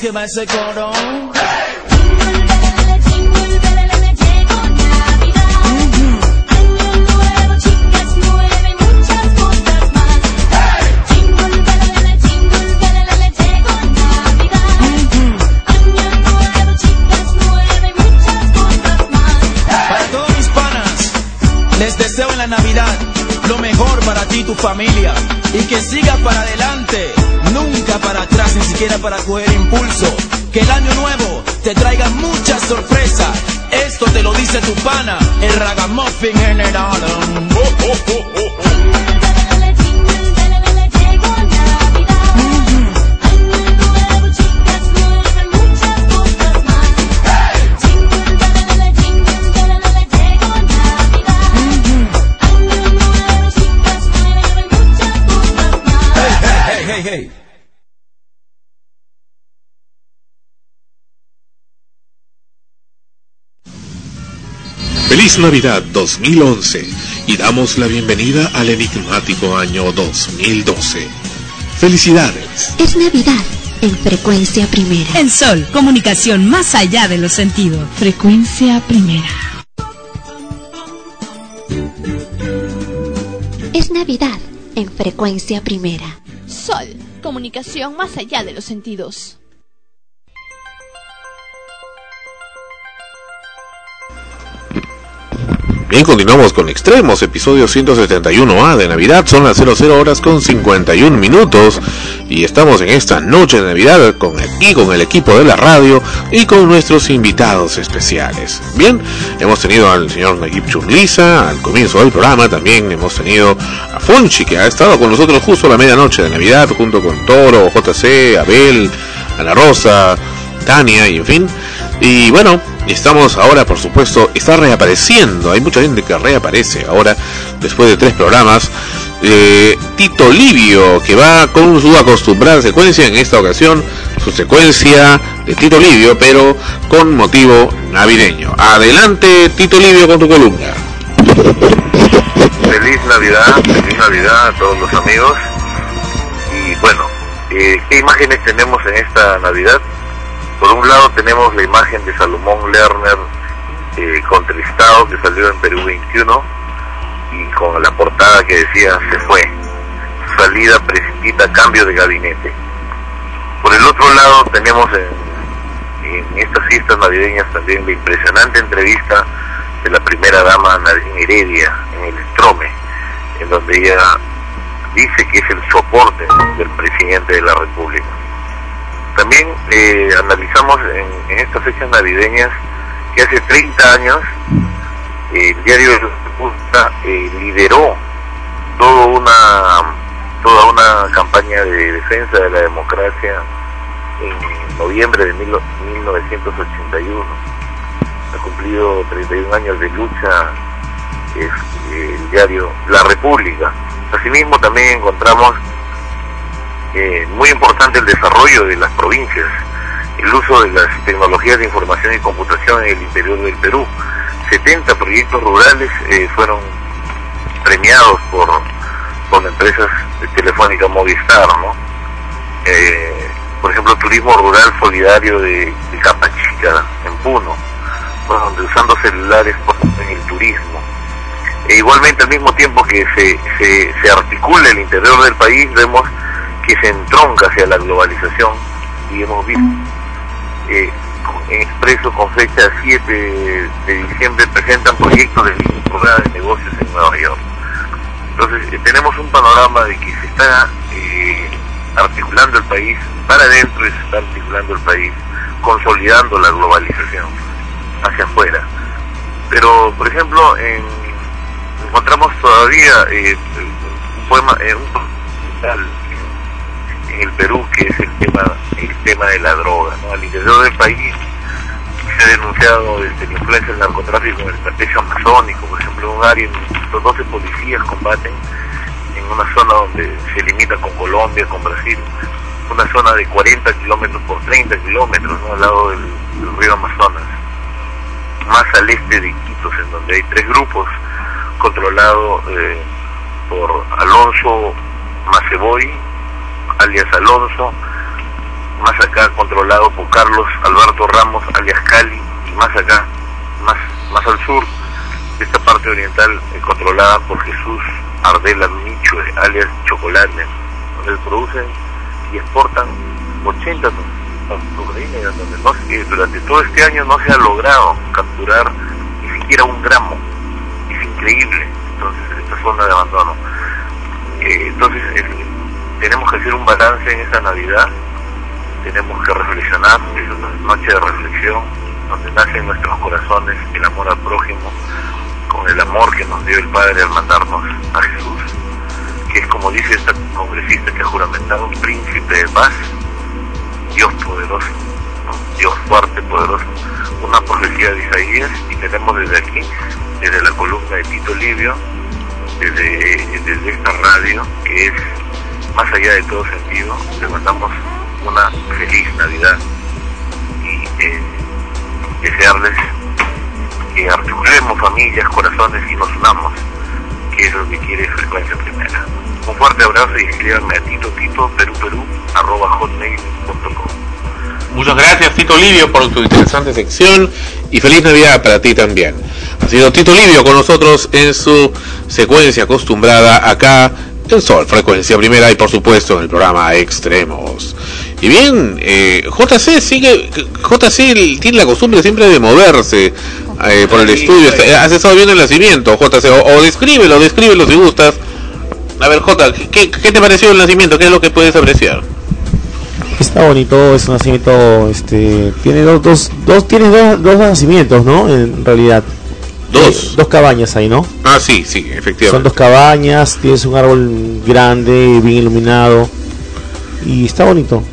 que va ese coro. Les deseo en la Navidad lo mejor para ti y tu familia, y que sigas para adelante, nunca para atrás, ni siquiera para coger impulso. Que el año nuevo te traiga muchas sorpresas. Esto te lo dice tu pana, el Ragamuffin General. Hey. Feliz Navidad 2011 y damos la bienvenida al enigmático año 2012. Felicidades. Es Navidad en Frecuencia Primera. En Sol, comunicación más allá de los sentidos. Frecuencia Primera. Es Navidad en Frecuencia Primera. Sol, comunicación más allá de los sentidos. Bien, continuamos con Extremos, episodio 171A de Navidad. Son las 00 horas con 51 minutos y estamos en esta noche de Navidad con el equipo de la radio y con nuestros invitados especiales. Bien, hemos tenido al señor Nayib Churliza al comienzo del programa. También hemos tenido a Fonchi, que ha estado con nosotros justo a la medianoche de Navidad, junto con Toro, JC, Abel, Ana Rosa, Tania y en fin. Y bueno, estamos ahora, por supuesto, está reapareciendo. Hay mucha gente que reaparece ahora después de 3 programas. Tito Livio, que va con su acostumbrada secuencia, en esta ocasión su secuencia de Tito Livio, pero con motivo navideño. Adelante, Tito Livio, con tu columna. Feliz Navidad a todos los amigos. Y bueno, ¿qué imágenes tenemos en esta Navidad? Por un lado tenemos la imagen de Salomón Lerner contristado, que salió en Perú 21, y con la portada que decía "se fue, su salida precipita cambio de gabinete". Por el otro lado tenemos en estas fiestas navideñas también la impresionante entrevista de la primera dama Nadine Heredia en el Estrome, en donde ella dice que es el soporte del presidente de la República. También analizamos en estas fechas navideñas que hace 30 años el diario de la República lideró toda una campaña de defensa de la democracia en noviembre de 1981. Ha cumplido 31 años de lucha el diario La República. Asimismo también encontramos muy importante el desarrollo de las provincias, el uso de las tecnologías de información y computación en el interior del Perú. 70 proyectos rurales fueron premiados por la empresa telefónica Movistar, ¿no? Por ejemplo, turismo rural solidario de Capachica, en Puno, donde usando celulares en el turismo. Igualmente, al mismo tiempo que se articula el interior del país, vemos que se entronca hacia la globalización, y hemos visto en Expreso con fecha 7 de diciembre presentan proyectos de programa de negocios en Nueva York. Entonces tenemos un panorama de que se está articulando el país para adentro y se está articulando el país, consolidando la globalización hacia afuera. Pero, por ejemplo, encontramos todavía un poema, en el Perú, que es el tema de la droga, ¿no? Al interior del país se ha denunciado la influencia del narcotráfico en el trapecio amazónico. Por ejemplo, en un área en los 12 policías combaten en una zona donde se limita con Colombia, con Brasil, una zona de 40 kilómetros por 30 kilómetros, ¿no? Al lado del río Amazonas, más al este de Iquitos, en donde hay 3 grupos controlados por Alonso Maceboy, alias Alonso, más acá controlado por Carlos Alberto Ramos alias Cali, y más acá, más al sur, esta parte oriental controlada por Jesús Ardela Michue alias Chocolate, donde producen y exportan 80 toneladas de cocaína, donde durante todo este año no se ha logrado capturar ni siquiera un gramo. Es increíble. Entonces, esta zona de abandono. Entonces, tenemos que hacer un balance en esta Navidad, tenemos que reflexionar, es una noche de reflexión, donde nace en nuestros corazones el amor al prójimo, con el amor que nos dio el Padre al mandarnos a Jesús, que es, como dice esta congresista que ha juramentado, un príncipe de paz, Dios poderoso, ¿no? Dios fuerte, poderoso, una profecía de Isaías, y tenemos desde aquí, desde la columna de Tito Livio, desde esta radio, que es más allá de todo sentido, le mandamos una feliz Navidad y desearles que articulemos familias, corazones y nos unamos, que es lo que quiere Frecuencia Primera. Un fuerte abrazo y escríbanme a tito@hotmail.com. Muchas gracias, Tito Livio, por tu interesante sección, y feliz Navidad para ti también. Ha sido Tito Livio con nosotros en su secuencia acostumbrada acá en Sol, Frecuencia Primera, y por supuesto en el programa Extremos. Y bien, JC tiene la costumbre siempre de moverse por el estudio. Has estado viendo el nacimiento, JC, o descríbelo si gustas. A ver, J, ¿qué te pareció el nacimiento? ¿Qué es lo que puedes apreciar? Está bonito, es un nacimiento, tiene dos nacimientos, ¿no? En realidad. Dos cabañas ahí, ¿no? Ah, sí, efectivamente. Son dos cabañas, tienes un árbol grande, bien iluminado, y está bonito.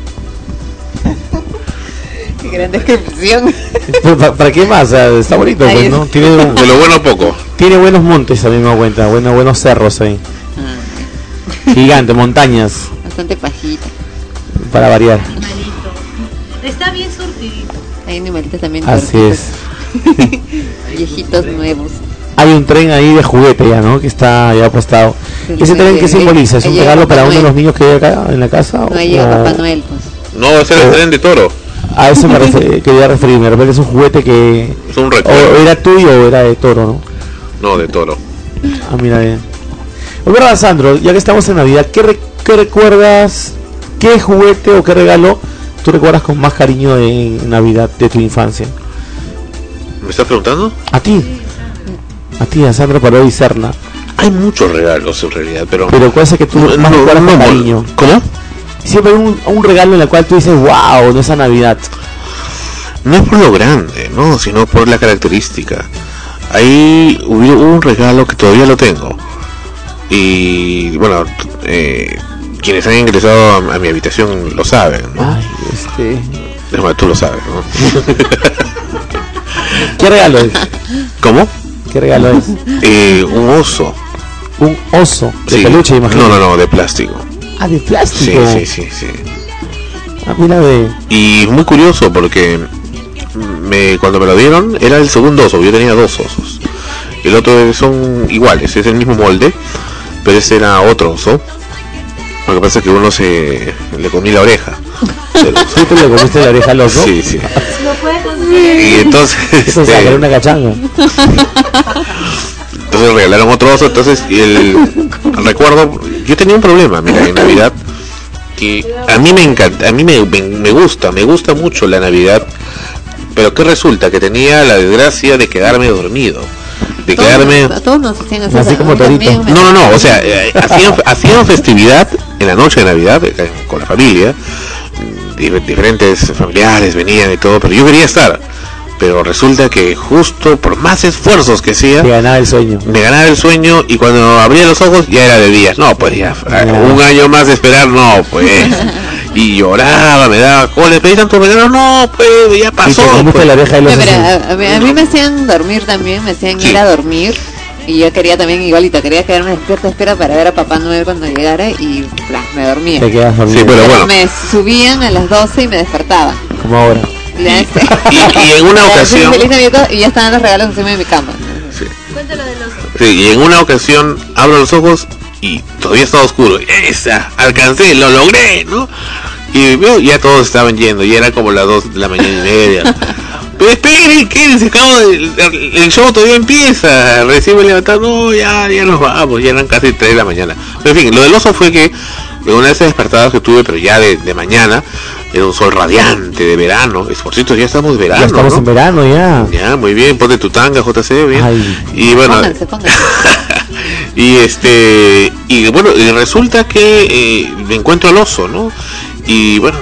Qué gran descripción. ¿Para qué más? O sea, está bonito, pues, ¿no? Tiene de lo bueno poco. Tiene buenos montes, a mí me da cuenta, buenos cerros ahí. Gigante, montañas. Bastante pajita. Para variar. Está bien surtidito. Hay animalitos también. Así es. Viejitos nuevos. Hay un tren ahí de juguete ya, ¿no? Que está ya apostado. ¿Ese tren qué simboliza? ¿Es un regalo para uno de los niños que hay acá en la casa? No llega Papá Noel, pues. No, ese es el tren de Toro. A eso quería referirme. De repente es un juguete que... Es un recuerdo. O era tuyo o era de Toro, ¿no? No, de Toro. Ah, mira bien. Pues verdad, Sandro, ya que estamos en Navidad, ¿qué recuerdas? ¿Qué juguete o qué regalo tú recuerdas con más cariño en Navidad de tu infancia? ¿Me estás preguntando? A ti, a Sandro Parodi Serna. Hay muchos regalos en realidad, pero ¿cuál es el que tú más recuerdas con cariño? ¿Cómo? Siempre hay un regalo en el cual tú dices, wow, no, esa Navidad. No es por lo grande, no, sino por la característica. Ahí hubo un regalo que todavía lo tengo. Y bueno, quienes han ingresado a mi habitación lo saben, ¿no? Ay, Déjame, tú lo sabes, ¿no? ¿Qué regalo es? ¿Cómo? ¿Qué regalo es? Un oso. ¿Un oso? ¿De peluche, imagino? No, de plástico. Ah, ¿de plástico? Sí. Ah, mira, y muy curioso porque cuando me lo dieron era el segundo oso, yo tenía dos osos. El otro son iguales, es el mismo molde, pero ese era otro oso. Lo que pasa es que uno le comí la oreja. ¿Sí te le comiste la oreja al oso? Sí. Lo puedes conseguir. Y entonces... Eso es una cachanga. Entonces regalaron otro oso, entonces recuerdo, yo tenía un problema, mira, en Navidad, que a mí me encanta, a mí me gusta mucho la Navidad, pero que resulta que tenía la desgracia de quedarme dormido. A todos nos hacían así como Torito. No, o sea, hacían festividad en la noche de Navidad con la familia, diferentes familiares venían y todo, pero yo quería estar, pero resulta que justo por más esfuerzos que hacía, me ganaba el sueño, y cuando abría los ojos ya era de día. No, pues ya, un año más de esperar, no, pues. Y lloraba, me daba, le pedí tanto regalo, no, pues ya pasó. Pues. La oreja de los a mí me hacían dormir también, me hacían ir a dormir, y yo quería también igualito, quería quedarme despierta para ver a Papá Noel cuando llegara, y me dormía. Te quedas dormido. Sí, pero bueno. Me subían a las 12 y me despertaban. Como ahora. Y en una ocasión... Feliz Navidad, y ya estaban los regalos encima de mi cama. Sí. Cuéntalo de los... Sí, y en una ocasión abro los ojos y todavía estaba oscuro. Alcancé, lo logré, ¿no? Y veo, ya todos estaban yendo, y era como las 2 de la mañana y media. Pero esperen, quédense, el show todavía empieza. Recién me levantaron, no, ya nos vamos, ya eran casi 3 de la mañana. Pero en fin, lo del oso fue que una de esas despertadas que tuve, pero ya de mañana, era un sol radiante de verano. Por cierto, ya estamos de verano. Ya estamos, ¿no? En verano, ya. Ya, muy bien, ponte tu tanga, JC, bien. Ay. Y bueno, pónganse. y bueno, y resulta que me encuentro al oso, ¿no? Y bueno,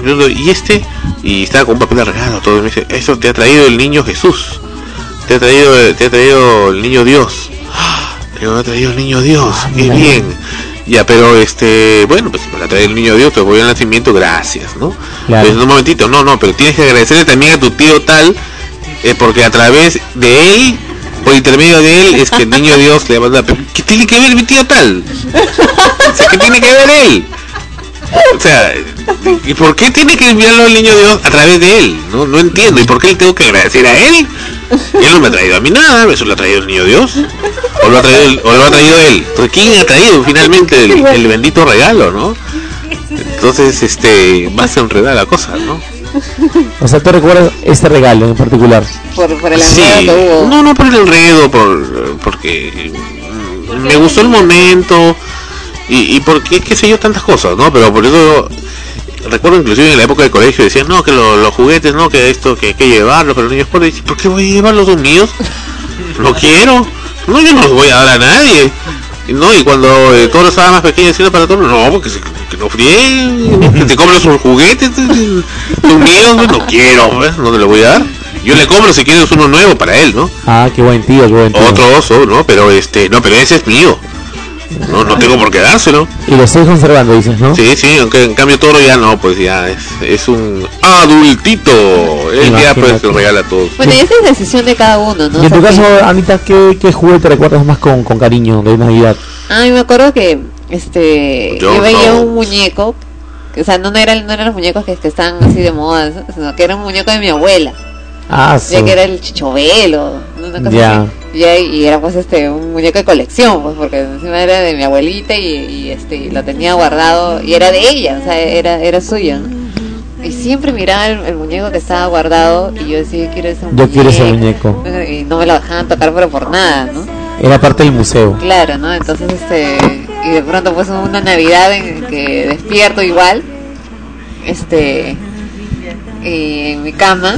y estaba con un papel de regalo, todo, y me dice, eso te ha traído el niño Jesús, te ha traído el niño Dios. Me ha traído el niño Dios, qué bien. Ya, pero bueno, pues me la trae el niño Dios, te voy al nacimiento, gracias, ¿no? Claro. Pues, un momentito, no, pero tienes que agradecerle también a tu tío tal, porque a través de él, por intermedio de él, es que el niño Dios le manda. ¿Qué tiene que ver mi tío tal? O sea, ¿qué tiene que ver él? O sea, ¿y por qué tiene que enviarlo el niño Dios a través de él? No entiendo. ¿Y por qué le tengo que agradecer a él? Él no me ha traído a mí nada, eso lo ha traído el niño Dios. O lo ha traído él. Entonces, ¿quién ha traído finalmente el bendito regalo, no? Entonces, va a ser enredada la cosa, ¿no? O sea, ¿tú recuerdas este regalo en particular? Por el enredo que hubo. No por el enredo, porque me gustó el momento. Y porque, qué sé yo, tantas cosas, ¿no? Pero por eso recuerdo inclusive en la época del colegio decían, no, que los juguetes, no, que esto, que hay que llevarlos, pero los niños por ¿por qué voy a llevar los míos? No quiero, no, yo no los voy a dar a nadie. No, y cuando todos estaban más pequeños decían para todos, no, porque que no frieguen, que te compren sus juguetes, los míos, no quiero, ¿ves? No te los voy a dar. Yo le compro si quieres uno nuevo para él, ¿no? Ah, qué buen tío, qué buen tío. Otro oso, ¿no? Pero no, pero ese es mío. No tengo por qué dárselo. Y lo estoy conservando, dices, ¿no? Sí, aunque en cambio Toro ya no, pues ya es un adultito. Él ya pues se regala a todos. Bueno, y esa es decisión de cada uno, ¿no? Y en tu caso, Anita, ¿qué juguete recuerdas más con cariño de Navidad? Me acuerdo que yo veía un muñeco, que, o sea, no eran los muñecos que están así de moda, sino que era un muñeco de mi abuela. Sí. Ya que era el Chichovelo, una cosa así. Y era pues un muñeco de colección, pues porque encima era de mi abuelita y lo tenía guardado y era de ella, o sea, era suya, ¿no? Y siempre miraba el muñeco que estaba guardado y yo decía, quiero ese muñeco. Y no me lo dejaban tocar pero por nada, ¿no? Era parte del museo. Claro, ¿no? Entonces y de pronto pues una Navidad en que despierto igual, en mi cama,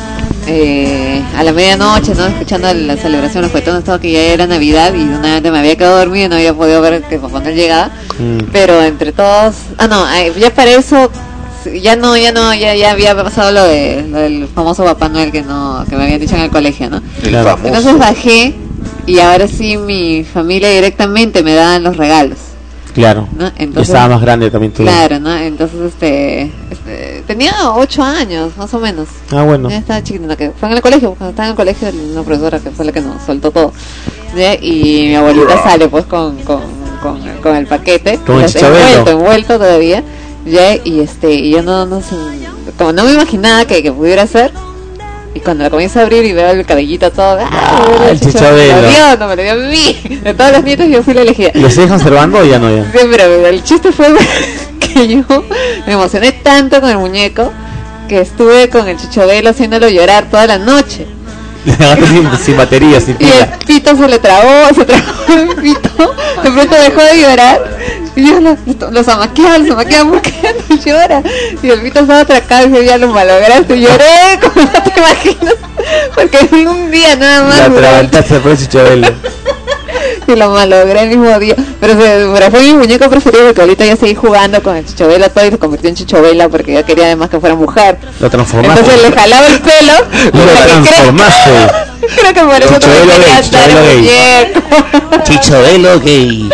a la medianoche, ¿no? Escuchando la celebración, los juguetones, todo, que ya era Navidad y una vez me había quedado dormido y no había podido ver que Papá Noel llegaba. Pero entre todos, ya para eso ya había pasado lo del famoso Papá Noel que me habían dicho en el colegio, ¿no? Entonces bajé y ahora sí mi familia directamente me daban los regalos. Claro, ¿no? Entonces, estaba más grande también tú. Claro, ¿no? Entonces tenía 8 años más o menos. Bueno. Ya estaba chiquitita, que fue en el colegio, cuando estaba en el colegio una profesora que fue la que nos soltó todo, ¿ya? Y mi abuelita sale pues con el paquete, envuelto todavía, ¿ya? Y yo no sé, como no me imaginaba que pudiera ser. Y cuando la comienzo a abrir y veo el cabellito todo, el Chichovelo. Me lo dio a mí. De todos los nietos yo fui la elegida. ¿Lo sigues conservando o ya no? Ya? Sí, pero el chiste fue que yo me emocioné tanto con el muñeco que estuve con el Chichovelo haciéndolo llorar toda la noche. sin batería, sin pila. Y el pito se trabó el pito. De pronto dejó de llorar. Y yo lo zamaqueaba porque ya no llora. Y el pito estaba atracado y yo ya lo malograste. Y lloré, como no te imaginas. Porque fue un día nada más. La atragantaste por el Chichovelo. Y lo malogré el mismo día. Pero fue mi muñeco preferido porque ahorita ya seguí jugando con el Chichovelo todo y se convirtió en Chichovela porque yo quería además que fuera mujer. Lo transformaste. Entonces le jalaba el pelo. Lo transformaste. Creo que por eso Chichovelo quería estar el muñeco. Chichovelo gay.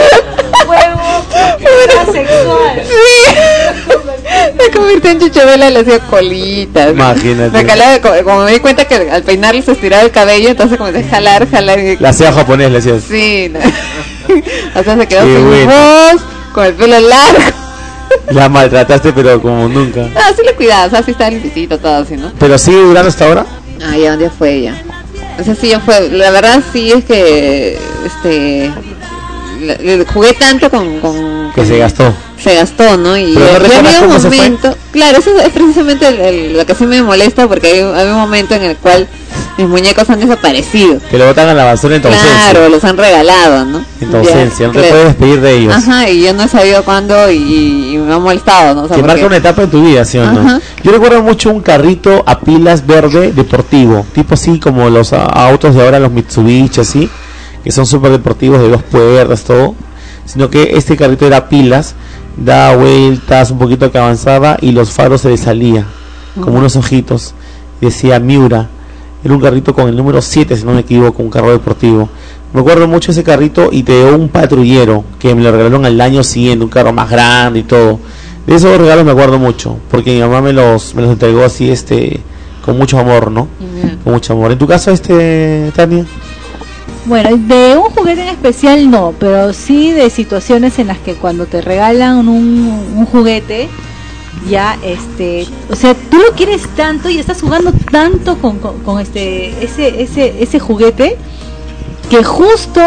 Sí. Me convirtió en Chichovela y le hacía colitas. Imagínate. Me calaba, como me di cuenta que al peinarle se estiraba el cabello, entonces comencé a jalar. La hacía japonés, le hacías. Sí. O sea, se quedó sin voz, con el pelo largo. La maltrataste, pero como nunca. Sí le cuidaba, o sea, sí estaba limpiecito, todo así, ¿no? ¿Pero sigue durando hasta ahora? Ya, ¿dónde fue ella? O sea, sí, ya fue. La verdad, sí es que jugué tanto con que se gastó. se gastó, ¿no? Y Pero no recuerdas había un cómo se fue. momento, claro, eso es precisamente lo que sí me molesta, porque hay un momento en el cual mis muñecos han desaparecido. Que lo botan a la basura en tu ausencia. Claro, los han regalado, ¿no? En tu ausencia, no te claro. puedes despedir de ellos. Ajá, y yo no he sabido cuándo y me ha molestado, ¿no? O sea, Que porque- marca una etapa en tu vida, ¿sí o no? Ajá. Yo recuerdo mucho un carrito a pilas verde deportivo, tipo así como los autos de ahora, los Mitsubishi, así, que son súper deportivos, de 2 puertas, todo. Sino que este carrito era a pilas, daba vueltas, un poquito que avanzaba y los faros se le salía, como unos ojitos. Decía Miura. Era un carrito con el número 7, si no me equivoco, un carro deportivo. Me acuerdo mucho ese carrito y te dio un patrullero que me lo regalaron al año siguiente, un carro más grande y todo. De esos regalos me acuerdo mucho, porque mi mamá me los entregó así, con mucho amor, ¿no? Con mucho amor. ¿En tu caso, Tania? Bueno, de un juguete en especial no, pero sí de situaciones en las que cuando te regalan un juguete, ya o sea, tú lo quieres tanto y estás jugando tanto con ese juguete que justo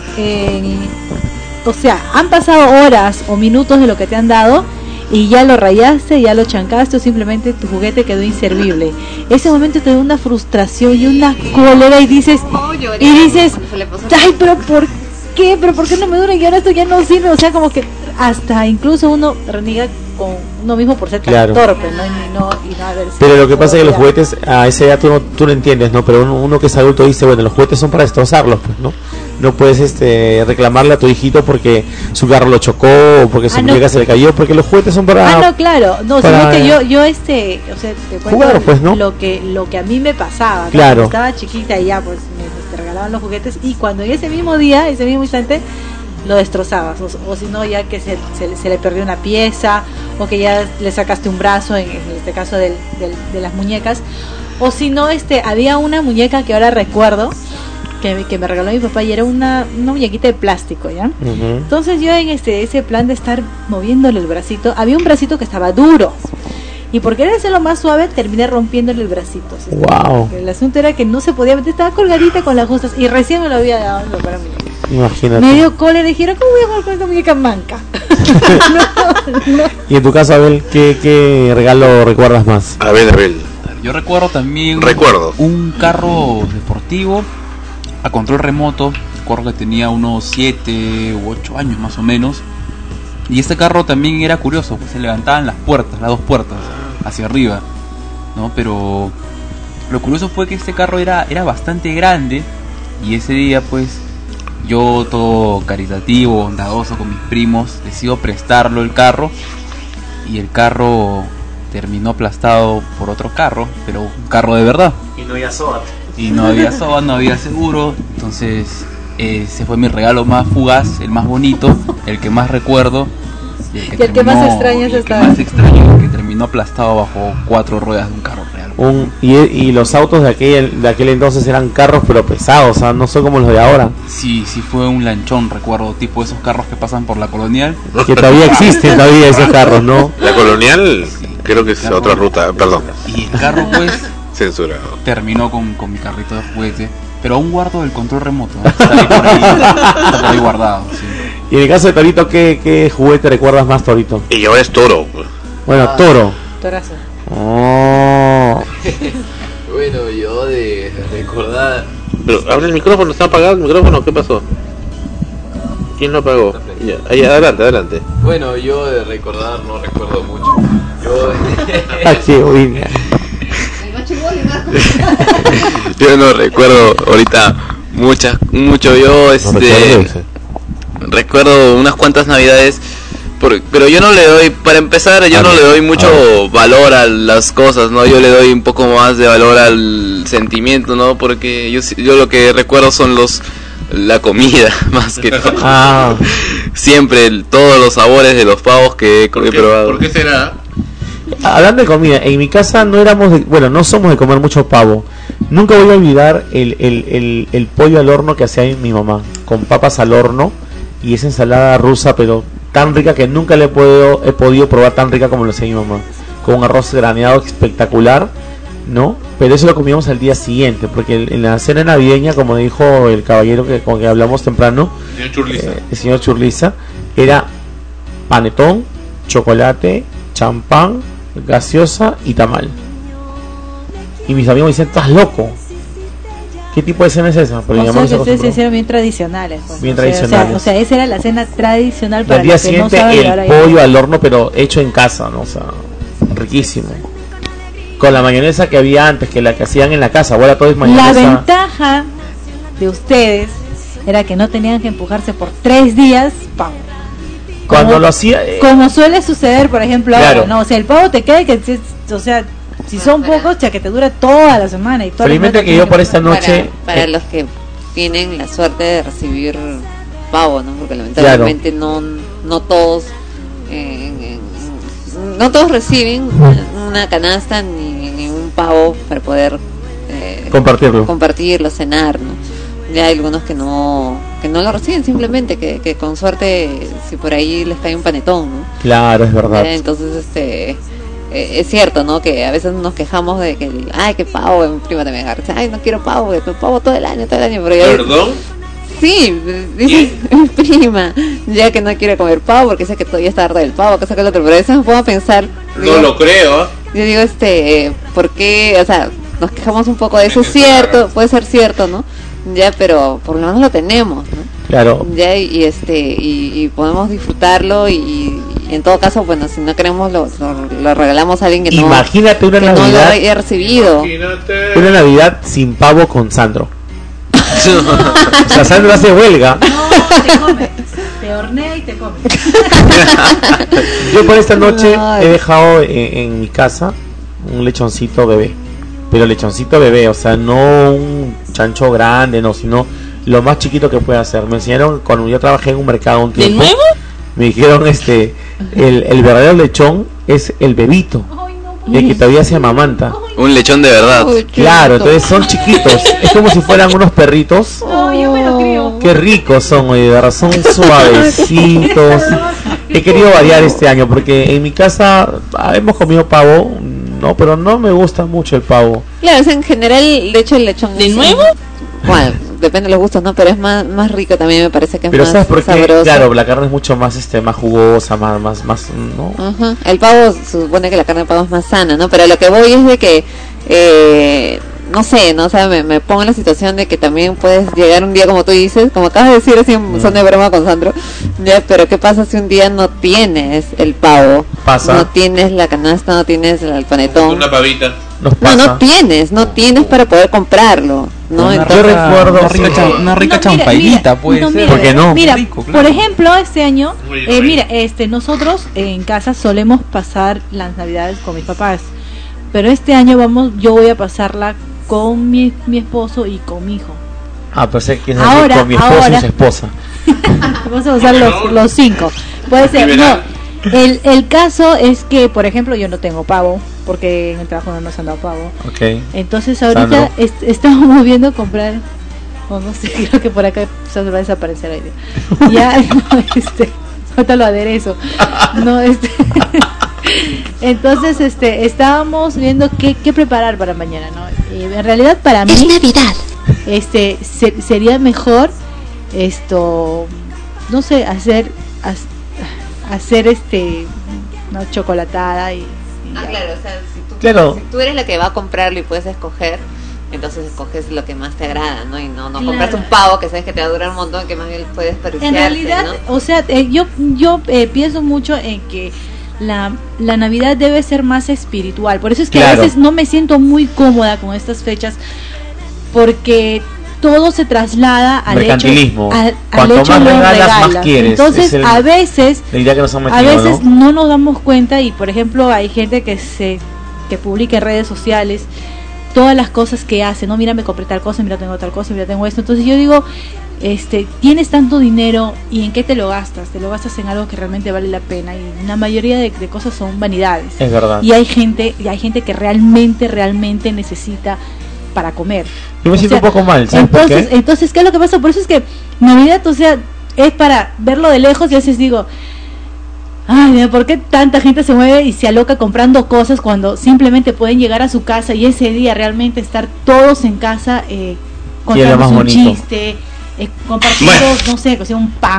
o sea, han pasado horas o minutos de lo que te han dado y ya lo rayaste, ya lo chancaste o simplemente tu juguete quedó inservible. Ese momento te da una frustración y una cólera y dices, ay, pero ¿por qué? ¿Pero por qué no me dura y ahora esto ya no sirve? O sea, como que hasta incluso uno reniega con uno mismo por ser tan Claro. torpe, ¿no? Y no haber sido Pero lo que pasa es que los todavía. juguetes, a esa edad tú no entiendes, ¿no? Pero uno que es adulto dice, bueno, los juguetes son para destrozarlos, pues, ¿no? No puedes reclamarle a tu hijito porque su carro lo chocó o porque su muñeca se le cayó, porque los juguetes son para... no, claro, no, para- sino que yo o sea, te cuento Jugar, pues, ¿no? lo que a mí me pasaba, ¿no? Claro. Cuando estaba chiquita y ya pues te regalaban los juguetes y cuando en ese mismo día, ese mismo instante lo destrozabas o si no ya que se le perdió una pieza o que ya le sacaste un brazo en este caso de las muñecas o si no había una muñeca que ahora recuerdo que me regaló mi papá y era una muñequita de plástico, ¿ya? Entonces yo en ese plan de estar moviéndole el bracito, había un bracito que estaba duro y por querer hacerlo más suave terminé rompiéndole el bracito. O sea, Wow. el asunto era que no se podía meter, estaba colgadita con las justas y recién me lo había dado para mí. Imagínate. Me dio cólera y dije, ¿cómo voy a jugar con esta muñeca manca? Y en tu caso, Abel, ¿qué regalo recuerdas más? Abel. Yo recuerdo también un carro deportivo a control remoto. Recuerdo que tenía unos 7 u 8 años más o menos. Y este carro también era curioso, pues se levantaban las 2 puertas hacia arriba, ¿no? Pero lo curioso fue que este carro era bastante grande y ese día pues yo, todo caritativo, bondadoso con mis primos, decido prestarlo el carro y el carro terminó aplastado por otro carro, pero un carro de verdad. Y no había SOAT. Y no había SOAT, no había seguro, entonces ese fue mi regalo más fugaz, el más bonito, el que más recuerdo. Y el que más extrañas el que más extraño, que terminó aplastado bajo 4 ruedas de un carro real. Y los autos de aquel entonces eran carros pero pesados, o sea, no son como los de ahora. Sí, fue un lanchón, recuerdo, tipo esos carros que pasan por la Colonial. Que todavía existen todavía esos carros, ¿no? La Colonial creo que es otra ruta, perdón. Y el carro pues censurado. Terminó con mi carrito de juguete, pero aún guardo el control remoto, ¿no? Está ahí está por ahí guardado, sí. Y en el caso de Torito, ¿qué juguete recuerdas más, Torito? Y ahora es Toro. Bueno, Toro. Torazo. Oh. Bueno, yo de recordar... Pero abre el micrófono, está apagado el micrófono, ¿qué pasó? ¿Quién lo apagó? Ya, ahí, adelante. Bueno, yo de recordar no recuerdo mucho. Yo no recuerdo ahorita mucho. Yo recuerdo unas cuantas navidades, pero yo no le doy, para empezar, yo no le doy mucho valor a las cosas, ¿no? Yo le doy un poco más de valor al sentimiento, ¿no? Porque yo lo que recuerdo son la comida, más que todo. Siempre, todos los sabores de los pavos que he probado. ¿Por qué será? Hablando de comida, en mi casa no somos de comer mucho pavo. Nunca voy a olvidar el pollo al horno que hacía mi mamá, con papas al horno y esa ensalada rusa, pero tan rica que nunca he podido probar tan rica como lo hacía mi mamá, con un arroz graneado espectacular, ¿no? Pero eso lo comíamos al día siguiente, porque en la cena navideña, como dijo el caballero con que hablamos temprano, el señor Churliza, era panetón, chocolate, champán, gaseosa y tamal. Y mis amigos me dicen, estás loco. ¿Qué tipo de cena es esa? Porque o sea, que ustedes se hicieron bien tradicionales. Pues, bien tradicionales. O sea, esa era la cena tradicional para el día los que siguiente no saben el llevar ahí. pollo al horno, pero hecho en casa, ¿no? O sea, riquísimo. Con la mayonesa que había antes, que la que hacían en la casa, ahora todo es mayonesa. La ventaja de ustedes era que no tenían que empujarse por 3 días pavo. Cuando lo hacía... como suele suceder, por ejemplo, claro. ahora, ¿no? O sea, el pavo te queda que, o sea, si son pocos, ya que te dura toda la semana. Y toda felizmente que yo por esta noche... Para los que tienen la suerte de recibir pavo, ¿no? Porque lamentablemente no todos... no todos reciben una canasta ni un pavo para poder compartirlo, cenar, ¿no? Ya hay algunos que no lo reciben, simplemente que con suerte si por ahí les cae un panetón, ¿no? Claro, es verdad. Entonces es cierto, ¿no? Que a veces nos quejamos de que ay, qué pavo, mi prima también agarra, ay, no quiero pavo, pavo todo el año, pero ¿Perdón? Sí, dice mi prima, ya que no quiere comer pavo porque dice que todavía está harta del pavo, que saca el otro, pero a veces me pongo a pensar, No lo creo. yo digo, ¿por qué? O sea, nos quejamos un poco de eso, es cierto, puede ser cierto, ¿no? Ya, pero por lo menos lo tenemos, ¿no? Claro. Ya, y podemos disfrutarlo y en todo caso, bueno, si no queremos lo regalamos a alguien que imagínate una que Navidad, no lo haya recibido. una Navidad sin pavo con Sandro. O sea, Sandro hace huelga. No, te come, te hornea y te come. Yo por esta noche he dejado en mi casa un lechoncito bebé, pero lechoncito bebé, o sea, no un chancho grande, no, sino lo más chiquito que puede hacer. Me enseñaron cuando yo trabajé en un mercado un tiempo. ¿De nuevo? Me dijeron el verdadero lechón es el bebito, el que todavía se amamanta. Un lechón de verdad. Claro, entonces son chiquitos, es como si fueran unos perritos. Yo me lo creo. Qué ricos son, oye, de verdad, son suavecitos. He querido variar este año porque en mi casa hemos comido pavo, no, pero no me gusta mucho el pavo. Claro, es en general, de hecho, el lechón. ¿De nuevo? Bueno, depende de los gustos, ¿no? Pero es más rico también, me parece que es Pero más ¿sabes por qué? sabroso. Claro, la carne es mucho más más jugosa, más ¿no? Ajá. El pavo, se supone que la carne de pavo es más sana, ¿no? Pero lo que voy es de que, no sé, ¿no? O sea, me pongo en la situación de que también puedes llegar un día, como tú dices, como acabas de decir, así son de broma con Sandro, ya, pero ¿qué pasa si un día no tienes el pavo? Pasa. No tienes la canasta, no tienes el panetón. Una pavita. No tienes para poder comprarlo, ¿no? Entonces, yo recuerdo una rica champañita, puede ser. ¿Por qué no? Mira, Rico, claro. por ejemplo, este año, nosotros en casa solemos pasar las Navidades con mis papás, pero este año yo voy a pasarla con mi esposo y con mi hijo. Pensé que Ahora- con mi esposo ahora- y su esposa. Vamos a usar los 5. Puede ser, no. El caso es que, por ejemplo, yo no tengo pavo, porque en el trabajo no nos han dado pavo. Ok. Entonces ahorita Sandro. estamos viendo comprar, o no sé, creo que por acá se va a desaparecer la idea. Ya, no, ahorita lo aderezo. No, entonces, estábamos viendo qué preparar para mañana, ¿no? Y en realidad para mí Es Navidad. sería mejor no sé, hacer una chocolatada y claro, o sea, Claro. si tú eres la que va a comprarlo y puedes escoger, entonces escoges lo que más te agrada, ¿no? Y no Claro. compras un pavo que sabes que te va a durar un montón, que más bien puedes desperdiciarse, en realidad, ¿no? o sea, yo pienso mucho en que la Navidad debe ser más espiritual. Por eso es que Claro. a veces no me siento muy cómoda con estas fechas, porque todo se traslada al Mercantilismo. hecho, al Cuanto hecho más lo regalas, más quieres. Entonces, Es a veces la idea que nos han a metido, veces ¿no? no nos damos cuenta, y por ejemplo hay gente que publica en redes sociales todas las cosas que hace, no, mira, me compré tal cosa, mira, tengo tal cosa, mira, tengo esto. Entonces yo digo, tienes tanto dinero, ¿y en qué te lo gastas? Te lo gastas en algo que realmente vale la pena, y la mayoría de cosas son vanidades. Es verdad. Y hay gente que realmente necesita para comer. Yo me siento un poco mal, ¿sabes por qué? Entonces, ¿qué es lo que pasa? Por eso es que Navidad, o sea, es para verlo de lejos, y a veces digo, ay, ¿por qué tanta gente se mueve y se aloca comprando cosas cuando simplemente pueden llegar a su casa y ese día realmente estar todos en casa Y es lo más contando un bonito. chiste, compartiendo, no sé, o sea, un pan,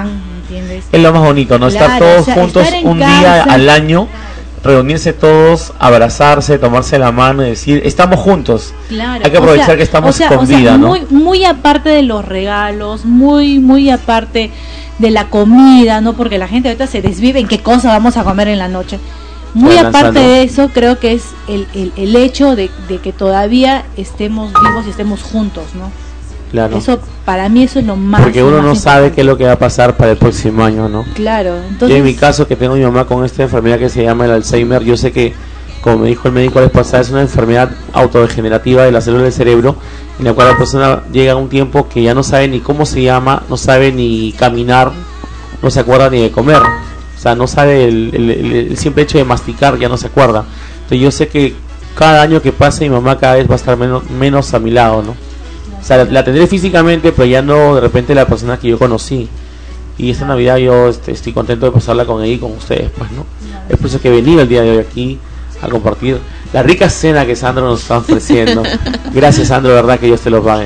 ¿entiendes? Es lo más bonito, ¿no? Estar Claro, todos o sea, juntos estar en un día casa. al año, reunirse todos, abrazarse, tomarse la mano y decir, estamos juntos. Claro, Hay que aprovechar que estamos con vida, ¿no? Muy aparte de los regalos, muy aparte de la comida, ¿no? Porque la gente ahorita se desvive en qué cosa vamos a comer en la noche. Muy Está aparte lanzando. de eso, creo que es el hecho de que todavía estemos vivos y estemos juntos, ¿no? Claro. Eso, para mí eso es lo más. Porque uno lo no más sabe qué es lo que va a pasar para el próximo año, ¿no? Claro, Yo entonces. en mi caso, que tengo a mi mamá con esta enfermedad que se llama el Alzheimer, yo sé que, como me dijo el médico la vez pasada, es una enfermedad autodegenerativa de la célula del cerebro, en la cual la persona llega a un tiempo que ya no sabe ni cómo se llama, no sabe ni caminar, no se acuerda ni de comer. O sea, no sabe el simple hecho de masticar, ya no se acuerda. Entonces yo sé que cada año que pase mi mamá cada vez va a estar menos a mi lado, ¿no? O sea, la tendré físicamente, pero ya no de repente la persona que yo conocí. Y esta Navidad yo estoy contento de pasarla con ella y con ustedes, pues, ¿no? Es por eso que he venido el día de hoy aquí a compartir la rica cena que Sandro nos está ofreciendo. Gracias, Sandro, verdad que Dios te lo pague.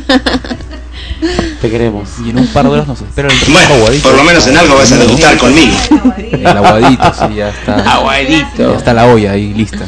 Te queremos. Y en un par de horas nos espera el Bueno, por lo menos en algo vas a degustar conmigo. El aguadito, sí, ya está. Aguadito. Ya está la olla ahí lista.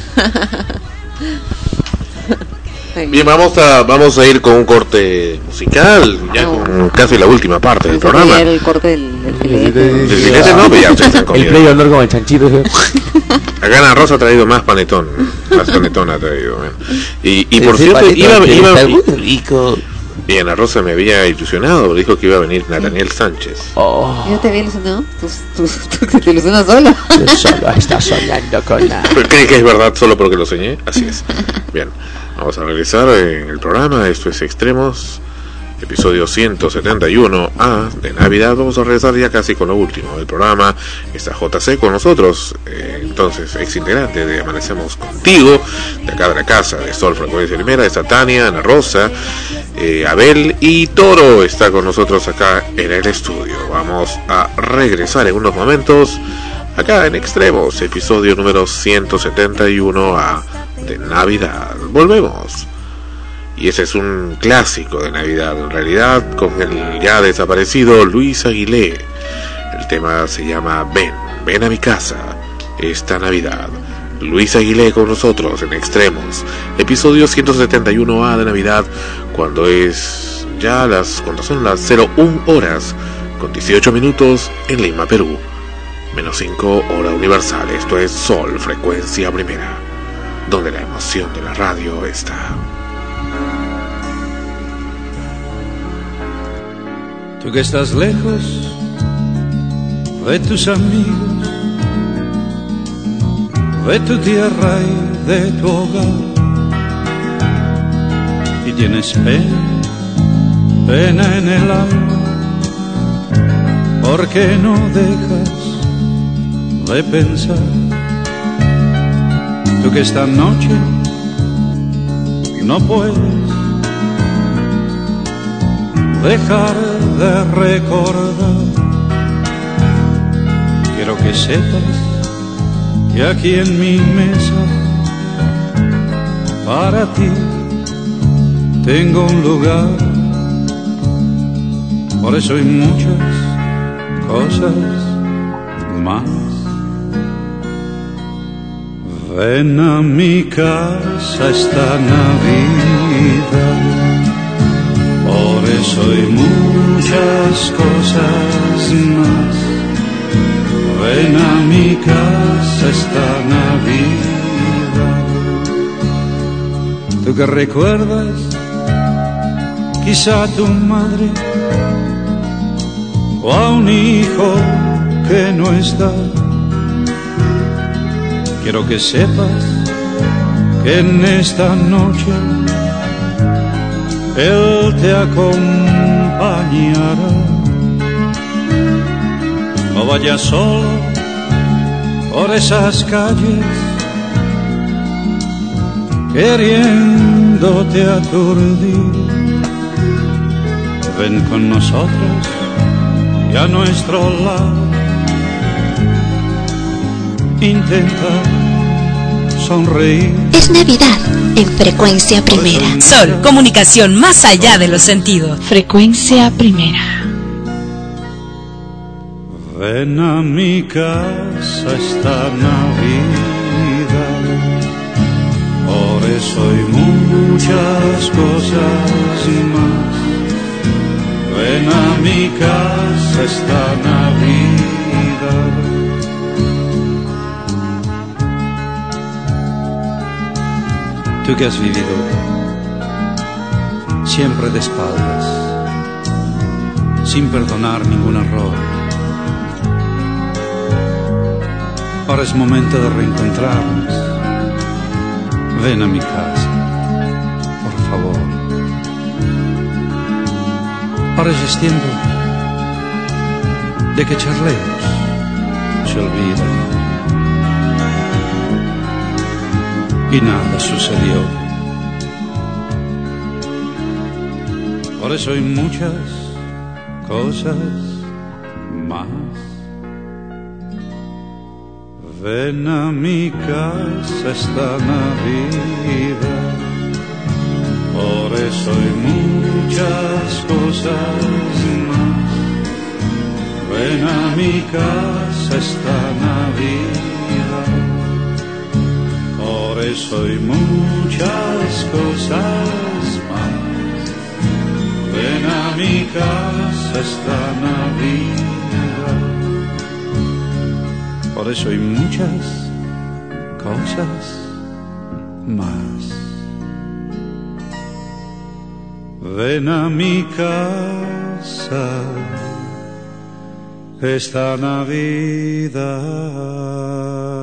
Bien, vamos a ir con un corte musical, ya con casi la última parte del programa. El corte del filete. El filete no, pero ya ustedes están El comiendo. play honor con el chanchito. Acá Ana Rosa ha traído más panetón ha traído. Y por Ese cierto, panetón que está muy rico. Y Ana Rosa me había ilusionado, dijo que iba a venir Nathaniel Sánchez. ¿Ya te había ilusionado? ¿Tú te ilusionas solo? Estás soñando con la... ¿Creen que es verdad solo porque lo soñé? Así es. Bien, vamos a regresar en el programa. Esto es Extremos, episodio 171A de Navidad. Vamos a regresar ya casi con lo último del programa. Está JC con nosotros, entonces ex integrante de Amanecemos Contigo, de acá de la casa de Sol Frecuencia Primera. Está Tania, Ana Rosa, Abel y Toro está con nosotros acá en el estudio. Vamos a regresar en unos momentos acá en Extremos, episodio número 171A de Navidad. Volvemos. Y ese es un clásico de Navidad, en realidad, con el ya desaparecido Luis Aguilé. El tema se llama Ven a mi casa esta Navidad. Luis Aguilé con nosotros en Extremos, episodio 171A de Navidad, cuando son las 01 horas con 18 minutos en Lima, Perú, menos 5 hora universal. Esto es Sol Frecuencia Primera, donde la emoción de la radio está. Tú que estás lejos de tus amigos, de tu tierra y de tu hogar, y tienes pena en el alma, porque no dejas de pensar. Tú que esta noche no puedes dejar de recordar. Quiero que sepas que aquí en mi mesa para ti tengo un lugar. Por eso hay muchas cosas más. Ven a mi casa esta Navidad. Por eso hay muchas cosas más. Ven a mi casa esta Navidad. Tú que recuerdas quizá a tu madre o a un hijo que no está. Quiero que sepas que en esta noche Él te acompañará. No vayas solo por esas calles queriéndote aturdir. Ven con nosotros y a nuestro lado intenta sonreír. Es Navidad en Frecuencia Primera. Sol, comunicación más allá de los sentidos. Frecuencia Primera. Ven a mi casa esta Navidad, por eso hay muchas cosas más. Ven a mi casa esta Navidad. Tú que has vivido siempre de espaldas, sin perdonar ningún error. Ahora es momento de reencontrarnos. Ven a mi casa, por favor. Ahora ya es tiempo de que charlemos. Se olvida. Y nada sucedió. Por eso hay muchas cosas más. Ven a mi casa esta Navidad, por eso hay muchas cosas más. Ven a mi casa esta Navidad, por eso hay muchas cosas más. Ven a mi casa esta Navidad, por eso hay muchas cosas más. Ven a mi casa esta Navidad.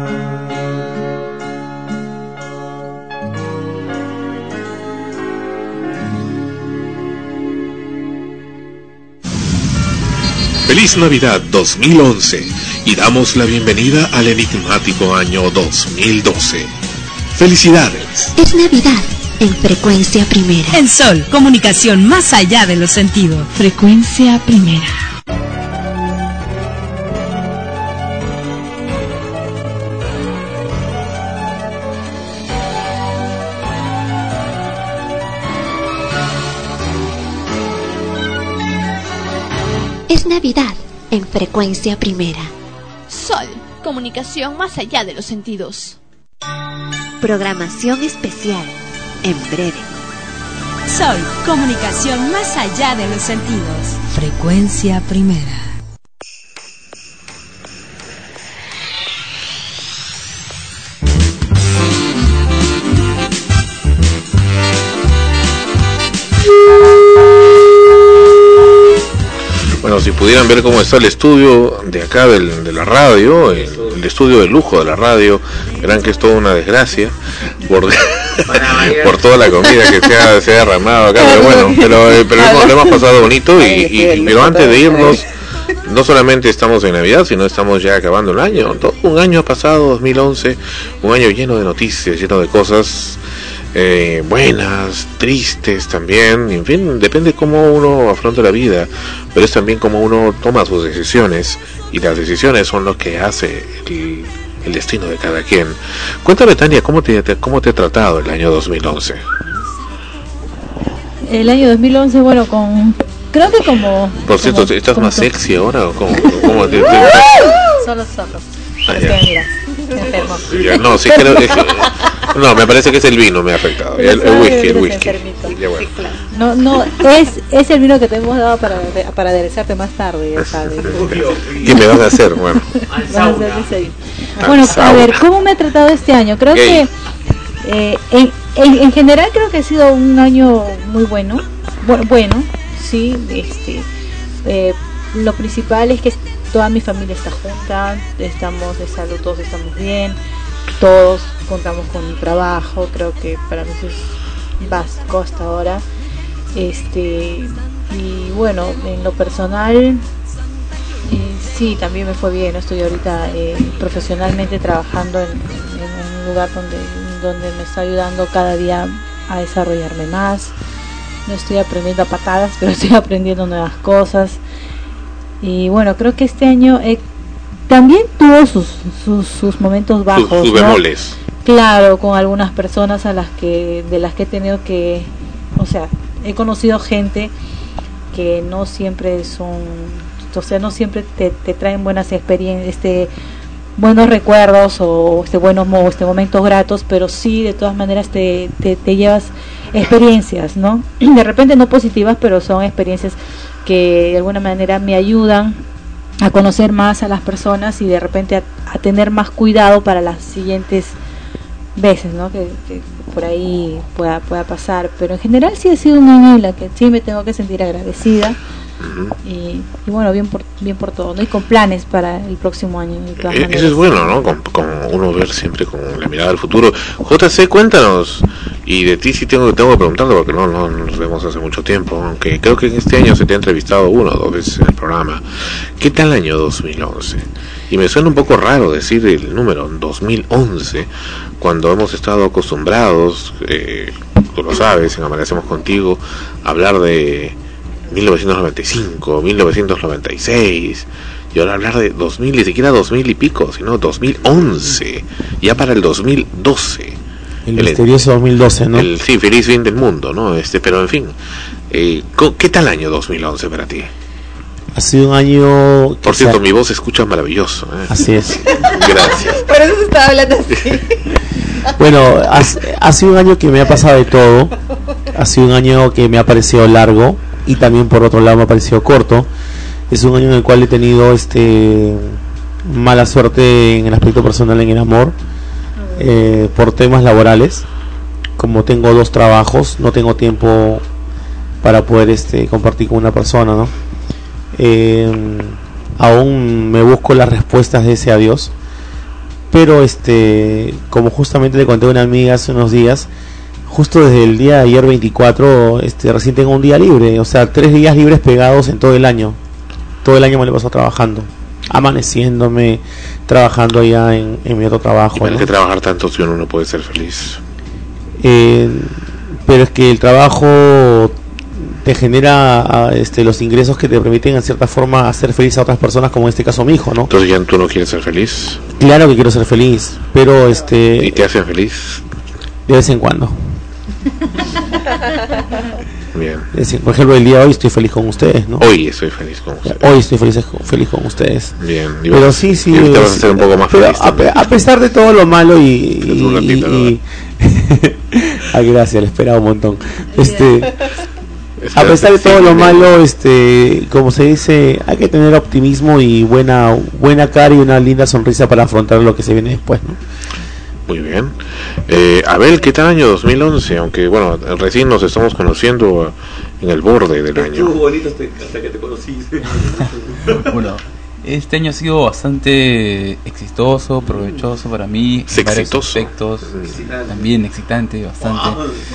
Feliz Navidad 2011 y damos la bienvenida al enigmático año 2012. ¡Felicidades! Es Navidad en Frecuencia Primera. El Sol, comunicación más allá de los sentidos. Frecuencia Primera. Es Navidad en Frecuencia Primera. Sol, comunicación más allá de los sentidos. Programación especial en breve. Sol, comunicación más allá de los sentidos. Frecuencia Primera. Bueno, si pudieran ver cómo está el estudio de acá de la radio, el estudio de lujo de la radio, verán que es toda una desgracia por toda la comida que se ha derramado acá, pero bueno, pero lo hemos pasado bonito pero antes de irnos, no solamente estamos en Navidad, sino estamos ya acabando el año. Todo un año ha pasado, 2011, un año lleno de noticias, lleno de cosas buenas, tristes también, en fin, depende cómo uno afronta la vida, pero es también como uno toma sus decisiones, y las decisiones son lo que hace el destino de cada quien. Cuéntame, Tania, ¿cómo te ha tratado el año 2011? El año 2011, bueno, creo que como... Por cierto, ¿estás más sexy ahora o cómo te... Son los ojos. Ah, ya. Mira, me enfermo. Ya, no, sí creo que... No, me parece que es el vino, me ha afectado. El whisky. Ya, bueno. No, es el vino que te hemos dado para aderezarte más tarde, ya sabes. ¿Qué me vas a hacer? Bueno, bueno, a ver, ¿cómo me ha tratado este año? Creo que en general creo que ha sido un año muy bueno, sí. Lo principal es que toda mi familia está junta, estamos de salud, todos estamos bien, todos contamos con un trabajo, creo que para mí eso es básico hasta ahora. Y bueno, en lo personal, sí, también me fue bien. Estoy ahorita profesionalmente trabajando en un lugar donde me está ayudando cada día a desarrollarme más. No estoy aprendiendo a patadas, pero estoy aprendiendo nuevas cosas. Y bueno, creo que este año también tuvo sus momentos bajos, sus bemoles. Claro, con algunas personas de las que he tenido que, o sea, he conocido gente que no siempre son o sea, no siempre te traen buenas experiencias, buenos recuerdos o buenos momentos gratos, pero sí de todas maneras te llevas experiencias, ¿no? De repente no positivas, pero son experiencias que de alguna manera me ayudan a conocer más a las personas y de repente a tener más cuidado para las siguientes veces, ¿no? Que por ahí pueda pasar, pero en general sí ha sido un año en la que sí me tengo que sentir agradecida. Y bueno, bien por todo, ¿no? Y con planes para el próximo año. Eso es bueno, ¿no? Con uno ver siempre con la mirada al futuro. JC, cuéntanos. Y de ti sí tengo que preguntarte, porque no nos vemos hace mucho tiempo, aunque creo que en este año se te ha entrevistado 1 o 2 veces en el programa. ¿Qué tal el año 2011? Y me suena un poco raro decir el número 2011 cuando hemos estado acostumbrados, tú lo sabes, en Amanecemos Contigo, a hablar de 1995, 1996, y ahora hablar de 2000, ni siquiera 2000 y pico, sino 2011, ya para el 2012. El misterioso 2012, ¿no? Sí, feliz fin del mundo, ¿no? Pero en fin, ¿qué tal año 2011 para ti? Ha sido un año... Por cierto, mi voz se escucha maravilloso, ¿eh? Así es. Gracias. Por eso se estaba hablando así. Bueno, ha sido un año que me ha pasado de todo. Ha sido un año que me ha parecido largo y también por otro lado me ha parecido corto. Es un año en el cual he tenido mala suerte en el aspecto personal, en el amor, por temas laborales. Como tengo 2 trabajos, no tengo tiempo para poder compartir con una persona, ¿no? Aún me busco las respuestas de ese adiós, pero como justamente le conté a una amiga hace unos días, justo desde el día de ayer 24, recién tengo un día libre, o sea, 3 días libres pegados en todo el año. Todo el año me lo paso trabajando, amaneciéndome, trabajando allá en mi otro trabajo. ¿Y para qué trabajar tanto si uno no puede ser feliz? Pero es que el trabajo te genera los ingresos que te permiten en cierta forma hacer feliz a otras personas, como en este caso mi hijo, ¿no? Entonces ya tú no quieres ser feliz. Claro que quiero ser feliz, pero ¿Y te hacen feliz? De vez en cuando. Bien. Por ejemplo, el día de hoy estoy feliz con ustedes, ¿no? Hoy estoy feliz con ustedes. Hoy estoy feliz con ustedes. Bien. Pero sí. Y ahorita vas a ser un poco más feliz. A pesar de todo lo malo y gracias, le esperaba un montón. A pesar de todo lo malo, como se dice, hay que tener optimismo y buena cara y una linda sonrisa para afrontar lo que se viene después, ¿no? Muy bien. Abel, ¿qué tal año 2011? Aunque, bueno, recién nos estamos conociendo en el borde del año. Estuvo bonito hasta que te conocí. Bueno, este año ha sido bastante exitoso, provechoso para mí. En varios aspectos. También excitante, bastante.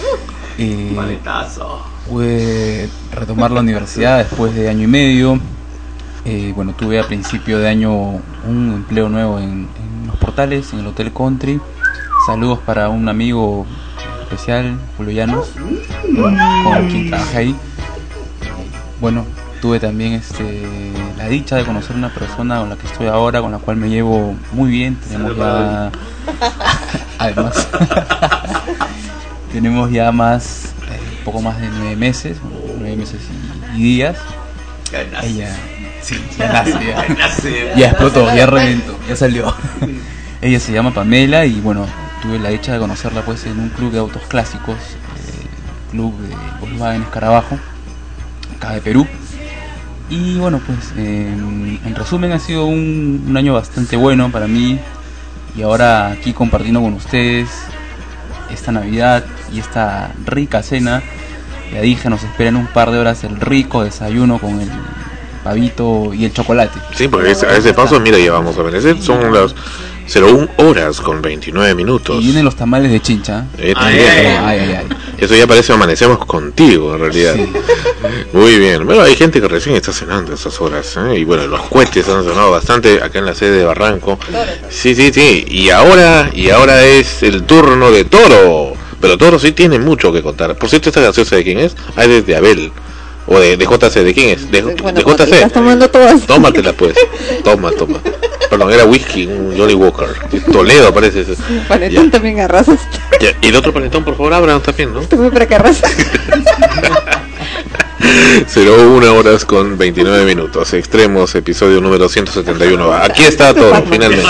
Pude retomar la universidad después de año y medio. Bueno, tuve a principio de año un empleo nuevo en los portales, en el Hotel Country. Saludos para un amigo especial, Julio Llanos, con quien trabajé ahí. Bueno, tuve también la dicha de conocer una persona con la que estoy ahora, con la cual me llevo muy bien. Tenemos ya además tenemos ya poco más de 9 meses y días. Ella ya nace, ya explotó, ya reventó, ya salió. Ella se llama Pamela y bueno, tuve la dicha de conocerla pues en un club de autos clásicos, club de Volkswagen Escarabajo, acá de Perú. Y bueno, pues en resumen ha sido un año bastante bueno para mí, y ahora aquí compartiendo con ustedes esta Navidad y esta rica cena. Ya dije, nos espera en un par de horas el rico desayuno con el pavito y el chocolate. Sí, porque a ese paso, mira, ya vamos a amanecer, son las 01 horas con 29 minutos. Y vienen los tamales de chincha. Ay. Eso ya parece amanecemos contigo, en realidad. Sí. Muy bien. Bueno, hay gente que recién está cenando a esas horas, ¿eh? Y bueno, los cohetes han sonado bastante acá en la sede de Barranco. Sí. Y ahora es el turno de Toro. Pero Toro sí tiene mucho que contar. Por cierto, esta gaseosa, ¿de quién es? Es de Abel. O de JC, ¿de quién es? De JC. Estás tomando todas. Tómatela pues. Toma. Perdón, era whisky, un Johnny Walker. Toledo parece. Panetón también arrasas. Y el otro panetón, por favor, abran también, ¿no? Tú para que arrasas. 01 horas con 29 minutos. Extremos, episodio número 171. Aquí está todo, finalmente.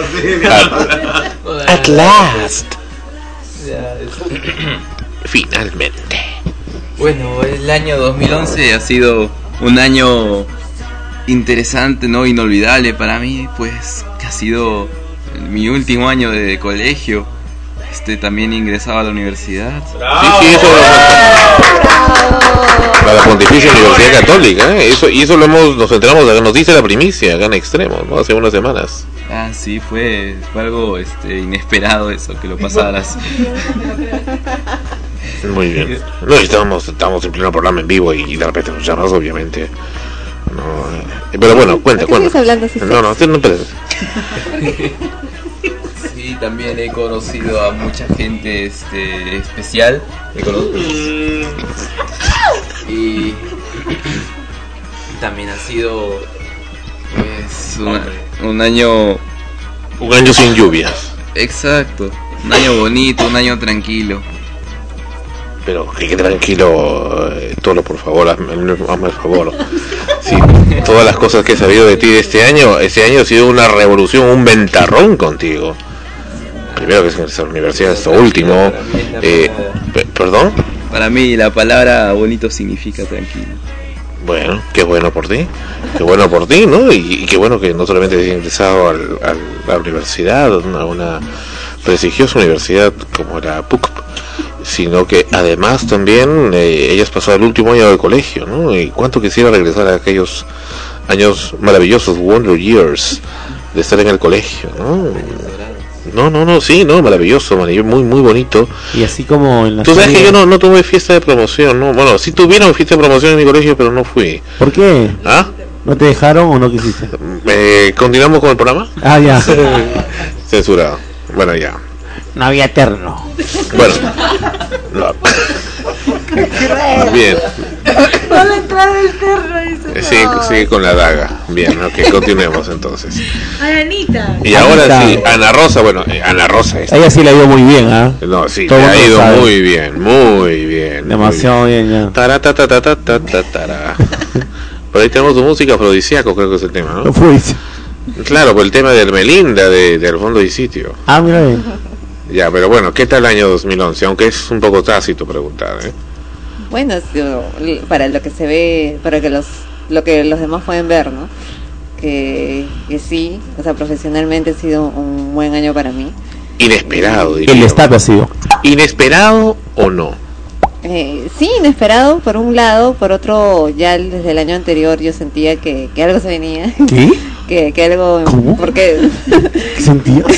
At last. Finalmente. Bueno, el año 2011 ha sido un año interesante, ¿no? Inolvidable para mí, pues que ha sido mi último año de colegio. También ingresaba a la universidad. Sí, eso. A la Pontificia Universidad Católica, y eso nos enteramos, nos dice la primicia acá en Extremo, ¿no? Hace unas semanas. Ah, sí, fue algo inesperado eso, que lo pasaras. Muy bien. No, estábamos en pleno programa en vivo y de repente nos llamas, obviamente. No, pero bueno, cuenta. No, espérate. Sí, también he conocido a mucha gente especial. Y también ha sido pues un año sin lluvias. Exacto, un año bonito, un año tranquilo. Pero que tranquilo, Tolo, por favor, hazme el favor. Sí, todas las cosas que he sabido de ti de este año ha sido una revolución, un ventarrón contigo. Primero que es en la universidad, esto último. ¿Perdón? Para mí la palabra bonito significa tranquilo. Bueno, qué bueno por ti, ¿no? Y qué bueno que no solamente hayas ingresado a la universidad, a una prestigiosa universidad como la PUC, sino que además también ellas pasado el último año del colegio, ¿no? Y cuánto quisiera regresar a aquellos años maravillosos, Wonder Years, de estar en el colegio, ¿no? No, maravilloso, muy bonito. Y así como en la Tú sabes que yo no tuve fiesta de promoción, ¿no? Bueno, sí tuvieron fiesta de promoción en mi colegio, pero no fui. ¿Por qué? ¿Ah? ¿No te dejaron o no quisiste? ¿Continuamos con el programa? Ah, ya. Censurado. Bueno, ya. No había terno. Bueno. No. Bien. Sigue con la daga. Bien, ok, continuemos entonces. Anita. Y ahora sí, Ana Rosa, Ana Rosa. Ella sí la ha ido muy bien, ¿ah? No, sí, todo le ha ido sabe. muy bien. Demasiado bien, ya. Tara. Por ahí tenemos tu música afrodisíaco, creo que es el tema, ¿no? Claro, por el tema de Hermelinda, del fondo y sitio. Ah, mira bien. Ya, pero bueno, ¿qué tal el año 2011? Aunque es un poco tácito preguntar, ¿eh? Bueno, para lo que se ve, para que lo que los demás pueden ver, ¿no? Que sí, o sea, profesionalmente ha sido un buen año para mí. Inesperado, diría. El destape ha sido. ¿Inesperado o no? Sí, inesperado por un lado, por otro, ya desde el año anterior yo sentía que algo se venía. ¿Qué? que algo... ¿Cómo? Porque ¿Qué sentías?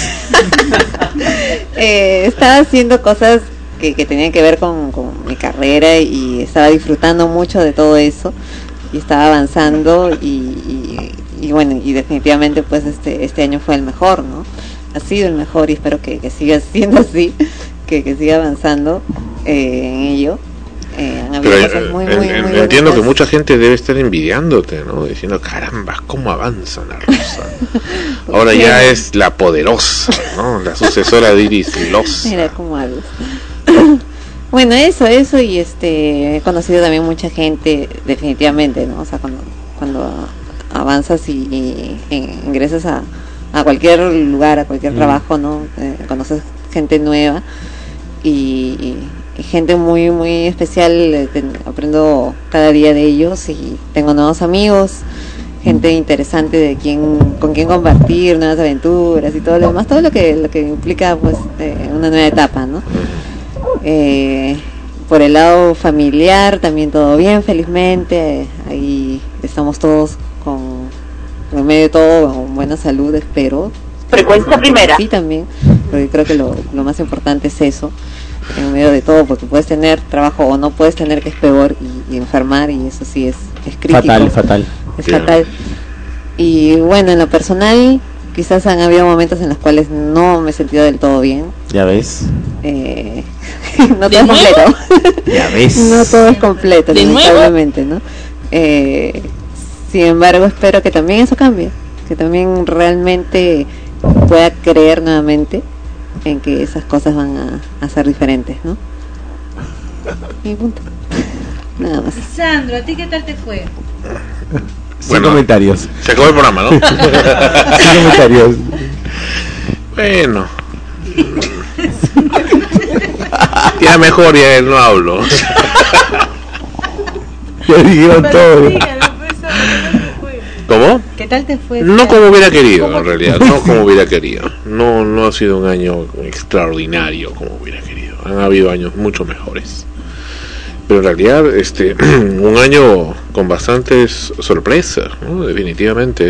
Estaba haciendo cosas que tenían que ver con mi carrera y estaba disfrutando mucho de todo eso y estaba avanzando y bueno, y definitivamente pues este año fue el mejor, ¿no? Ha sido el mejor y espero que siga siendo así, que siga avanzando en ello. Han habido cosas muy entiendo bonitas. que mucha gente debe estar envidiándote, ¿no? Diciendo, caramba, cómo avanza Ana Rosa. Ahora ya es la poderosa, ¿no? La sucesora de Iris Loza. Mira cómo hablas. Bueno, eso y he conocido también mucha gente, definitivamente, ¿no? O sea, cuando avanzas y ingresas a cualquier lugar, a cualquier trabajo, ¿no? Conoces gente nueva y gente muy especial, aprendo cada día de ellos y tengo nuevos amigos, gente interesante con quien compartir nuevas aventuras y todo lo demás, todo lo que implica pues una nueva etapa, ¿no? Por el lado familiar también todo bien, felizmente, ahí estamos todos en medio de todo con buena salud, espero. Frecuencia primera. Sí, también, porque creo que lo más importante es eso, en medio de todo, porque puedes tener trabajo o no puedes tener, que es peor, y enfermar, y eso sí es crítico. Fatal. Es fatal. Y bueno, en lo personal, quizás han habido momentos en los cuales no me he sentido del todo bien. Ya ves. No todo es completo. Ya ves. No todo es completo, lamentablemente, ¿no? Sin embargo, espero que también eso cambie, que también realmente pueda creer nuevamente en que esas cosas van a ser diferentes, ¿no? Y punto. Nada más. Sandro, ¿a ti qué tal te fue? Sin comentarios. Se acabó el programa, ¿no? Sin comentarios. Bueno. Ya mejor, ya no hablo. Ya dijeron todo. ¿Cómo? ¿Qué tal te fue? No como hubiera querido, en realidad. No como hubiera querido. No ha sido un año extraordinario como hubiera querido. Han habido años mucho mejores. Pero en realidad, un año con bastantes sorpresas, ¿no? Definitivamente.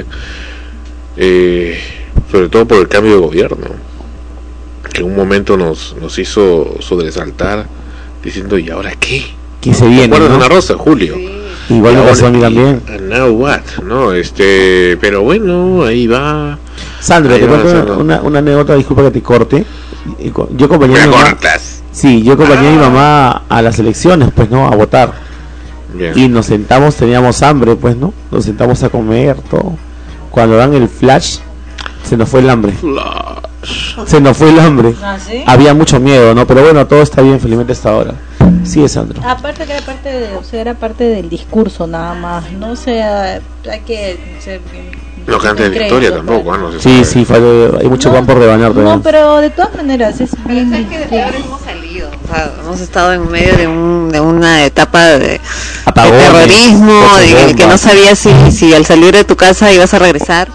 Sobre todo por el cambio de gobierno, que en un momento nos hizo sobresaltar diciendo, ¿y ahora qué? ¿Qué se viene? ¿Recuerdas ¿no? Ana Rosa, Julio? Igual me pasó a mí también. Now what, ¿no? Pero bueno, ahí va. Sandro, ahí te va, cuento Sandro. una anécdota, disculpa que te corte. Yo acompañé a mi mamá. Sí, yo acompañé a mi mamá a las elecciones, pues, ¿no? A votar. Bien. Y nos sentamos, teníamos hambre, pues, ¿no? Nos sentamos a comer, todo. Cuando dan el flash, se nos fue el hambre. Se nos fue el hambre. ¿Ah, sí? Había mucho miedo, ¿no? Pero bueno, todo está bien, felizmente hasta ahora. Sí, es Sandro. Aparte que era parte del discurso nada más, no o sea, hay que ser No cantes de victoria tampoco, ¿no? Sí, hay mucho pan por rebanar todavía. No, pero de todas maneras es bien. ¿Sabes que de peor hemos salido? O sea, hemos estado en medio de una etapa de terrorismo, de que no sabías si al salir de tu casa ibas a regresar,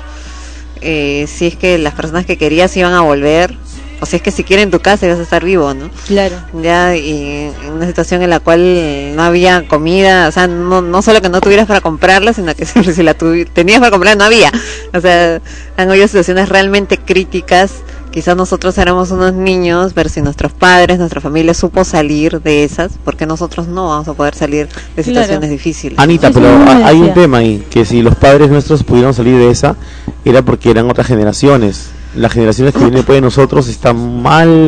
si es que las personas que querías iban a volver, o si es que siquiera en tu casa ibas a estar vivo, ¿no? Claro. Ya, y en una situación en la cual no había comida, o sea, no solo que no tuvieras para comprarla, sino que si la tenías para comprar no había. O sea, han habido situaciones realmente críticas. Quizás nosotros éramos unos niños, pero si nuestros padres, nuestra familia supo salir de esas, porque nosotros no vamos a poder salir de situaciones difíciles. Anita, pero hay un tema ahí, que si los padres nuestros pudieron salir de esa, era porque eran otras generaciones. Las generaciones que vienen después de nosotros están mal,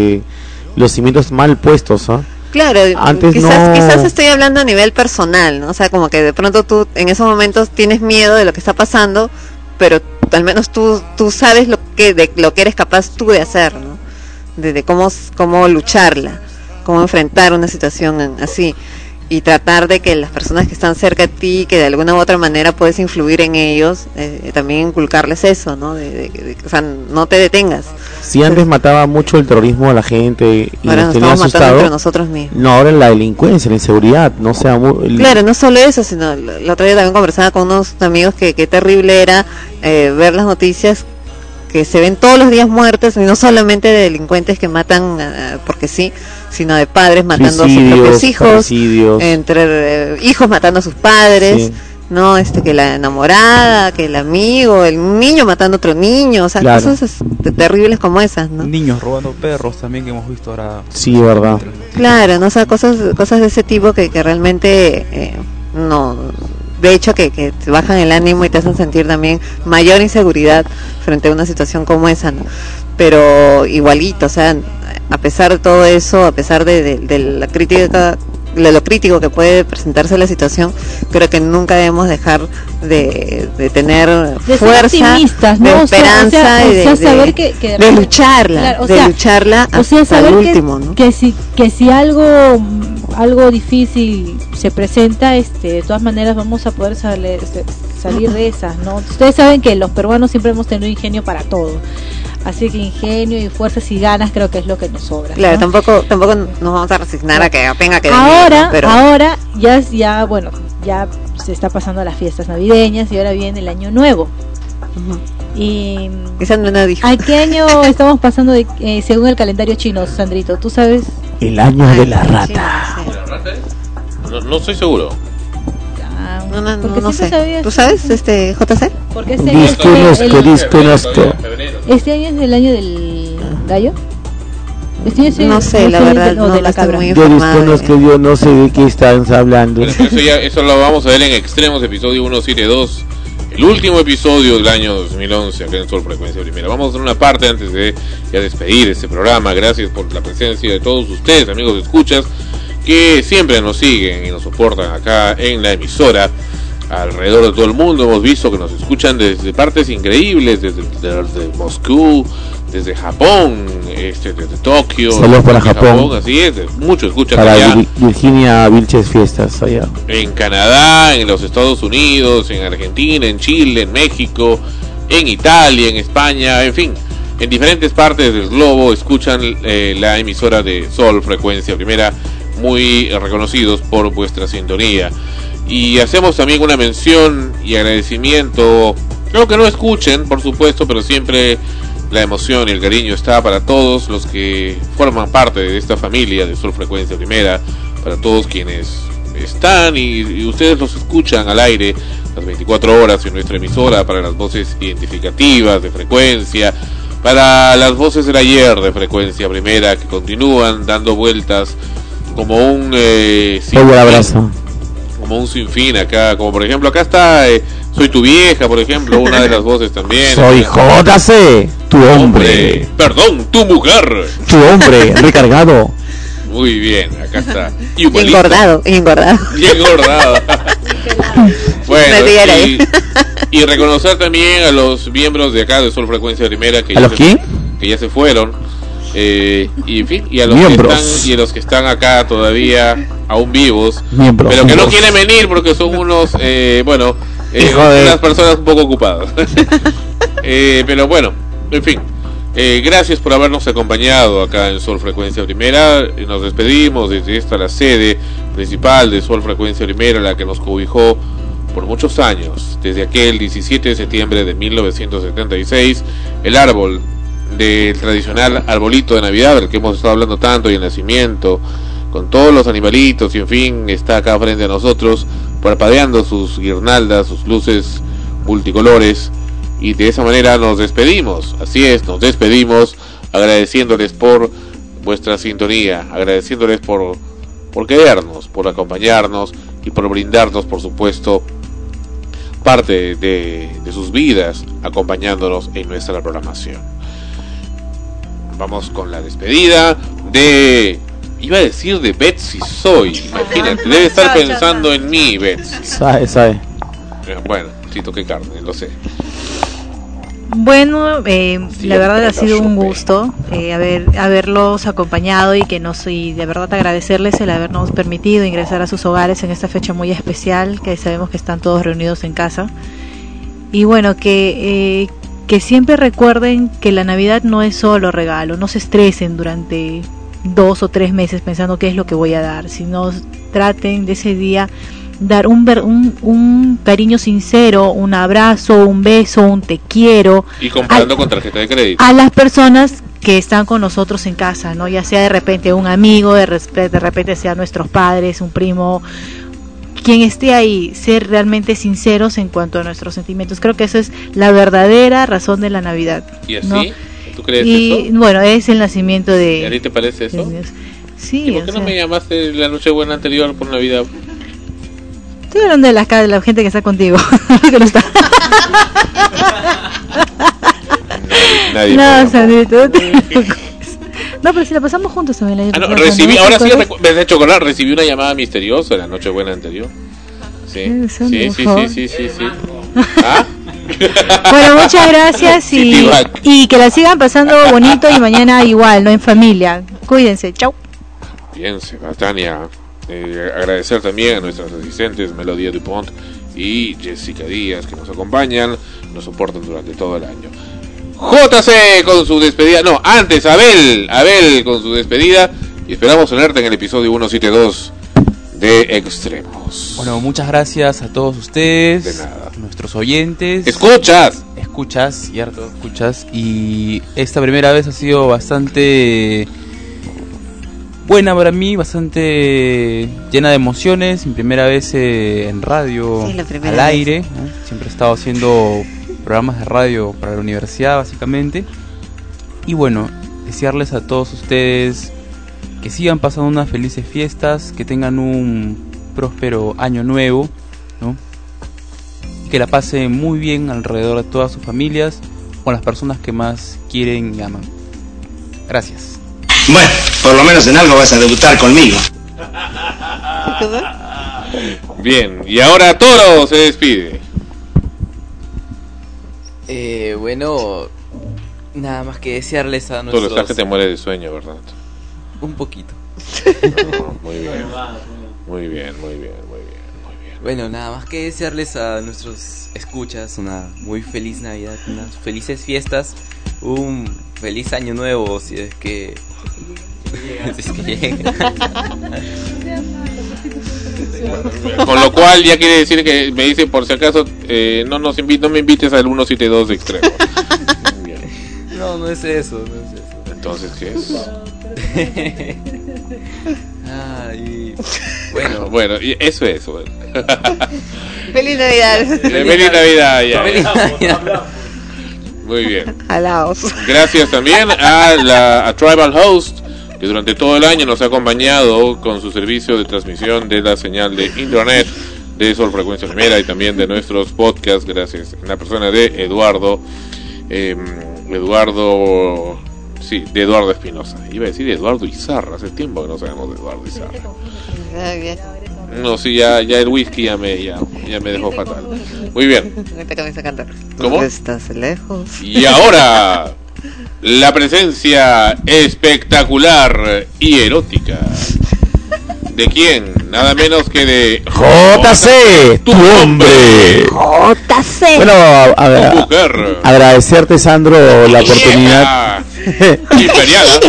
los cimientos mal puestos, ¿ah? Claro, Antes quizás estoy hablando a nivel personal, ¿no? O sea, como que de pronto tú en esos momentos tienes miedo de lo que está pasando, pero al menos tú sabes de lo que eres capaz tú de hacer, ¿no? De cómo lucharla, cómo enfrentar una situación así, y tratar de que las personas que están cerca de ti, que de alguna u otra manera puedes influir en ellos, también inculcarles eso, ¿no? O sea, no te detengas. Si antes mataba mucho el terrorismo a la gente y Ahora nos nos tenía estamos matando asustado, entre nosotros mismos. no, ahora la delincuencia, la inseguridad, no sea Claro, no solo eso, sino el otro día también conversaba con unos amigos que terrible era ver las noticias que se ven todos los días muertes, y no solamente de delincuentes que matan porque sí, sino de padres matando a sus propios hijos, entre hijos matando a sus padres, sí. no, que la enamorada, que el amigo, un niño matando a otro niño, o sea, Claro. cosas terribles como esas, ¿no? Niños robando perros también que hemos visto ahora. Sí, verdad. Claro, no, o sea, cosas de ese tipo que realmente no, de hecho que te bajan el ánimo y te hacen sentir también mayor inseguridad frente a una situación como esa, ¿no? Pero igualito, o sea, a pesar de todo eso, a pesar de la crítica, de lo crítico que puede presentarse la situación, creo que nunca debemos dejar de tener De ser fuerza, optimistas, ¿no? de O sea, esperanza o sea, y saber que de lucharla, claro, o de sea, lucharla o sea, hasta el saber último, ¿no? que si algo difícil se presenta, de todas maneras vamos a poder salir de esas, ¿no? Ustedes saben que los peruanos siempre hemos tenido ingenio para todo. Así que ingenio y fuerzas y ganas creo que es lo que nos sobra. Claro, ¿no? tampoco nos vamos a resignar a que venga que Ahora, pero ahora ya se está pasando las fiestas navideñas y ahora viene el año nuevo. Y ¿a qué año estamos pasando según el calendario chino, Sandrito? ¿Tú sabes? El año de la rata. No estoy seguro. No sé. ¿Tú sabes, JC? Porque Desconozco. ¿Este año es el año del gallo? Este año No sé, la verdad, no de la estoy cabra. muy Yo desconozco, yo no sé de qué están hablando. Bueno, eso lo vamos a ver en Extremos, episodio 172, el último episodio del año 2011 acá en Sol Frecuencia Primera. Vamos a hacer una parte antes de ya despedir este programa. Gracias por la presencia de todos ustedes, amigos escuchas, que siempre nos siguen y nos soportan acá en la emisora. alrededor de todo el mundo. Hemos visto que nos escuchan desde partes increíbles, desde Moscú, desde Japón, desde Tokio. Saludos para Japón. Así es, muchos escuchan para allá. Virginia Vilches Fiestas allá. En Canadá, en los Estados Unidos, en Argentina, en Chile, en México, en Italia, en España, en fin, en diferentes partes del globo escuchan la emisora de Sol Frecuencia Primera, muy reconocidos por vuestra sintonía. Y hacemos también una mención y agradecimiento, creo que no escuchen, por supuesto, pero siempre la emoción y el cariño está para todos los que forman parte de esta familia de Sol Frecuencia Primera, para todos quienes están y ustedes los escuchan al aire las 24 horas en nuestra emisora, para las voces identificativas de frecuencia, para las voces del ayer de Frecuencia Primera que continúan dando vueltas como un abrazo. Como un sinfín acá, como por ejemplo acá está Soy tu vieja, por ejemplo, una de las voces también. Soy JC, tu hombre. Perdón, tu mujer. Tu hombre, recargado. Muy bien, acá está. Engordado. Bueno, y reconocer también a los miembros de acá de Sol Frecuencia Primera que ya se fueron. Y en fin, y a los que están acá todavía aún vivos, pero que no quieren venir porque son unos unas personas un poco ocupadas. Pero bueno, en fin, gracias por habernos acompañado acá en Sol Frecuencia Primera. Nos despedimos desde esta, la sede principal de Sol Frecuencia Primera, la que nos cobijó por muchos años, desde aquel 17 de septiembre de 1976, el árbol del tradicional arbolito de Navidad, del que hemos estado hablando tanto, y el nacimiento, con todos los animalitos, y en fin, está acá frente a nosotros, parpadeando sus guirnaldas, sus luces multicolores, y de esa manera nos despedimos. Así es, nos despedimos agradeciéndoles por vuestra sintonía, agradeciéndoles por querernos, por acompañarnos y por brindarnos, por supuesto, parte de sus vidas, acompañándonos en nuestra programación. Vamos con la despedida iba a decir de Betsy Soy, imagínate, debe estar pensando en mí, Betsy. Sabe. Bueno, sí toqué carne, lo sé. Bueno, la verdad ha sido un gusto haberlos acompañado y de verdad agradecerles el habernos permitido ingresar a sus hogares en esta fecha muy especial, que sabemos que están todos reunidos en casa. Y bueno, que siempre recuerden que la Navidad no es solo regalo, no se estresen durante 2 o 3 meses pensando qué es lo que voy a dar, sino traten de ese día dar un cariño sincero, un abrazo, un beso, un te quiero. Y comprando con tarjeta de crédito. A las personas que están con nosotros en casa, ¿no? Ya sea de repente un amigo, de repente sea nuestros padres, un primo, quien esté ahí, ser realmente sinceros en cuanto a nuestros sentimientos. Creo que eso es la verdadera razón de la Navidad. ¿Y así? ¿No? ¿Tú crees y eso? Bueno, es el nacimiento de... ¿Y a ti te parece eso? Sí. ¿Y por qué no me llamaste la Nochebuena anterior por Navidad? Estoy hablando de la gente que está contigo. Que no está. Nadie. No, Sandrito. No, pero si la pasamos juntos también. Ahora sí me has hecho acordar, recibí una llamada misteriosa la Nochebuena anterior. Sí. ¿Ah? Bueno, muchas gracias y que la sigan pasando bonito y mañana igual, no en familia. Cuídense, chau. Bien, Sebastiania. Agradecer también a nuestras asistentes Melodía Dupont y Jessica Díaz, que nos acompañan, nos soportan durante todo el año. JC con su despedida, no, antes Abel con su despedida, y esperamos tenerte en el episodio 172 de Extremos. Bueno, muchas gracias a todos ustedes, de nada, nuestros oyentes. Escuchas, cierto, escuchas, y esta primera vez ha sido bastante buena para mí, bastante llena de emociones. Mi primera vez en radio, al aire, ¿no? Siempre he estado haciendo programas de radio para la universidad, básicamente. Y bueno, desearles a todos ustedes que sigan pasando unas felices fiestas, que tengan un próspero año nuevo, ¿no? Y que la pasen muy bien alrededor de todas sus familias, con las personas que más quieren y aman. Gracias. Bueno, por lo menos en algo vas a debutar conmigo. Bien, y ahora Toro se despide. Bueno, nada más que desearles a Toro, nuestros... estás que te mueres de sueño, ¿verdad? Un poquito. No, muy bien. Muy bien. Bueno, nada más que desearles a nuestros escuchas una muy feliz Navidad, unas felices fiestas, un feliz año nuevo, si es que... si es que llega. Con lo cual ya quiere decir que me dice, por si acaso, no me invites al 172 de extremo. No es eso. Entonces, ¿qué es? Bueno, y eso es. Bueno. Feliz Navidad. Feliz Navidad, ya. Feliz Navidad. Muy bien. Alaos. Gracias también a Tribal Host, que durante todo el año nos ha acompañado con su servicio de transmisión de la señal de internet de Sol Frecuencia Primera y también de nuestros podcasts, gracias en la persona de Eduardo Espinosa. Iba a decir Eduardo Izarra, hace tiempo que no sabemos de Eduardo Izarra. No, sí, ya el whisky ya me dejó fatal. Muy bien. Esta camisa canta. ¿Cómo? Estás lejos. Y ahora la presencia espectacular y erótica. ¿De quién? Nada menos que de JC, tu hombre. JC. Bueno, agradecerte, Sandro, la oportunidad. Imperial.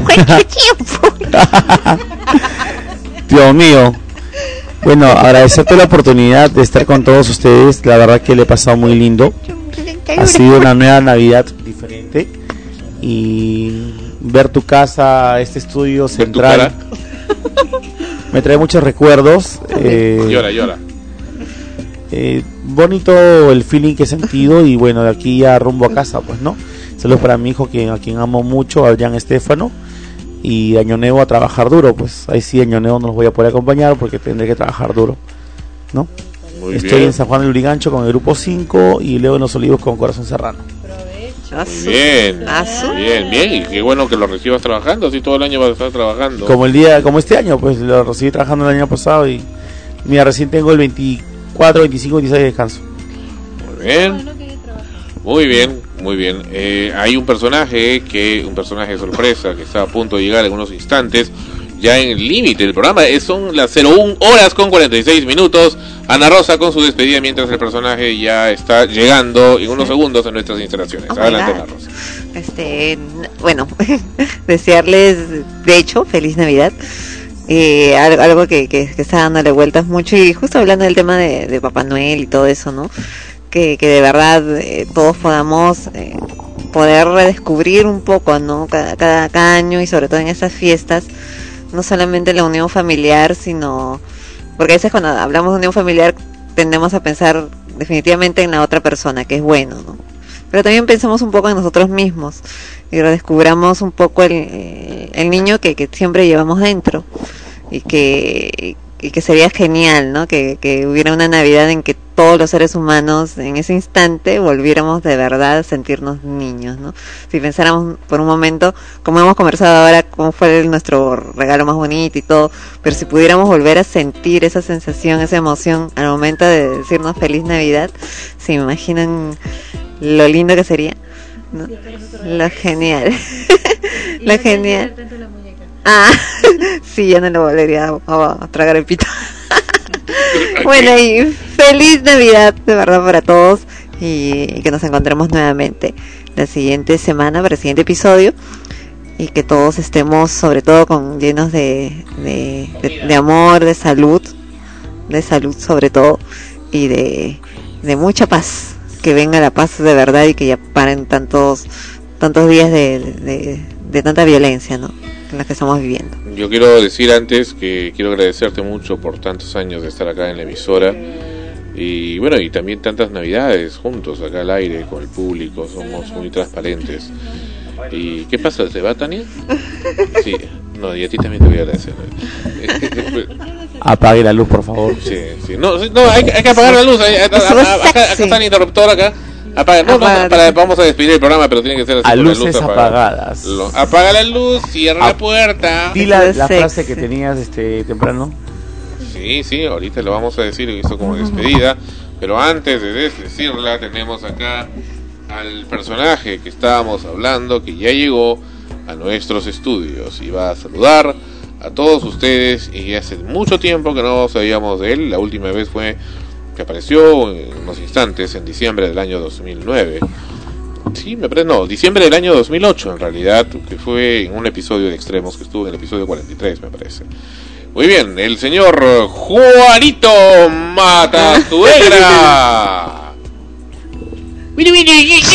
Dios mío. Bueno, agradecerte la oportunidad de estar con todos ustedes. La verdad que le he pasado muy lindo. Ha sido una nueva Navidad diferente. Y ver tu casa, este estudio central, me trae muchos recuerdos. Llora. Bonito el feeling que he sentido. Y bueno, de aquí ya rumbo a casa, pues, ¿no? Saludos para mi hijo, a quien amo mucho, Adrián Estefano. Y Año Nuevo a trabajar duro, pues ahí sí Año Nuevo no los voy a poder acompañar porque tendré que trabajar duro, ¿no? Estoy en San Juan del Lurigancho con el grupo 5 y luego en Los Olivos con Corazón Serrano. Bien, y qué bueno que lo recibas trabajando, así todo el año vas a estar trabajando. Como este año, pues lo recibí trabajando el año pasado y mira, recién tengo el 24, 25, 26 de descanso. Muy bien. Hay un personaje sorpresa que está a punto de llegar en unos instantes, ya en el límite del programa. Son las 01 horas con 46 minutos. Ana Rosa con su despedida mientras el personaje ya está llegando en unos segundos en nuestras instalaciones. Adelante, Ana Rosa. Bueno, desearles, de hecho, feliz Navidad. Algo que está dándole vueltas mucho, y justo hablando del tema de Papá Noel y todo eso, ¿no? Que de verdad todos podamos poder redescubrir un poco, ¿no? Cada año, y sobre todo en esas fiestas, no solamente la unión familiar, sino porque a veces cuando hablamos de unión familiar tendemos a pensar definitivamente en la otra persona, que es bueno, ¿no? Pero también pensamos un poco en nosotros mismos y redescubramos un poco el niño que siempre llevamos dentro, y que sería genial, ¿no? Que hubiera una Navidad en que todos los seres humanos en ese instante volviéramos de verdad a sentirnos niños, ¿no? Si pensáramos por un momento, como hemos conversado ahora, cómo fue nuestro regalo más bonito y todo, pero si pudiéramos volver a sentir esa sensación, esa emoción al momento de decirnos feliz Navidad, ¿se imaginan lo lindo que sería? ¿No? Lo genial. Lo genial. Sí, ya no lo volvería a tragar el pito. Bueno, y feliz Navidad de verdad para todos, y que nos encontremos nuevamente la siguiente semana para el siguiente episodio, y que todos estemos sobre todo llenos de amor, de salud sobre todo, y de mucha paz, que venga la paz de verdad y que ya paren tantos días de tanta violencia, ¿no?, en la que estamos viviendo. Yo quiero decir antes que quiero agradecerte mucho por tantos años de estar acá en la emisora, y bueno, y también tantas Navidades juntos acá al aire con el público. Somos muy transparentes. ¿Y qué pasa? ¿Se va, Tania? Sí, no, y a ti también te voy a agradecer. Apague la luz, por favor. Sí. No, hay que apagar la luz. Acá está el interruptor acá. Vamos a despedir el programa, pero tiene que ser así, a con luces la luz apagadas. Apaga la luz, cierra la puerta. Di la frase que tenías temprano. Sí, Sí, ahorita lo vamos a decir esto como despedida, pero antes de decirla tenemos acá al personaje que estábamos hablando, que ya llegó a nuestros estudios y va a saludar a todos ustedes, y hace mucho tiempo que no sabíamos de él. La última vez fue que apareció en unos instantes en diciembre del año 2009. Sí, diciembre del año 2008 en realidad, que fue en un episodio de Extremos, que estuvo en el episodio 43 me parece. Muy bien, el señor Juanito Matasuegra. Bueno, no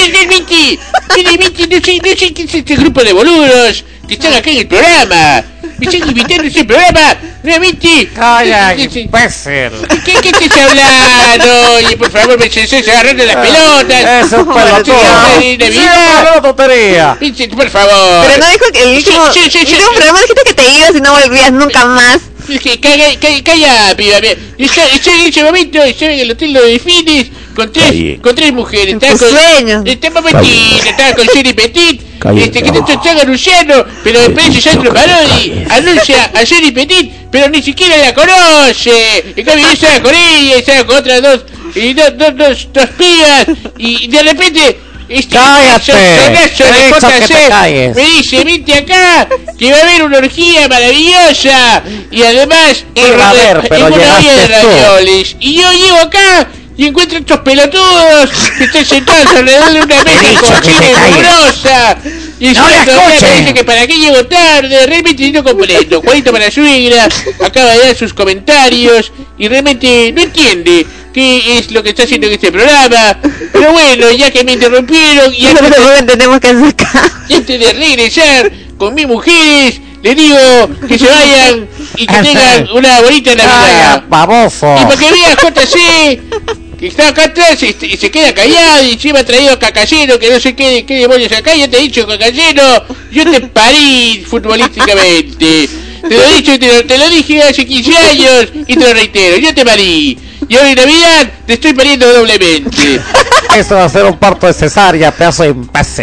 sé qué es este grupo de boludos que están acá en el programa. Me están invitando a ese programa nuevamente. ¡Calla, imbécil! ¿Qué estás hablando? Oye, por favor, me estás agarrando las pelotas. ¡Es un pelotudo! ¡Sí, una tontería! Por favor. Pero no dijo que el último programa dijiste que te ibas y no volvías nunca más. Calla, piba. Estoy en ese momento, estoy en el hotel Los Delfines con tres mujeres. Estaba con Sherry Petit, que te están anunciando, pero después Sandro Parodi anuncia a Sherry Petit, pero ni siquiera la conoce. En cambio yo estaba con ella, estaba con otras dos pibas, y de repente ¡cállate! Me dice, vente acá, que va a haber una orgía maravillosa, y además en una olla de ravioles. Y yo llego acá y encuentro estos pelotudos que están sentados alrededor de una mesa cochina y mugrosa. Y no me dice que para qué llego tarde. Realmente no comprendo. Juanito Matasuegra acaba de dar sus comentarios y realmente no entiende qué es lo que está haciendo en este programa. Pero bueno, ya que me interrumpieron y antes de regresar con mis mujeres, les digo que se vayan y que tengan una bonita Navidad. ¡Baboso! Y para que veas JC, que está acá atrás y se queda callado, y encima ha traído a Cacallero, que no sé qué demonios acá. Ya te he dicho, Cacallero, yo te parí futbolísticamente. Te lo he dicho y te lo dije hace 15 años y te lo reitero, yo te parí. Y hoy en Navidad te estoy pariendo doblemente. Eso va a ser un parto de cesárea, pedazo de imbécil.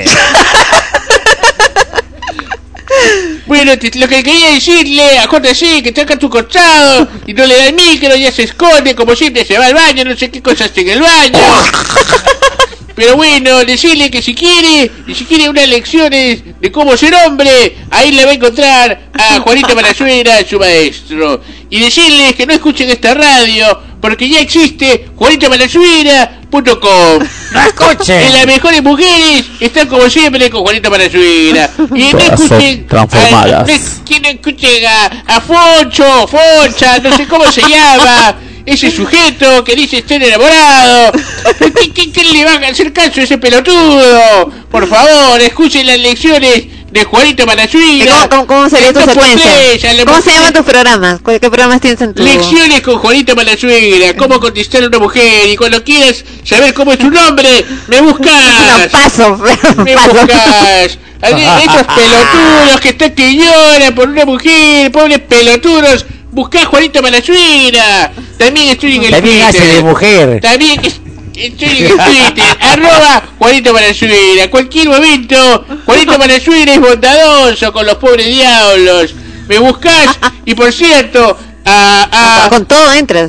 Bueno, lo que quería decirle a JC, que está acá a tu costado y no le da el micro, ya se esconde, como siempre se va al baño, no sé qué cosas hace en el baño. Pero bueno, decirle que si quiere unas lecciones de cómo ser hombre, ahí le va a encontrar a Juanito Matasuegra, su maestro. Y decirles que no escuchen esta radio, porque ya existe juanitomatasuegra.com. ¡No escuchen! Y las mejores mujeres están como siempre con Juanito Matasuegra. Y no escuchen transformadas. Que no escuchen a Foncha, no sé cómo se llama. Ese sujeto que dice estar enamorado. ¿Qué le va a hacer caso a ese pelotudo? Por favor, escuchen las lecciones de Juanito Matasuegra. ¿Cómo sería tu secuencia? ¿Cómo se llaman tus programas? ¿Qué programas tienes en tu...? Lecciones con Juanito Matasuegra. Cómo contestar a una mujer. Y cuando quieras saber cómo es tu nombre, me buscas. No, paso. Buscas. Esos pelotudos que están que lloran por una mujer. Pobres pelotudos. Buscá Juanito Matasuegra. También estoy en el Twitter. De mujer. También estoy en el Twitter. @Juanito Matasuegra. Cualquier momento, Juanito Matasuegra es bondadoso con los pobres diablos. Me buscás. Y por cierto, con todo entras.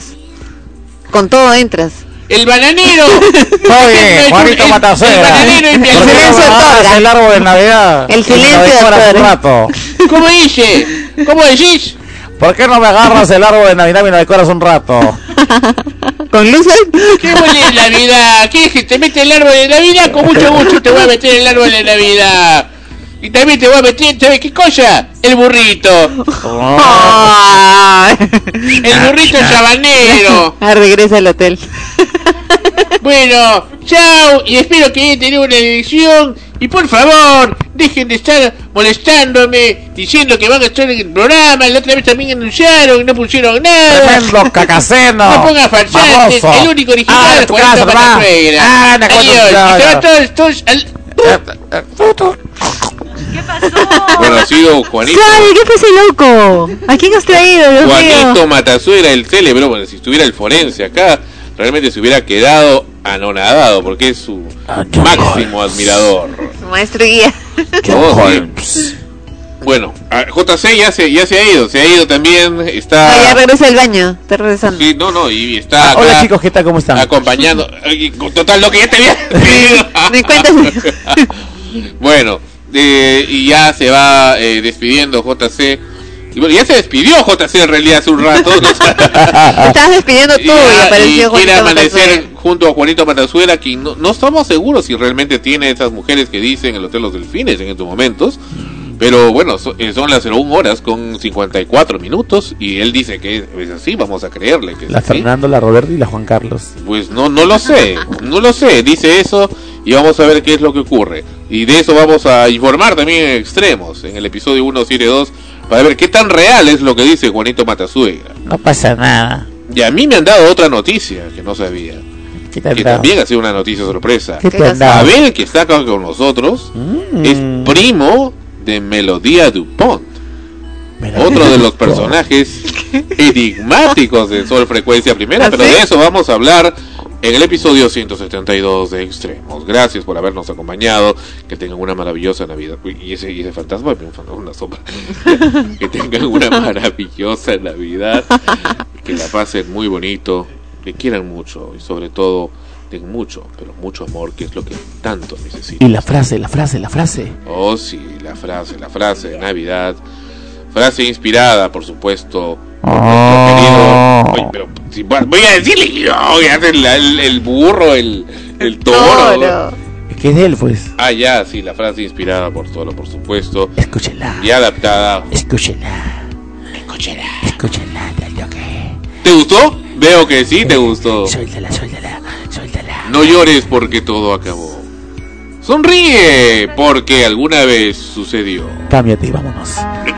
El bananero. Oye, Juanito Matasuegra. El bananero es el árbol de Navidad. El silencio de un rato. ¿Cómo dice? ¿Cómo decís? ¿Por qué no me agarras el árbol de Navidad y me lo decoras un rato? ¿Con luces? ¿Qué árbol de Navidad? ¿Quieres que te mete el árbol de Navidad? Con mucho gusto te voy a meter el árbol de Navidad. Y también te voy a meter, ¿sabes qué cosa? El burrito. El burrito sabanero. Regresa al hotel. Bueno, chao, y espero que hayan tenido una elección. Y por favor, dejen de estar molestándome, diciendo que van a estar en el programa. La otra vez también anunciaron y no pusieron nada. Tremendo cacaceno. No pongan farsantes, el único original es Juanito Matasuegra. Adiós, y se van todos al... ¿Qué pasó? Bueno, ha sido Juanito. Claro, ¿qué fue ese loco? ¿A quién has traído, Dios Juanito mío? Matasuegra, el célebre. Bueno, si estuviera el forense acá, realmente se hubiera quedado anonadado, porque es su máximo admirador. Su maestro guía. John Holmes. Bueno, JC ya se ha ido también, está... ya regresa el baño, está regresando. Sí, no, y está acá hola chicos, ¿qué tal? ¿Cómo están? acompañando. Total, lo que ya te había pedido. Ni cuenta. Bueno, y ya se va despidiendo JC. Y bueno, ya se despidió JC en realidad hace un rato. ¿No? Estabas despidiendo tú y apareció y quiere Juanito amanecer Matazuela. junto a Juanito Matazuela, que no estamos seguros si realmente tiene esas mujeres que dicen el Hotel Los Delfines en estos momentos. Pero bueno, son las 01 horas con 54 minutos y él dice que es así, vamos a creerle que es La así. Fernando, la Roberto y la Juan Carlos. Pues no lo sé, dice eso y vamos a ver qué es lo que ocurre. Y de eso vamos a informar también en Extremos, en el episodio 172, para ver qué tan real es lo que dice Juanito Matazuela. No pasa nada. Y a mí me han dado otra noticia que no sabía, ¿Qué te han que dado? también ha sido una noticia sorpresa. ¿Qué te han dado? Abel, que está acá con nosotros, es primo de Melodía Dupont, otro de los personajes enigmáticos de Sol Frecuencia Primera, pero de eso vamos a hablar en el episodio 172 de Extremos. Gracias por habernos acompañado, que tengan una maravillosa Navidad. Uy, y ese fantasma me enfadó una sopa. Que tengan una maravillosa Navidad, que la pasen muy bonito, que quieran mucho y sobre todo den mucho, pero mucho amor, que es lo que tanto necesitan. Y la frase. Oh sí, la frase de Navidad, frase inspirada, por supuesto, por nuestro querido. Oye, pero si voy a decirle yo, voy a hacer el burro, el toro. Es que es de él, pues. Ah, ya, sí, la frase inspirada por Toro, por supuesto. Escúchela. Y adaptada. Escúchela. ¿Te gustó? Veo que sí te gustó. Suéltala. No llores porque todo acabó. Sonríe porque alguna vez sucedió. Cámbiate y vámonos.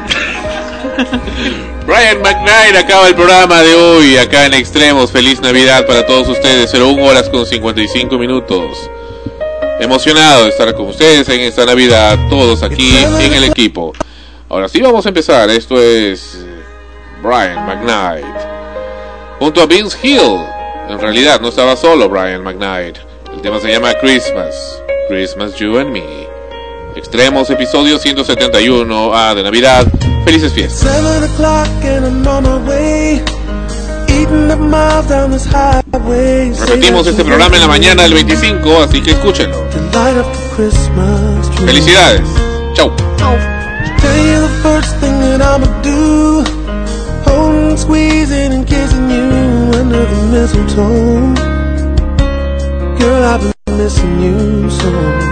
Brian McKnight acaba el programa de hoy acá en Extremos. Feliz Navidad para todos ustedes. 01 horas con 55 minutos. Emocionado de estar con ustedes en esta Navidad, todos aquí en el equipo. Ahora sí vamos a empezar. Esto es Brian McKnight junto a Vince Hill. En realidad no estaba solo Brian McKnight. El tema se llama Christmas You and Me. Extremos, episodio 171 de Navidad. Felices fiestas. 7 o'clock and I'm on my way, eating up miles down this highway. Repetimos este programa en la mañana del 25, así que escúchenlo. Felicidades. Chau. Tell you the first thing that I'ma do, holding, squeezing and kissing you under the mistletoe. Girl, I've been missing you so.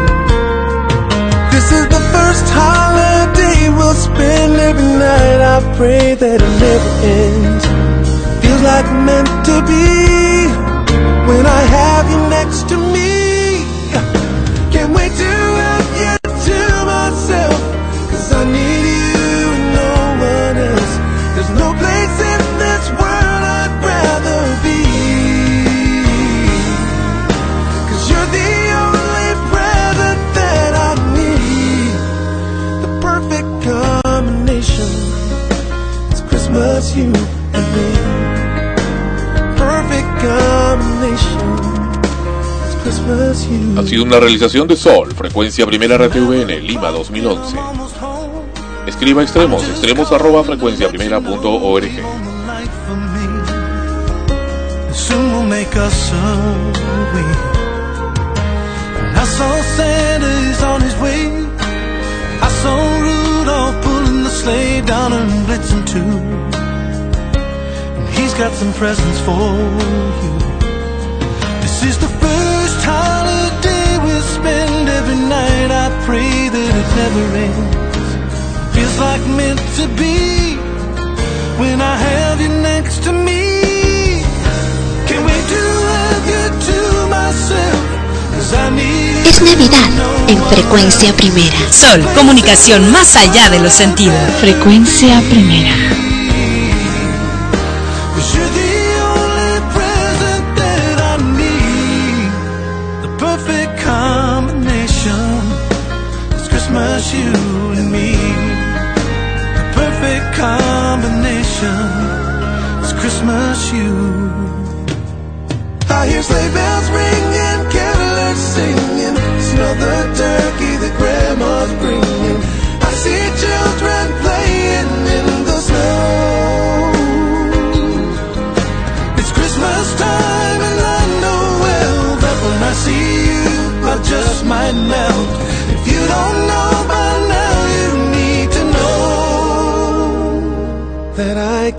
This is the first holiday we'll spend every night. I pray that it never ends. Feels like meant to be when I have you next to me. Can't wait to have you to myself, 'cause I need you and no one else. There's no place in this world I'd rather be, 'cause you're the only present that I need. The perfect combination is Christmas, you and me. Perfect combination is Christmas, you. Ha sido una realización de Sol, Frecuencia Primera RTVN, Lima 2011. Escriba Extremos, extremos@frecuenciaprimera.org. Soon will make us away. I saw Santa is on his way. I saw Rudolph pulling the sleigh down and Blitzen too. And he's got some presents for you. This is the first holiday we'll spend every night. I pray that it never ends. Feels like meant to be when I have you next to me. Can't wait to have you to myself, 'cause I need you. Es Navidad en Frecuencia Primera. Sol, comunicación más allá de los sentidos. Frecuencia Primera. 'Cause you're the only present that I need. The perfect combination is Christmas, you and me. The perfect combination is Christmas, you. I hear sleigh bells ringing, carolers singing, smell the turkey that grandma's bringing. I see children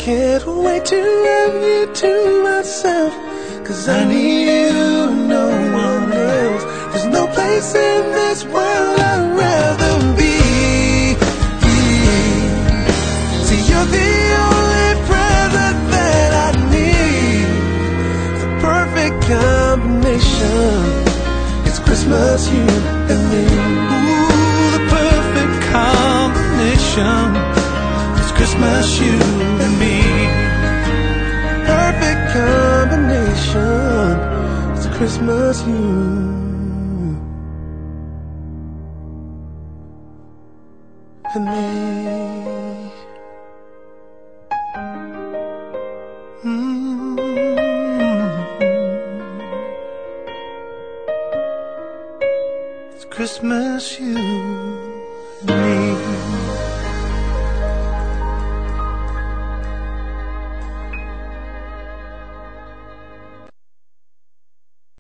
can't wait to have you to myself, 'cause I need you and no one else. There's no place in this world I'd rather be. See, you're the only present that I need. The perfect combination. It's Christmas, you and me. Ooh, the perfect combination. It's Christmas, you and me. Perfect combination. It's Christmas, you and me. It's Christmas, you and me.